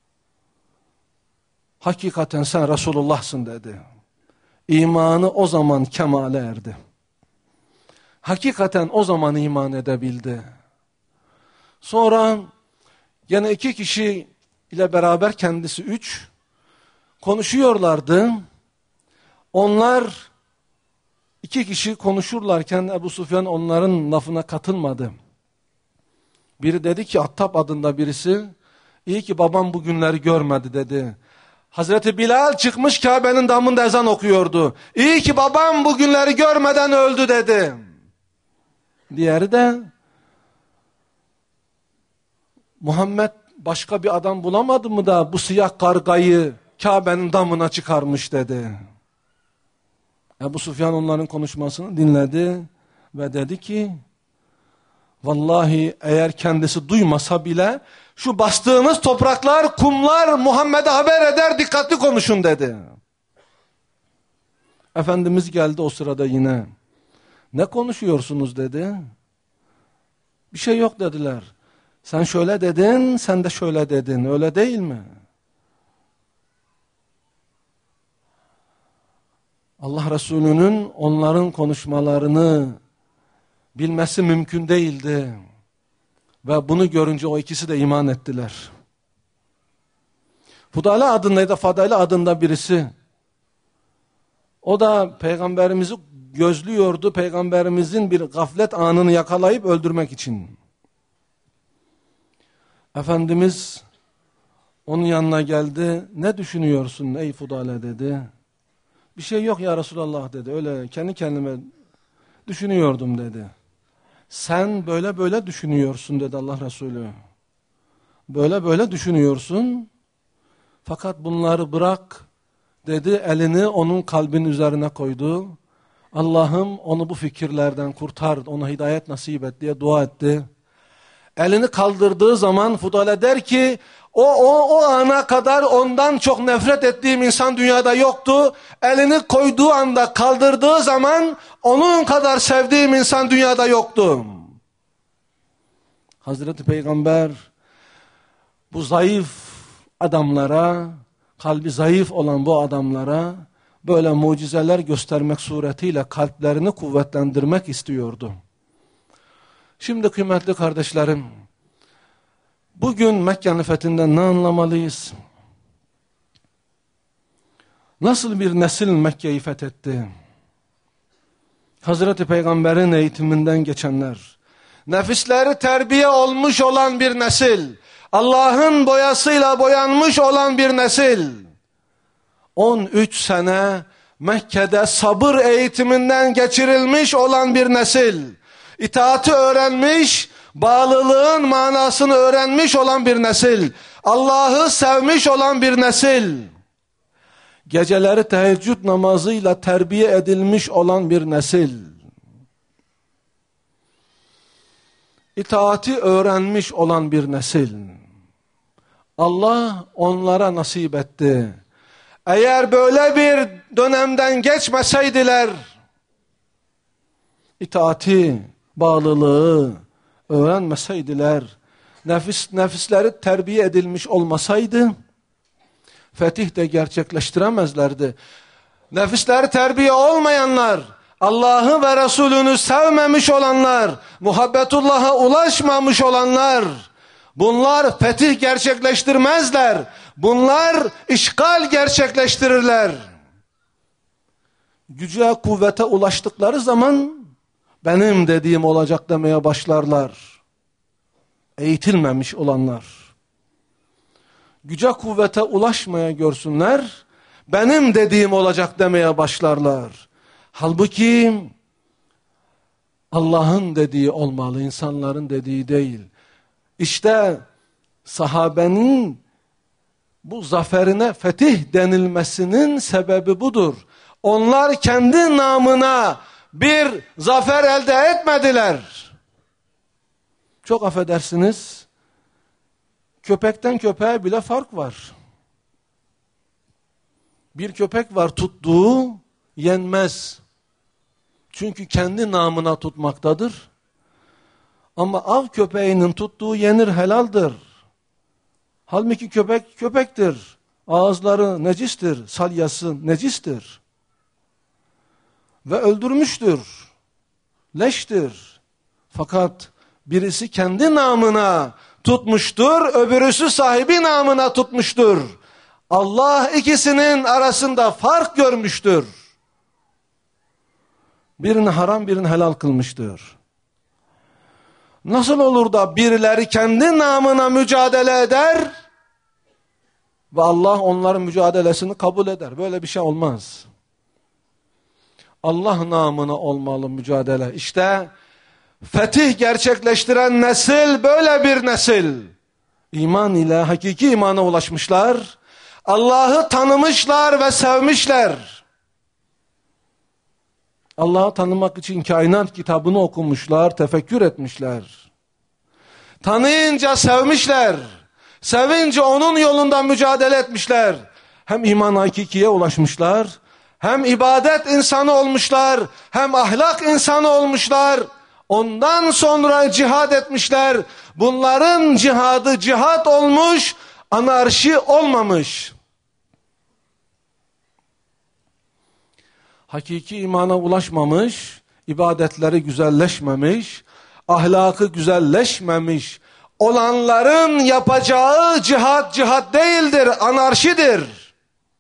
B: Hakikaten sen Resulullah'sın dedi. İmanı o zaman kemale erdi. Hakikaten o zaman iman edebildi. Sonra yine 2 kişi ile beraber kendisi 3 konuşuyorlardı. Onlar 2 kişi konuşurlarken Ebu Sufyan onların lafına katılmadı. Biri dedi ki Attab adında birisi, iyi ki babam bu günleri görmedi dedi. Hazreti Bilal çıkmış Kabe'nin damında ezan okuyordu. İyi ki babam bu günleri görmeden öldü dedi. Diğeri de Muhammed başka bir adam bulamadı mı da bu siyah kargayı Kabe'nin damına çıkarmış dedi. Ebu Sufyan onların konuşmasını dinledi ve dedi ki vallahi eğer kendisi duymasa bile şu bastığınız topraklar, kumlar Muhammed'e haber eder, dikkatli konuşun dedi. Efendimiz geldi o sırada yine. Ne konuşuyorsunuz dedi. Bir şey yok dediler. Sen şöyle dedin, sen de şöyle dedin. Öyle değil mi? Allah Resulü'nün onların konuşmalarını bilmesi mümkün değildi. Ve bunu görünce o ikisi de iman ettiler. Fudale adında ya da Fadale adında birisi. O da peygamberimizi gözlüyordu. Peygamberimizin bir gaflet anını yakalayıp öldürmek için. Efendimiz onun yanına geldi. Ne düşünüyorsun ey Fudale dedi. Bir şey yok ya Resulallah dedi. Öyle kendi kendime düşünüyordum dedi. Sen böyle böyle düşünüyorsun dedi Allah Resulü. Böyle böyle düşünüyorsun. Fakat bunları bırak dedi. Elini onun kalbinin üzerine koydu. Allah'ım onu bu fikirlerden kurtar. Ona hidayet nasip et diye dua etti. Elini kaldırdığı zaman Fudale der ki o ana kadar ondan çok nefret ettiğim insan dünyada yoktu. Elini koyduğu anda kaldırdığı zaman onun kadar sevdiğim insan dünyada yoktu. Hazreti Peygamber bu zayıf adamlara, kalbi zayıf olan bu adamlara böyle mucizeler göstermek suretiyle kalplerini kuvvetlendirmek istiyordu. Şimdi kıymetli kardeşlerim, bugün Mekke'nin fethinden ne anlamalıyız? Nasıl bir nesil Mekke'yi fethetti? Hazreti Peygamber'in eğitiminden geçenler, nefisleri terbiye olmuş olan bir nesil, Allah'ın boyasıyla boyanmış olan bir nesil, 13 sene Mekke'de sabır eğitiminden geçirilmiş olan bir nesil, itaati öğrenmiş, bağlılığın manasını öğrenmiş olan bir nesil, Allah'ı sevmiş olan bir nesil, geceleri teheccüd namazıyla terbiye edilmiş olan bir nesil, itaati öğrenmiş olan bir nesil. Allah onlara nasip etti. Eğer böyle bir dönemden geçmeseydiler, itaati, bağlılığı öğrenmeseydiler, nefisleri terbiye edilmiş olmasaydı, fetih de gerçekleştiremezlerdi. Nefisleri terbiye olmayanlar, Allah'ı ve Resulünü sevmemiş olanlar, muhabbetullah'a ulaşmamış olanlar, bunlar fetih gerçekleştirmezler. Bunlar işgal gerçekleştirirler. Güce, kuvvete ulaştıkları zaman benim dediğim olacak demeye başlarlar. Eğitilmemiş olanlar. Güce, kuvvete ulaşmaya görsünler, benim dediğim olacak demeye başlarlar. Halbuki Allah'ın dediği olmalı, insanların dediği değil. İşte sahabenin bu zaferine fetih denilmesinin sebebi budur. Onlar kendi namına bir zafer elde etmediler. Çok affedersiniz, köpekten köpeğe bile fark var. Bir köpek var, tuttuğu yenmez. Çünkü kendi namına tutmaktadır. Ama av köpeğinin tuttuğu yenir, helaldir. Halbuki köpek köpektir. Ağızları necistir, salyası necistir. Ve öldürmüştür. Leştir. Fakat birisi kendi namına tutmuştur, öbürüsü sahibi namına tutmuştur. Allah ikisinin arasında fark görmüştür. Birini haram, birini helal kılmıştır. Nasıl olur da birileri kendi namına mücadele eder ve Allah onların mücadelesini kabul eder? Böyle bir şey olmaz. Allah namına olmalı mücadele. İşte fetih gerçekleştiren nesil böyle bir nesil. İman ile hakiki imana ulaşmışlar. Allah'ı tanımışlar ve sevmişler. Allah'ı tanımak için kainat kitabını okumuşlar, tefekkür etmişler. Tanıyınca sevmişler. Sevince onun yolunda mücadele etmişler. Hem iman hakikiye ulaşmışlar, hem ibadet insanı olmuşlar, hem ahlak insanı olmuşlar. Ondan sonra cihad etmişler. Bunların cihadı cihat olmuş, anarşi olmamış. Hakiki imana ulaşmamış, ibadetleri güzelleşmemiş, ahlakı güzelleşmemiş olanların yapacağı cihat cihat değildir, anarşidir.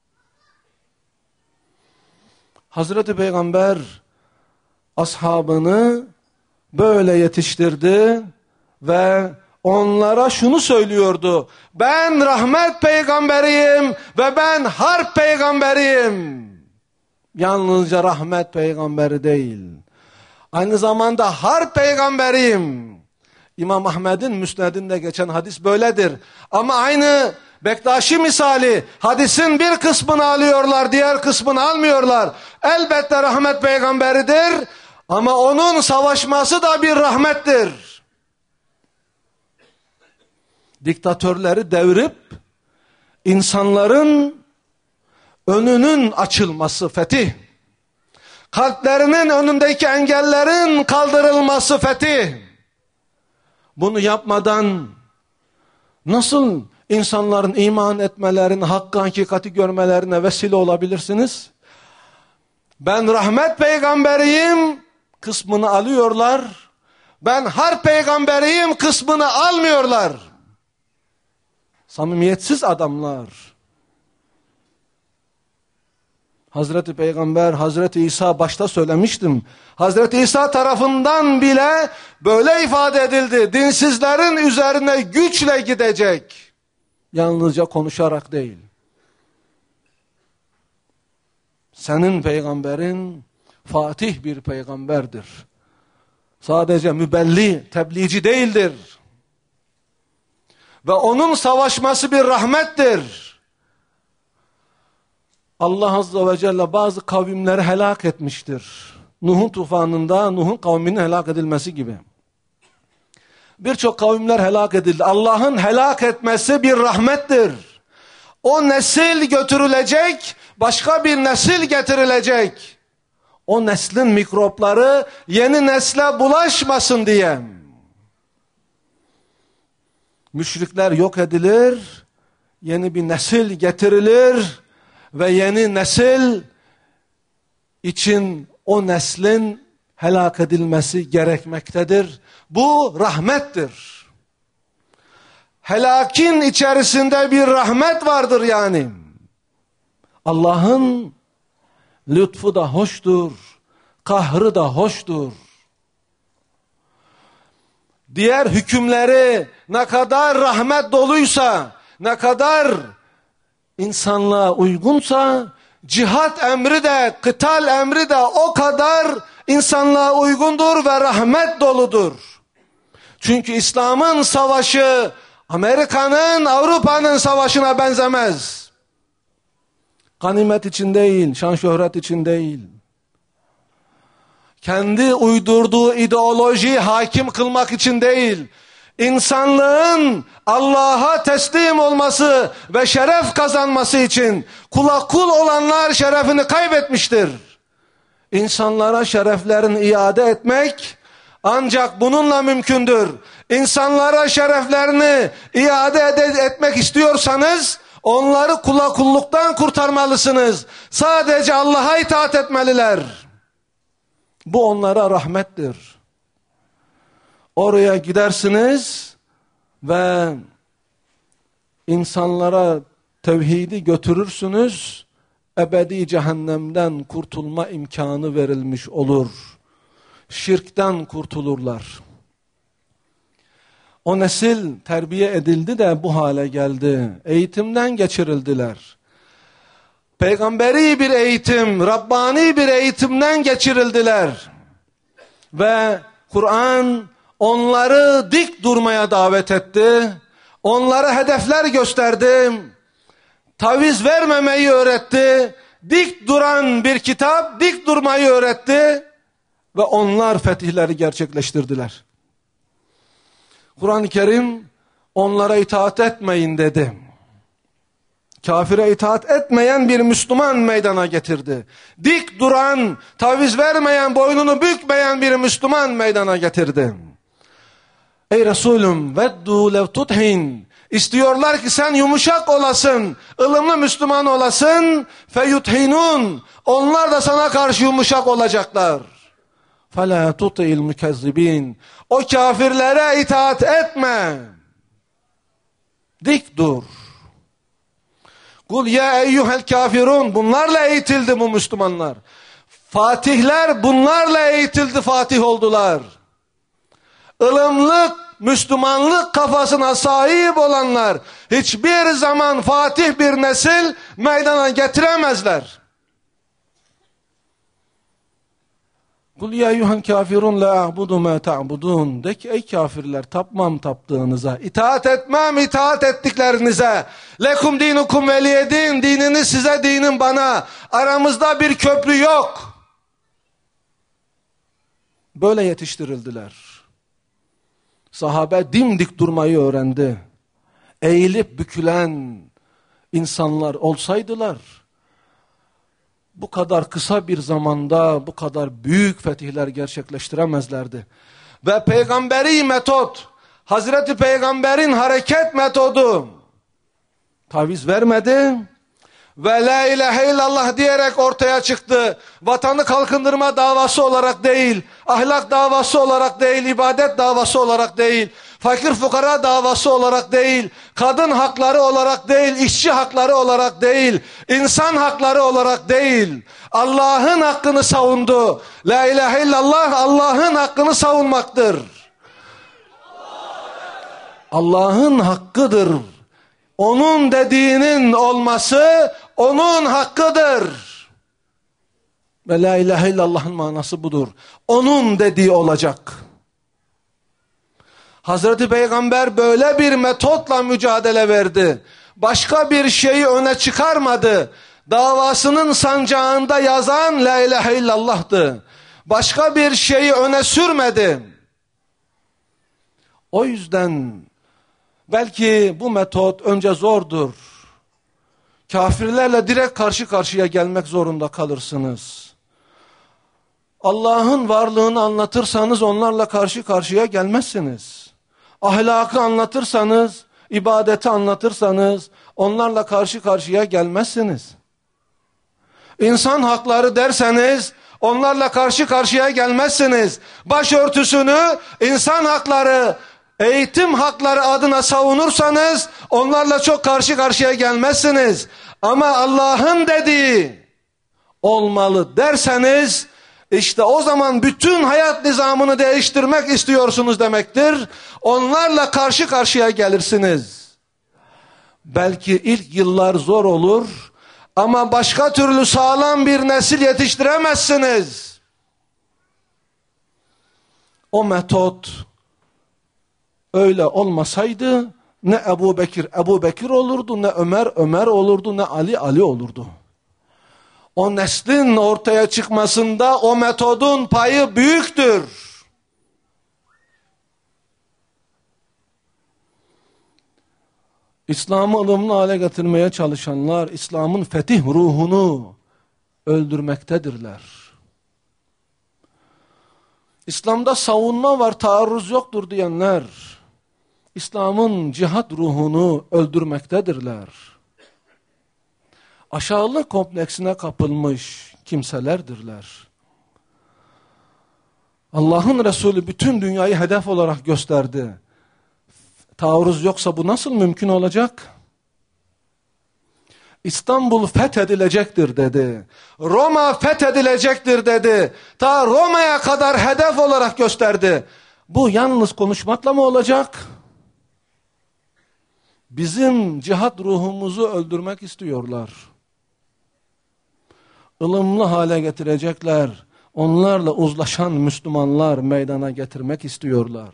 B: Hazreti Peygamber ashabını böyle yetiştirdi ve onlara şunu söylüyordu: ben rahmet peygamberiyim ve ben harp peygamberiyim. Yalnızca rahmet peygamberi değil, aynı zamanda harp peygamberiyim. İmam Ahmed'in müsnedinde geçen hadis böyledir. Ama aynı Bektaşi misali, hadisin bir kısmını alıyorlar, diğer kısmını almıyorlar. Elbette rahmet peygamberidir ama onun savaşması da bir rahmettir. Diktatörleri devirip insanların önünün açılması fetih. Kalplerinin önündeki engellerin kaldırılması fetih. Bunu yapmadan nasıl insanların iman etmelerine, hakkı hakikati görmelerine vesile olabilirsiniz. Ben rahmet peygamberiyim kısmını alıyorlar. Ben harp peygamberiyim kısmını almıyorlar. Samimiyetsiz adamlar. Hazreti Peygamber, Hazreti İsa başta söylemiştim. Hazreti İsa tarafından bile böyle ifade edildi. Dinsizlerin üzerine güçle gidecek. Yalnızca konuşarak değil. Senin peygamberin fatih bir peygamberdir. Sadece mübelli, tebliğci değildir. Ve onun savaşması bir rahmettir. Allah Azze ve Celle bazı kavimleri helak etmiştir. Nuh'un tufanında Nuh'un kavminin helak edilmesi gibi. Birçok kavimler helak edildi. Allah'ın helak etmesi bir rahmettir. O nesil götürülecek, başka bir nesil getirilecek. O neslin mikropları yeni nesle bulaşmasın diye. Müşrikler yok edilir, yeni bir nesil getirilir ve yeni nesil için o neslin helak edilmesi gerekmektedir. Bu rahmettir. Helakin içerisinde bir rahmet vardır yani. Allah'ın lütfu da hoştur, kahrı da hoştur. Diğer hükümleri ne kadar rahmet doluysa, ne kadar insanlığa uygunsa, cihat emri de, kıtal emri de o kadar insanlığa uygundur ve rahmet doludur. Çünkü İslam'ın savaşı Amerika'nın, Avrupa'nın savaşına benzemez. Ganimet için değil, şan şöhret için değil. Kendi uydurduğu ideoloji hakim kılmak için değil. İnsanlığın Allah'a teslim olması ve şeref kazanması için. Kula kul olanlar şerefini kaybetmiştir. İnsanlara şereflerini iade etmek ancak bununla mümkündür. İnsanlara şereflerini iade etmek istiyorsanız onları kula kulluktan kurtarmalısınız. Sadece Allah'a itaat etmeliler. Bu onlara rahmettir. Oraya gidersiniz ve insanlara tevhidi götürürsünüz. Ebedi cehennemden kurtulma imkanı verilmiş olur. Şirkten kurtulurlar. O nesil terbiye edildi de bu hale geldi. Eğitimden geçirildiler. Peygamberi bir eğitim, Rabbani bir eğitimden geçirildiler. Ve Kur'an onları dik durmaya davet etti. Onlara hedefler gösterdi. Taviz vermemeyi öğretti. Dik duran bir kitap, dik durmayı öğretti. Ve onlar fetihleri gerçekleştirdiler. Kur'an-ı Kerim onlara itaat etmeyin dedi. Kafire itaat etmeyen bir Müslüman meydana getirdi. Dik duran, taviz vermeyen, boynunu bükmeyen bir Müslüman meydana getirdi. Ey Resulüm, veddu lev tuthin. İstiyorlar ki sen yumuşak olasın, ılımlı Müslüman olasın. Feyuthinun. Onlar da sana karşı yumuşak olacaklar. فَلَا تُطِعِ الْمُكَذِّبِينَ. O kafirlere itaat etme. Dik dur. Kul ya eyyuhel kafirun. Bunlarla eğitildi bu Müslümanlar. Fatihler bunlarla eğitildi, fatih oldular. Ilımlık, Müslümanlık kafasına sahip olanlar hiçbir zaman fatih bir nesil meydana getiremezler. Kul ya eyyuhel kafirun la a'budu ma ta'budun. De ki ey kafirler, tapmam taptığınıza, itaat etmem itaat ettiklerinize. Lekum dinukum veliyedin. Dininiz size, dinim bana. Aramızda bir köprü yok. Böyle yetiştirildiler. Sahabe dimdik durmayı öğrendi. Eğilip bükülen insanlar olsaydılar, bu kadar kısa bir zamanda bu kadar büyük fetihler gerçekleştiremezlerdi. Ve peygamberi metot, Hazreti Peygamber'in hareket metodu, taviz vermedi ve la ilahe illallah diyerek ortaya çıktı. Vatanı kalkındırma davası olarak değil, ahlak davası olarak değil, ibadet davası olarak değil, fakir fukara davası olarak değil, kadın hakları olarak değil, işçi hakları olarak değil, insan hakları olarak değil. Allah'ın hakkını savundu. La ilahe illallah Allah'ın hakkını savunmaktır. Allah'ın hakkıdır. Onun dediğinin olması onun hakkıdır. Ve la ilahe illallah'ın manası budur. Onun dediği olacak. Hazreti Peygamber böyle bir metotla mücadele verdi. Başka bir şeyi öne çıkarmadı. Davasının sancağında yazan la ilahe illallah'tı. Başka bir şeyi öne sürmedi. O yüzden belki bu metot önce zordur. Kafirlerle direkt karşı karşıya gelmek zorunda kalırsınız. Allah'ın varlığını anlatırsanız onlarla karşı karşıya gelmezsiniz. Ahlakı anlatırsanız, ibadeti anlatırsanız onlarla karşı karşıya gelmezsiniz. İnsan hakları derseniz onlarla karşı karşıya gelmezsiniz. Başörtüsünü, insan hakları, eğitim hakları adına savunursanız onlarla çok karşı karşıya gelmezsiniz. Ama Allah'ın dediği olmalı derseniz işte o zaman bütün hayat nizamını değiştirmek istiyorsunuz demektir. Onlarla karşı karşıya gelirsiniz. Belki ilk yıllar zor olur ama başka türlü sağlam bir nesil yetiştiremezsiniz. O metot öyle olmasaydı ne Ebu Bekir olurdu, ne Ömer olurdu, ne Ali olurdu. O neslin ortaya çıkmasında o metodun payı büyüktür. İslam'ı ılımlı hale getirmeye çalışanlar İslam'ın fetih ruhunu öldürmektedirler. İslam'da savunma var, taarruz yoktur diyenler İslam'ın cihat ruhunu öldürmektedirler. Aşağılık kompleksine kapılmış kimselerdirler. Allah'ın Resulü bütün dünyayı hedef olarak gösterdi. Taarruz yoksa bu nasıl mümkün olacak? İstanbul fethedilecektir dedi. Roma fethedilecektir dedi. Ta Roma'ya kadar hedef olarak gösterdi. Bu yalnız konuşmakla mı olacak? Bizim cihat ruhumuzu öldürmek istiyorlar. Ilımlı hale getirecekler. Onlarla uzlaşan Müslümanlar meydana getirmek istiyorlar.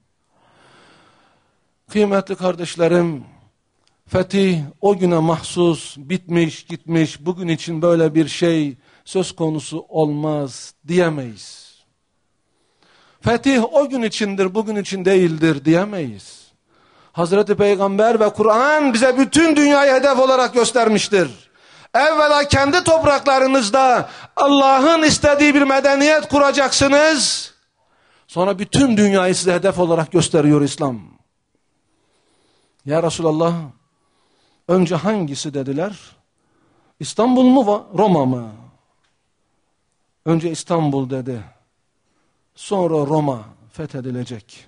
B: Kıymetli kardeşlerim, fetih o güne mahsus, bitmiş, gitmiş, bugün için böyle bir şey söz konusu olmaz diyemeyiz. Fetih o gün içindir, bugün için değildir diyemeyiz. Hazreti Peygamber ve Kur'an bize bütün dünyayı hedef olarak göstermiştir. Evvela kendi topraklarınızda Allah'ın istediği bir medeniyet kuracaksınız. Sonra bütün dünyayı size hedef olarak gösteriyor İslam. Ya Resulallah, önce hangisi dediler? İstanbul mu, Roma mı? Önce İstanbul dedi. Sonra Roma fethedilecek.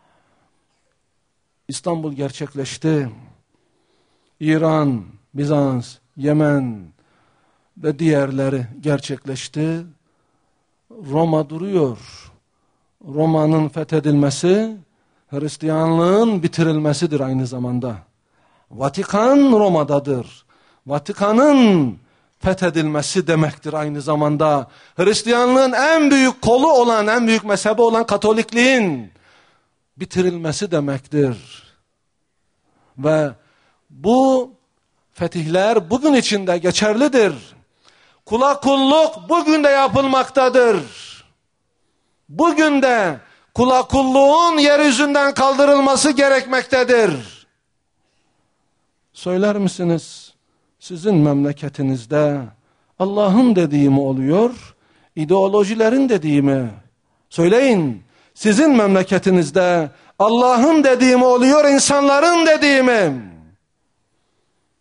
B: İstanbul gerçekleşti. İran, Bizans, Yemen ve diğerleri gerçekleşti. Roma duruyor. Roma'nın fethedilmesi Hristiyanlığın bitirilmesidir aynı zamanda. Vatikan Roma'dadır. Vatikan'ın fethedilmesi demektir aynı zamanda. Hristiyanlığın en büyük kolu olan, en büyük mezhebi olan Katolikliğin bitirilmesi demektir. Ve bu fetihler bugün içinde geçerlidir. Kula kulluk bugün de yapılmaktadır. Bugün de kula kulluğun yeryüzünden kaldırılması gerekmektedir. Söyler misiniz? Sizin memleketinizde Allah'ın dediği mi oluyor, ideolojilerin dediği mi? Söyleyin, sizin memleketinizde Allah'ın dediği mi oluyor, insanların dediği mi?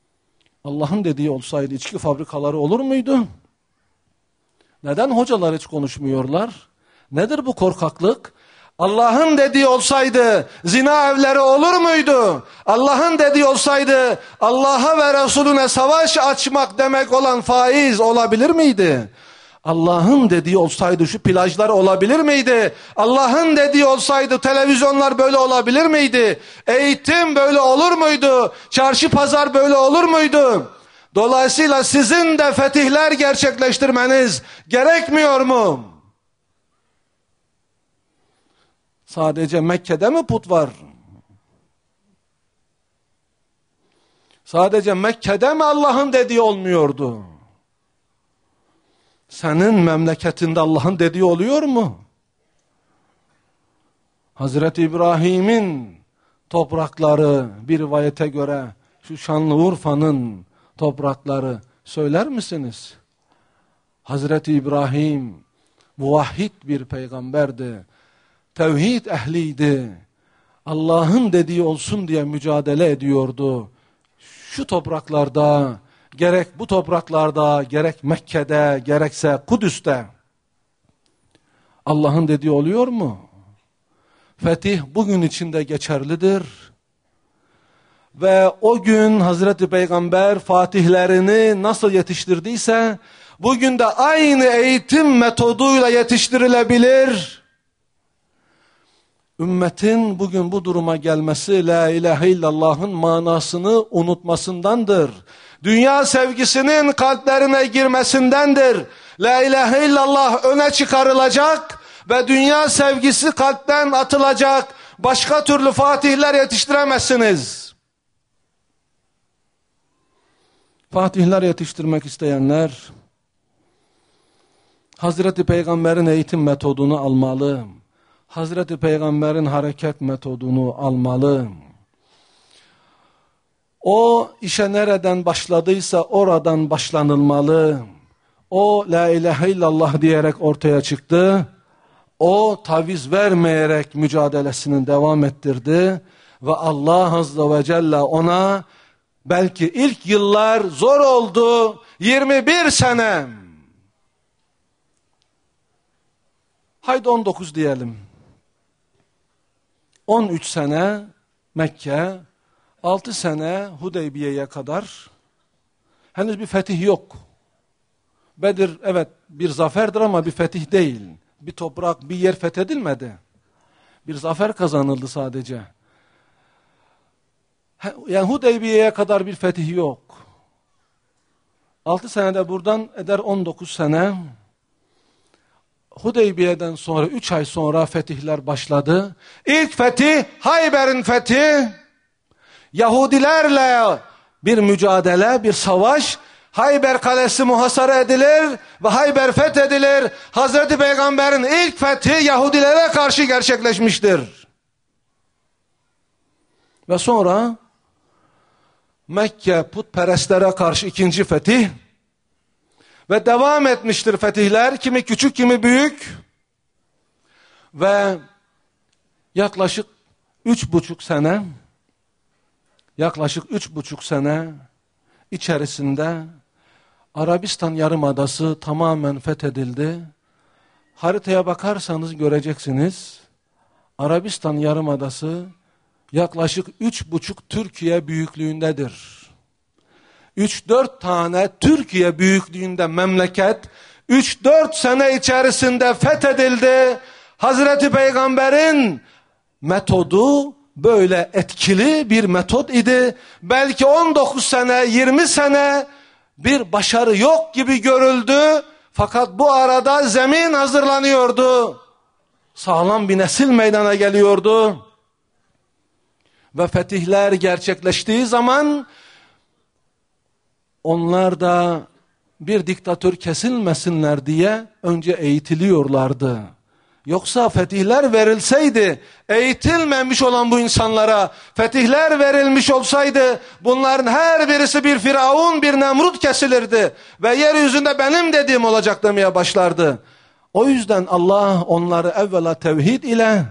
B: Allah'ın dediği olsaydı içki fabrikaları olur muydu? Neden hocalar hiç konuşmuyorlar? Nedir bu korkaklık? Allah'ın dediği olsaydı zina evleri olur muydu? Allah'ın dediği olsaydı Allah'a ve Resulüne savaş açmak demek olan faiz olabilir miydi? Allah'ın dediği olsaydı şu plajlar olabilir miydi? Allah'ın dediği olsaydı televizyonlar böyle olabilir miydi? Eğitim böyle olur muydu? Çarşı pazar böyle olur muydu? Dolayısıyla sizin de fetihler gerçekleştirmeniz gerekmiyor mu? Sadece Mekke'de mi put var? Sadece Mekke'de mi Allah'ın dediği olmuyordu? Senin memleketinde Allah'ın dediği oluyor mu? Hazreti İbrahim'in toprakları bir rivayete göre şu Şanlıurfa'nın toprakları söyler misiniz? Hazreti İbrahim muvahhid bir peygamberdi. Tevhid ehliydi. Allah'ın dediği olsun diye mücadele ediyordu. Şu topraklarda, gerek bu topraklarda, gerek Mekke'de, gerekse Kudüs'te Allah'ın dediği oluyor mu? Fetih bugün içinde geçerlidir. Ve o gün Hazreti Peygamber fatihlerini nasıl yetiştirdiyse, bugün de aynı eğitim metoduyla yetiştirilebilir. Ümmetin bugün bu duruma gelmesi la ilahe illallah'ın manasını unutmasındandır. Dünya sevgisinin kalplerine girmesindendir. La ilahe illallah öne çıkarılacak ve dünya sevgisi kalpten atılacak. Başka türlü fatihler yetiştiremezsiniz. Fatihler yetiştirmek isteyenler Hazreti Peygamber'in eğitim metodunu almalı. Hazreti Peygamber'in hareket metodunu almalı. O işe nereden başladıysa oradan başlanılmalı. O la ilahe illallah diyerek ortaya çıktı. O taviz vermeyerek mücadelesini devam ettirdi. Ve Allah Azze ve Celle ona belki ilk yıllar zor oldu. 21 sene. Haydi 19 diyelim. 13 sene Mekke, 6 sene Hudeybiye'ye kadar henüz bir fetih yok. Bedir evet bir zaferdir ama bir fetih değil. Bir toprak, bir yer fethedilmedi. Bir zafer kazanıldı sadece. Yani Hudeybiye'ye kadar bir fetih yok. 6 senede buradan eder 19 sene. Hudeybiye'den sonra 3 ay sonra fetihler başladı. İlk fetih Hayber'in fethi. Yahudilerle bir mücadele, bir savaş. Hayber kalesi muhasara edilir ve Hayber fethedilir. Hazreti Peygamber'in ilk fethi Yahudilere karşı gerçekleşmiştir. Ve sonra Mekke putperestlere karşı ikinci fetih. Ve devam etmiştir fetihler. Kimi küçük, kimi büyük. Ve yaklaşık 3,5 sene içerisinde Arabistan Yarımadası tamamen fethedildi. Haritaya bakarsanız göreceksiniz. Arabistan Yarımadası yaklaşık 3,5 Türkiye büyüklüğündedir. 3-4 tane Türkiye büyüklüğünde memleket 3-4 sene içerisinde fethedildi. Hazreti Peygamber'in metodu böyle etkili bir metot idi. Belki 19 sene, 20 sene bir başarı yok gibi görüldü. Fakat bu arada zemin hazırlanıyordu. Sağlam bir nesil meydana geliyordu. Ve fetihler gerçekleştiği zaman onlar da bir diktatör kesilmesinler diye önce eğitiliyorlardı. Yoksa fetihler verilseydi, eğitilmemiş olan bu insanlara fetihler verilmiş olsaydı, bunların her birisi bir Firavun, bir Nemrut kesilirdi. Ve yeryüzünde benim dediğim olacak demeye başlardı. O yüzden Allah onları evvela tevhid ile,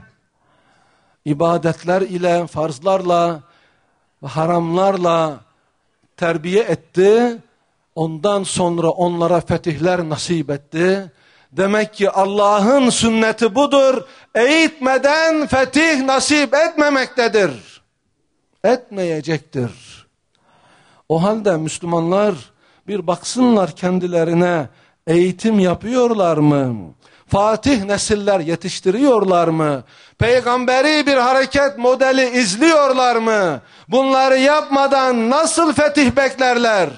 B: ibadetler ile, farzlarla, haramlarla terbiye etti. Ondan sonra onlara fetihler nasip etti. Demek ki Allah'ın sünneti budur. Eğitmeden fetih nasip etmemektedir. Etmeyecektir. O halde Müslümanlar bir baksınlar kendilerine, eğitim yapıyorlar mı? Fatih nesiller yetiştiriyorlar mı? Peygamberi bir hareket modeli izliyorlar mı? Bunları yapmadan nasıl fetih beklerler?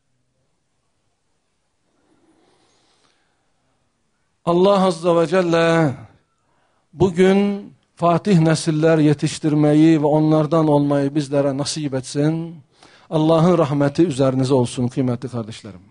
B: Allah Azze ve Celle bugün Fatih nesiller yetiştirmeyi ve onlardan olmayı bizlere nasip etsin. Allah'ın rahmeti üzerinize olsun kıymetli kardeşlerim.